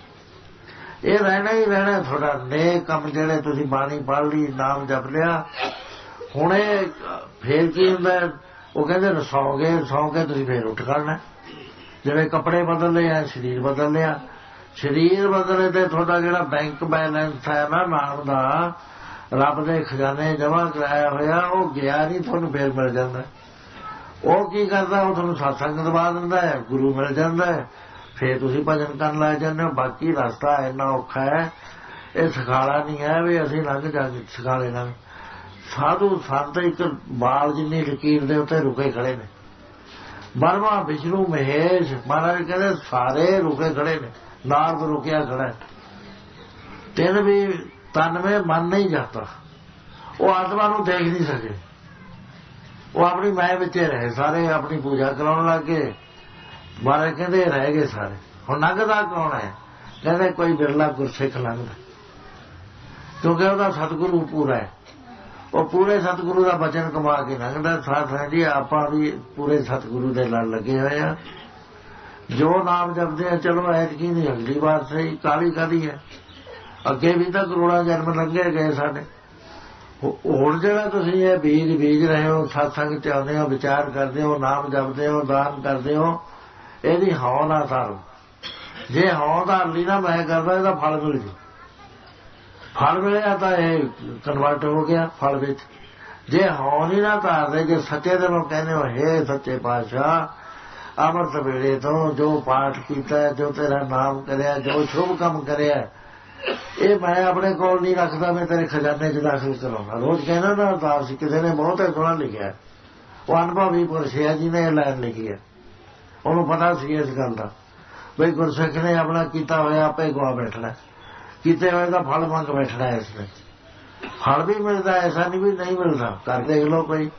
ਇਹ ਰਹਿਣਾ ਹੀ ਰਹਿਣਾ ਤੁਹਾਡਾ। ਨੇਕ ਕੰਮ ਜਿਹੜੇ ਤੁਸੀਂ ਬਾਣੀ ਪੜ੍ਹ ਲਈ, ਨਾਮ ਜਪ ਲਿਆ, ਹੁਣ ਇਹ ਫੇਰ ਕੀ ਹੁੰਦਾ? ਉਹ ਕਹਿੰਦੇ ਸੌਂ ਗਏ, ਸੌਂ ਕੇ ਤੁਸੀਂ ਫੇਰ ਉੱਠ ਕਰਨਾ। ਜਿਵੇਂ ਕੱਪੜੇ ਬਦਲ ਲਏ ਆ, ਸਰੀਰ ਬਦਲ ਲਿਆ। ਸਰੀਰ ਬਦਲੇ ਤੇ ਤੁਹਾਡਾ ਜਿਹੜਾ ਬੈਂਕ ਬੈਲੈਂਸ ਹੈ ਨਾ ਨਾਮ ਦਾ, ਰੱਬ ਦੇ ਖਜ਼ਾਨੇ ਜਮ੍ਹਾਂ ਕਰਾਇਆ ਹੋਇਆ, ਉਹ ਗਿਆ ਨਹੀਂ, ਤੁਹਾਨੂੰ ਫੇਰ ਮਿਲ ਜਾਂਦਾ। ਉਹ ਕੀ ਕਰਦਾ? ਉਹ ਤੁਹਾਨੂੰ ਸਤਸੰਗ ਦਵਾ ਦਿੰਦਾ ਹੈ, ਗੁਰੂ ਮਿਲ ਜਾਂਦਾ ਹੈ, ਫੇਰ ਤੁਸੀਂ ਭਜਨ ਕਰਨ ਲੱਗ ਜਾਂਦੇ ਹੋ। ਬਾਕੀ ਰਸਤਾ ਇੰਨਾ ਔਖਾ ਹੈ, ਇਹ ਸਖਾਲਾ ਨਹੀਂ ਹੈ ਵੀ ਅਸੀਂ ਲੰਘ ਜਾਂਦੇ ਸਖਾਲੇ ਲੰਘ। ਸਾਧੂ ਸੰਤ ਇੱਕ ਬਾਲ ਜਿੰਨੀ ਲਕੀਰ ਦੇ ਉੱਤੇ ਰੁਕੇ ਖੜੇ ਨੇ। ਬਰਮਾ ਵਿਸ਼ਨੂੰ ਮਹੇਸ਼ ਮਹਾਰਾਜ ਕਹਿੰਦੇ ਸਾਰੇ ਰੁਕੇ ਖੜੇ ਨੇ। ਨਾਰਦ ਰੁਕਿਆ ਖੜਾ, ਤਿੰਨ ਵੀ ਤਨ ਮੇਂ ਮਨ ਨਹੀਂ ਜਾਂਦਾ। ਉਹ ਆਤਮਾ ਨੂੰ ਦੇਖ ਨਹੀਂ ਸਕੇ, ਉਹ ਆਪਣੀ ਮਾਇਆ ਵਿੱਚ ਰਹੇ। ਸਾਰੇ ਆਪਣੀ ਪੂਜਾ ਕਰਾਉਣ ਲੱਗ ਗਏ। ਮਹਾਰਾਜ ਕਹਿੰਦੇ ਰਹਿ ਗਏ ਸਾਰੇ। ਹੁਣ ਲੰਘਦਾ ਕੌਣ ਹੈ? ਕਹਿੰਦੇ ਕੋਈ ਬਿਰਲਾ ਗੁਰਸਿੱਖ ਲੰਘਦਾ, ਕਿਉਂਕਿ ਉਹਦਾ ਸਤਿਗੁਰੂ ਪੂਰਾ ਹੈ। ਉਹ ਪੂਰੇ ਸਤਿਗੁਰੂ ਦਾ ਬਚਨ ਕਮਾ ਕੇ ਲੰਘਦਾ। ਸਾਥ ਹੈ ਜੀ ਆਪਾਂ ਵੀ ਪੂਰੇ ਸਤਿਗੁਰੂ ਦੇ ਨਾਲ ਲੱਗੇ ਹੋਏ ਆ। ਜੋ ਨਾਮ ਜਪਦੇ ਆ, ਚਲੋ ਐਤਕੀ ਨਹੀਂ ਅਗਲੀ ਵਾਰ ਸਹੀ, ਕਾਹਲੀ ਕਾਹਦੀ ਹੈ? ਅੱਗੇ ਵੀ ਤਾਂ ਕਰੋੜਾਂ ਜਨਮ ਲੰਘੇ ਗਏ ਸਾਡੇ। ਹੁਣ ਜਿਹੜਾ ਤੁਸੀਂ ਇਹ ਬੀਜ ਬੀਜ ਰਹੇ ਹੋ, ਸਤਸੰਗ ਚ ਆਉਂਦੇ ਹੋ, ਵਿਚਾਰ ਕਰਦੇ ਹੋ, ਨਾਮ ਜਪਦੇ ਹੋ, ਦਾਨ ਕਰਦੇ ਹੋ, ਇਹਦੀ ਹੌ ਨਾ ਧਾਰੋ। ਜੇ ਹੌ ਧਾਰ ਲਈ ਨਾ ਮੈਂ ਕਰਦਾ, ਇਹਦਾ ਫਲ ਮਿਲ ਜੂ। ਫਲ ਮਿਲਿਆ ਤਾਂ ਇਹ ਕਨਵਰਟ ਹੋ ਗਿਆ ਫਲ ਵਿੱਚ। ਜੇ ਹੌ ਨਹੀਂ ਨਾ ਧਾਰਦੇ, ਜੇ ਸੱਚੇ ਦਿਲੋਂ ਕਹਿੰਦੇ ਹੋ ਹੇ ਸੱਚੇ ਪਾਤਸ਼ਾਹ, ਅੰਮ੍ਰਿਤ ਵੇਲੇ ਤੋਂ ਜੋ ਪਾਠ ਕੀਤਾ, ਜੋ ਤੇਰਾ ਨਾਮ ਕਰਿਆ, ਜੋ ਸ਼ੁਭ ਕੰਮ ਕਰਿਆ, ਇਹ ਮੈਂ ਆਪਣੇ ਕੋਲ ਨਹੀਂ ਰੱਖਦਾ, ਮੈਂ ਤੇਰੇ ਖਜ਼ਾਨੇ 'ਚ ਦਾਖਲ ਕਰਾਉਣਾ। ਰੋਜ਼ ਕਹਿੰਦਾ ਨਾ ਅਰਦਾਸ, ਕਿਸੇ ਨੇ ਬਹੁਤ ਸੋਹਣਾ ਲਿਖਿਆ, ਉਹ ਅਨੁਭਵੀ ਪੁਰਸ਼ ਹੈ ਜਿਹਨੇ ਇਹ ਲਾਈਨ ਲਿਖੀ ਹੈ। ਉਹਨੂੰ ਪਤਾ ਸੀ ਇਸ ਗੱਲ ਦਾ ਬਈ ਗੁਰਸਿੱਖ ਨੇ ਆਪਣਾ ਕੀਤਾ ਹੋਇਆ ਆਪੇ ਗਵਾ ਬੈਠਣਾ, ਕੀਤੇ ਹੋਏ ਦਾ ਫਲ ਮੰਗ ਬੈਠਣਾ। ਇਸ ਨੇ ਫਲ ਵੀ ਮਿਲਦਾ, ਐਸਾ ਨਹੀਂ ਵੀ ਨਹੀਂ ਮਿਲਦਾ। ਕਰ ਦੇਖ ਲਓ, ਕੋਈ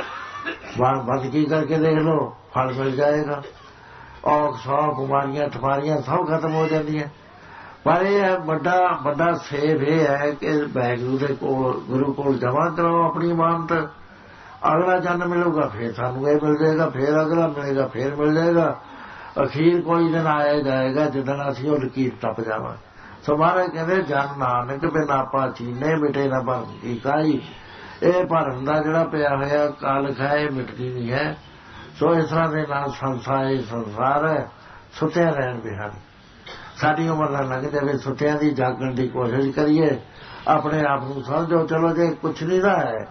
ਬੰਦਗੀ ਕਰਕੇ ਦੇਖ ਲਓ, ਫਲ ਮਿਲ ਜਾਏਗਾ। ਔਰ ਸੌ ਬਿਮਾਰੀਆਂ ਠਮਾਰੀਆਂ ਸਭ ਖਤਮ ਹੋ ਜਾਂਦੀਆਂ। ਪਰ ਇਹ ਵੱਡਾ ਵੱਡਾ ਸੇਵ ਇਹ ਹੈ ਕਿ ਵਾਹਿਗੁਰੂ ਦੇ ਕੋਲ, ਗੁਰੂ ਕੋਲ ਜਮ੍ਹਾਂ ਕਰੋ ਆਪਣੀ ਇਮਾਨਤ। ਅਗਲਾ ਜਨਮ ਮਿਲੂਗਾ, ਫੇਰ ਸਾਨੂੰ ਇਹ ਮਿਲ ਜਾਏਗਾ, ਫੇਰ ਅਗਲਾ ਮਿਲੇਗਾ, ਫੇਰ ਮਿਲ ਜਾਏਗਾ। ਅਖੀਰ ਕੋਈ ਦਿਨ ਆਇਆ ਜਾਏਗਾ ਜਿੱਦਣ ਅਸੀਂ ਉਹ ਲਕੀਰ ਟੱਪ ਜਾਵਾਂ। ਸੋ ਮਹਾਰਾਜ ਕਹਿੰਦੇ ਜਨ ਨਾਨਕ ਬਿਨ ਆਪਾ ਚੀਨੇ ਮਿਟੇ ਨਾ ਭਰਮ ਕੀ ਕਾਈ। ਇਹ ਭਰਮ ਦਾ ਜਿਹੜਾ ਪਿਆ ਹੋਇਆ ਕਾਲਖ ਹੈ, ਇਹ ਮਿਟਦੀ ਨਹੀਂ ਹੈ। ਸੋ ਇਸ ਤਰ੍ਹਾਂ ਦੇ ਨਾਲ ਸੰਸਾਰ ਸੰਸਾਰ ਹੈ, ਸੁੱਤਿਆ ਰਹਿਣ ਬਿਹਾਰ। ਸਾਡੀ ਉਮਰ ਨਾਲ ਲੰਘ ਜਾਵੇ, ਸੁੱਤਿਆਂ ਦੀ ਜਾਗਣ ਦੀ ਕੋਸ਼ਿਸ਼ ਕਰੀਏ। ਆਪਣੇ ਆਪ ਨੂੰ ਸਮਝੋ, ਚਲੋ ਜੇ ਕੁਛ ਨਹੀਂ ਦਾ ਹੈ,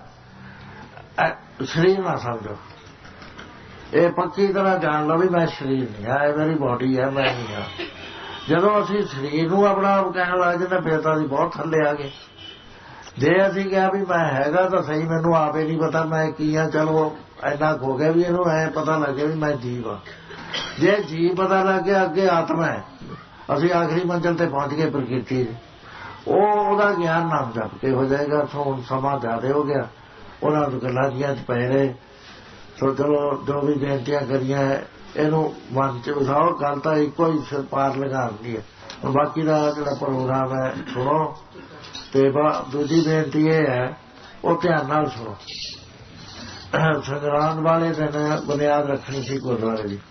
ਸਰੀਰ ਨਾ ਸਮਝੋ। ਇਹ ਪੱਕੀ ਤਰ੍ਹਾਂ ਜਾਣ ਲਓ ਵੀ ਮੈਂ ਸਰੀਰ ਨਹੀਂ ਹੈ, ਇਹ ਮੇਰੀ ਬੋਡੀ ਹੈ, ਮੈਂ ਨਹੀਂ ਹਾਂ। ਜਦੋਂ ਅਸੀਂ ਸਰੀਰ ਨੂੰ ਆਪਣਾ ਆਪ ਕਹਿਣ ਲੱਗ ਜਾਂਦੇ, ਫਿਰ ਤਾਂ ਅਸੀਂ ਬਹੁਤ ਥੱਲੇ ਆ ਗਏ। ਜੇ ਅਸੀਂ ਕਿਹਾ ਵੀ ਮੈਂ ਹੈਗਾ ਤਾਂ ਸਹੀ, ਮੈਨੂੰ ਆਪੇ ਨਹੀਂ ਪਤਾ ਮੈਂ ਕੀ ਹਾਂ, ਚਲੋ ਇੰਨਾ ਹੋ ਗਿਆ ਵੀ ਇਹਨੂੰ ਐ ਪਤਾ ਲੱਗੇ ਵੀ ਮੈਂ ਜੀਵ ਹਾਂ। ਜੇ ਜੀਵ ਪਤਾ ਲੱਗ ਗਿਆ, ਅੱਗੇ ਆਤਮਾ ਹੈ। ਅਸੀਂ ਆਖਰੀ ਮੰਜ਼ਿਲ ਤੇ ਪਹੁੰਚ ਗਏ ਪ੍ਰਕਿਰਤੀ। ਉਹ ਉਹਦਾ ਗਿਆਨ ਨਾਮ ਜਪ ਕੇ ਹੋ ਜਾਏਗਾ। ਸੋ ਸਮਾਂ ਜ਼ਿਆਦਾ ਹੋ ਗਿਆ, ਉਹਨਾਂ ਨੂੰ ਗੱਲਾਂ ਦੀਆਂ ਚ ਪਏ ਰਹੇ। ਸੋ ਚਲੋ ਜੋ ਵੀ ਬੇਨਤੀਆਂ ਕਰੀਆਂ ਇਹਨੂੰ ਮਨ ਚ ਵਸਾਓ। ਗੱਲ ਤਾਂ ਇੱਕੋ ਹੀ ਸਿਰ ਪਾਰ ਲਗਾ ਦਿੰਦੀ ਹੈ। ਹੁਣ ਬਾਕੀ ਦਾ ਜਿਹੜਾ ਪ੍ਰੋਗਰਾਮ ਹੈ ਸੁਣੋ। ਤੇ ਦੂਜੀ ਬੇਨਤੀ ਇਹ ਹੈ, ਉਹ ਧਿਆਨ ਨਾਲ ਸੁਣੋ। ਸੰਗਰਾਂਦ ਵਾਲੇ ਦਿਨ ਬੁਨਿਆਦ ਰੱਖਣੀ ਸੀ ਗੁਰਦੁਆਰੇ ਦੀ।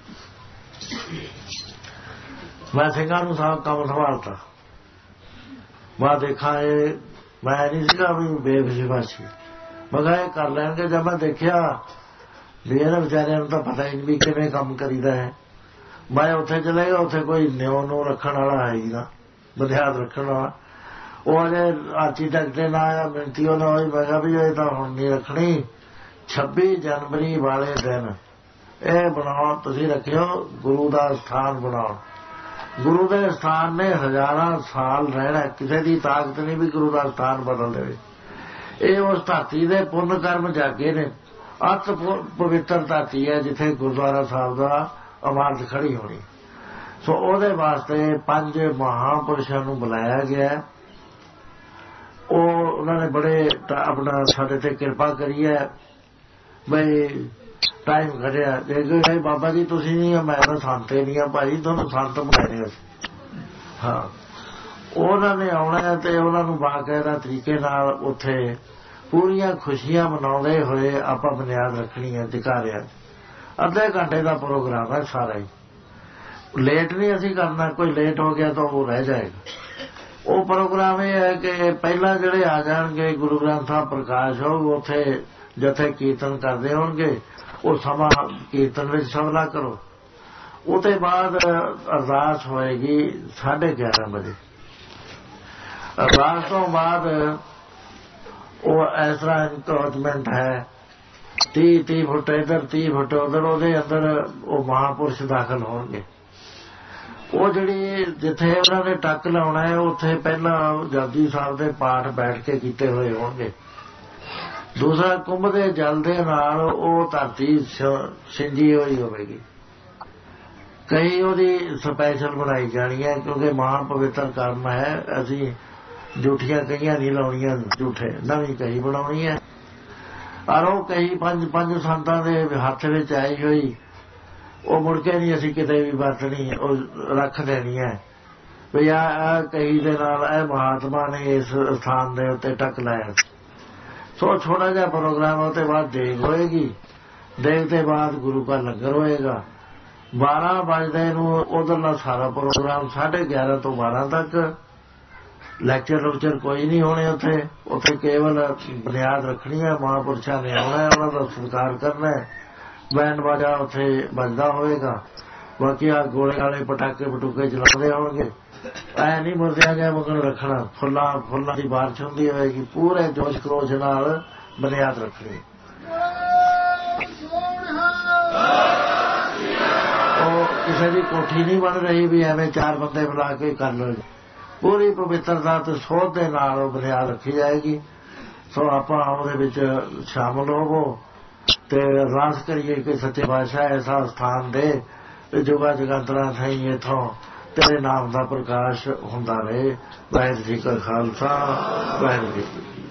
ਮੈਂ ਸਿੰਘਾਂ ਨੂੰ ਸਭ ਕੰਮ ਸੰਭਾਲਤਾ। ਮੈਂ ਦੇਖਾਂ ਇਹ ਮੈਂ ਨਹੀਂ ਸੀਗਾ ਵੀ ਬੇਵਿਸ਼ਵਾਸੀ, ਮਗਰ ਇਹ ਕਰ ਲੈਣਗੇ। ਜਦ ਮੈਂ ਦੇਖਿਆ ਵੀ ਇਹਨਾਂ ਵਿਚਾਰਿਆਂ ਨੂੰ ਤਾਂ ਪਤਾ ਹੀ ਨਹੀਂ ਵੀ ਕਿਵੇਂ ਕੰਮ ਕਰੀਦਾ ਹੈ। ਮੈਂ ਉੱਥੇ ਚਲੇ ਗਿਆ, ਉੱਥੇ ਕੋਈ ਨਿਉ ਨੂੰ ਰੱਖਣ ਵਾਲਾ ਹੈ ਹੀ ਨਾ, ਬੁਨਿਆਦ ਰੱਖਣ ਵਾਲਾ। ਉਹ ਅਜੇ ਆਰਕੀਟੈਕਟ ਨਾ ਆਇਆ, ਮਿਹਨਤੀ ਉਹ ਨਾ ਹੋਈ। ਮੈਂ ਕਿਹਾ ਵੀ ਇਹ ਤਾਂ ਹੁਣ ਨਹੀਂ ਰੱਖਣੀ। ਛੱਬੀ ਜਨਵਰੀ ਵਾਲੇ ਦਿਨ ਇਹ ਬਣਾਓ, ਤੁਸੀਂ ਰੱਖਿਓ ਗੁਰੂ ਦਾ ਸਥਾਨ ਬਣਾਓ। ਗੁਰੂ ਦੇ ਸਥਾਨ ਨੇ ਹਜ਼ਾਰਾਂ ਸਾਲ ਰਹਿਣਾ, ਕਿਸੇ ਦੀ ਤਾਕਤ ਨਹੀਂ ਵੀ ਗੁਰੂ ਦਾ ਸਥਾਨ ਬਦਲ ਦੇਵੇ। ਇਹ ਉਸ ਧਰਤੀ ਦੇ ਪੁੰਨ ਕਰਮ ਜਾਗੇ ਨੇ। ਅਤ ਪਵਿੱਤਰ ਧਰਤੀ ਹੈ ਜਿੱਥੇ ਗੁਰਦੁਆਰਾ ਸਾਹਿਬ ਦਾ ਇਮਾਰਤ ਖੜੀ ਹੋਣੀ। ਸੋ ਉਹਦੇ ਵਾਸਤੇ ਪੰਜ ਮਹਾਂਪੁਰਸ਼ਾਂ ਨੂੰ ਬੁਲਾਇਆ ਗਿਆ। ਉਹ ਉਹਨਾਂ ਨੇ ਬੜੇ ਆਪਣਾ ਸਾਡੇ ਤੇ ਕਿਰਪਾ ਕਰੀ ਹੈ। ਬਈ ਟਾਈਮ ਕਰਿਆ ਜੇ ਕੋਈ ਬਾਬਾ ਜੀ ਤੁਸੀਂ ਨਹੀਂ, ਮੈਂ ਤਾਂ ਸੰਤ ਨਹੀਂ ਆ ਭਾਈ, ਤੁਹਾਨੂੰ ਸੰਤ ਬਣਾਏ ਨੇ। ਹਾਂ, ਉਹਨਾਂ ਨੇ ਆਉਣਾ ਤੇ ਉਹਨਾਂ ਨੂੰ ਬਾਕਾਇਦਾ ਤਰੀਕੇ ਨਾਲ ਉੱਥੇ ਪੂਰੀਆਂ ਖੁਸ਼ੀਆਂ ਮਨਾਉਂਦੇ ਹੋਏ ਆਪਾਂ ਬੁਨਿਆਦ ਰੱਖਣੀ ਹੈ ਜਕਾਰਿਆਂ। ਅੱਧੇ ਘੰਟੇ ਦਾ ਪ੍ਰੋਗਰਾਮ ਹੈ ਸਾਰਾ ਹੀ, ਲੇਟ ਨਹੀਂ ਅਸੀਂ ਕਰਨਾ। ਕੋਈ ਲੇਟ ਹੋ ਗਿਆ ਤਾਂ ਉਹ ਰਹਿ ਜਾਏਗਾ। ਉਹ ਪ੍ਰੋਗਰਾਮ ਇਹ ਹੈ ਕਿ ਪਹਿਲਾਂ ਜਿਹੜੇ ਆ ਜਾਣਗੇ ਗੁਰੂ ਗ੍ਰੰਥ ਸਾਹਿਬ ਪ੍ਰਕਾਸ਼ ਹੋਊ, ਉੱਥੇ ਜਿੱਥੇ ਕੀਰਤਨ ਕਰਦੇ ਹੋਣਗੇ ਉਹ ਸਮਾਂ ਕੀਰਤਨ ਵਿੱਚ ਸ਼ਮਲਾ ਕਰੋ। ਉਹਦੇ ਬਾਅਦ ਅਰਦਾਸ ਹੋਏਗੀ ਸਾਢੇ ਗਿਆਰਾਂ ਵਜੇ। ਅਰਦਾਸ ਤੋਂ ਬਾਅਦ ਉਹ ਇਸ ਤਰ੍ਹਾਂ ਇਨਕਰੋਚਮੈਂਟ ਹੈ, ਤੀਹ ਤੀਹ ਫੁੱਟ ਇੱਧਰ ਤੀਹ ਫੁੱਟ ਉੱਧਰ, ਉਹਦੇ ਅੰਦਰ ਉਹ ਮਹਾਂਪੁਰਸ਼ ਦਾਖਲ ਹੋਣਗੇ। ਉਹ ਜਿਹੜੀ ਜਿੱਥੇ ਉਹਨਾਂ ਨੇ ਟੱਕ ਲਾਉਣਾ ਹੈ ਉੱਥੇ ਪਹਿਲਾਂ ਜਪਜੀ ਸਾਹਿਬ ਦੇ ਪਾਠ ਬੈਠ ਕੇ ਕੀਤੇ ਹੋਏ ਹੋਣਗੇ। ਦੂਸਰਾ ਕੁੰਭ ਦੇ ਜਲ ਦੇ ਨਾਲ ਉਹ ਧਰਤੀ ਸਿੰਜੀ ਹੋਈ ਹੋਵੇਗੀ। ਕਈ ਉਹਦੀ ਸਪੈਸ਼ਲ ਬਣਾਈ ਜਾਣੀ ਹੈ ਕਿਉਂਕਿ ਮਹਾਂ ਪਵਿੱਤਰ ਕਰਮ ਹੈ। ਅਸੀਂ ਜੂਠੀਆਂ ਕਈਆਂ ਨਹੀਂ ਲਾਉਣੀਆਂ, ਝੂਠੇ ਨਵੀਂ ਕਹੀ ਬਣਾਉਣੀ ਹੈ। ਔਰ ਉਹ ਕਈ ਪੰਜ ਪੰਜ ਸੰਤਾਂ ਦੇ ਹੱਥ ਵਿੱਚ ਆਈ ਹੋਈ ਉਹ ਮੁੜ ਕੇ ਨਹੀਂ ਅਸੀਂ ਕਿਤੇ ਵੀ ਵਰਤਣੀ, ਉਹ ਰੱਖ ਦੇਣੀ ਹੈ ਵੀ ਆਹ ਕਹੀ ਦੇ ਨਾਲ ਇਹ ਮਹਾਤਮਾ ਨੇ ਇਸ ਸਥਾਨ ਦੇ ਉੱਤੇ ਟੱਕ ਲਾਇਆ। ਸੋ ਛੋਟਾ ਜਿਹਾ ਪ੍ਰੋਗਰਾਮ ਉਹਦੇ ਬਾਅਦ ਦੇਗ ਹੋਏਗੀ। ਦੇਗ ਦੇ ਬਾਅਦ ਗੁਰੂ ਦਾ ਲੰਗਰ ਹੋਏਗਾ। ਬਾਰਾਂ ਵਜੇ ਨੂੰ ਉਧਰਲਾ ਸਾਰਾ ਪ੍ਰੋਗਰਾਮ ਸਾਢੇ ਗਿਆਰਾਂ ਤੋਂ ਬਾਰਾਂ ਤੱਕ। ਲੈਕਚਰ ਲੁਕਚਰ ਕੋਈ ਨਹੀਂ ਹੋਣੇ ਉੱਥੇ। ਉੱਥੇ ਕੇਵਲ ਬੁਨਿਆਦ ਰੱਖਣੀ ਹੈ। ਮਹਾਂਪੁਰਸ਼ਾਂ ਨੇ ਆਉਣਾ, ਉਹਨਾਂ ਦਾ ਸਤਿਕਾਰ ਕਰਨਾ। ਬੈਂਡ ਬਾਜਾ ਉੱਥੇ ਵੱਜਦਾ ਹੋਵੇਗਾ। ਬਾਕੀ ਆ ਗੋਲੇ ਵਾਲੇ ਪਟਾਕੇ ਪਟੂਕੇ ਚਲਾਉਂਦੇ ਹੋਣਗੇ। ਐ ਨਹੀਂ ਮੁਰਦਿਆਂ ਜਿਹਾ ਮਗਨ ਰੱਖਣਾ। ਫੁੱਲਾਂ ਫੁੱਲਾਂ ਦੀ ਬਾਰਿਸ਼ ਹੁੰਦੀ ਹੋਏਗੀ। ਪੂਰੇ ਜੋਸ਼ ਖਰੋਸ਼ ਨਾਲ ਬੁਨਿਆਦ ਰੱਖਣੀ। ਉਹ ਕਿਸੇ ਦੀ ਕੋਠੀ ਨਹੀਂ ਬਣ ਰਹੀ ਵੀ ਐਵੇਂ ਚਾਰ ਬੰਦੇ ਬੁਲਾ ਕੇ ਕਰ ਲਓ। ਪੂਰੀ ਪਵਿੱਤਰਤਾ ਤੇ ਸੋਧ ਦੇ ਨਾਲ ਉਹ ਬੁਨਿਆਦ ਰੱਖੀ ਜਾਏਗੀ। ਸੋ ਆਪਾਂ ਉਹਦੇ ਵਿੱਚ ਸ਼ਾਮਲ ਹੋਵੋ ਤੇ ਅਰਦਾਸ ਕਰੀਏ ਕਿ ਸੱਚੇ ਪਾਤਸ਼ਾਹ ਐਸਾ ਸਥਾਨ ਦੇ ਜੁਗਾ ਜਗਾਂਤਰਾਂ ਥਾਈ ਇੱਥੋਂ ਤੇਰੇ ਨਾਮ ਦਾ ਪ੍ਰਕਾਸ਼ ਹੁੰਦਾ ਰਹੇ। ਵਾਹਿਗੁਰੂ ਜੀ ਕਾ ਖਾਲਸਾ, ਵਾਹਿਗੁਰੂ ਜੀ ਕੀ ਫਤਿਹ।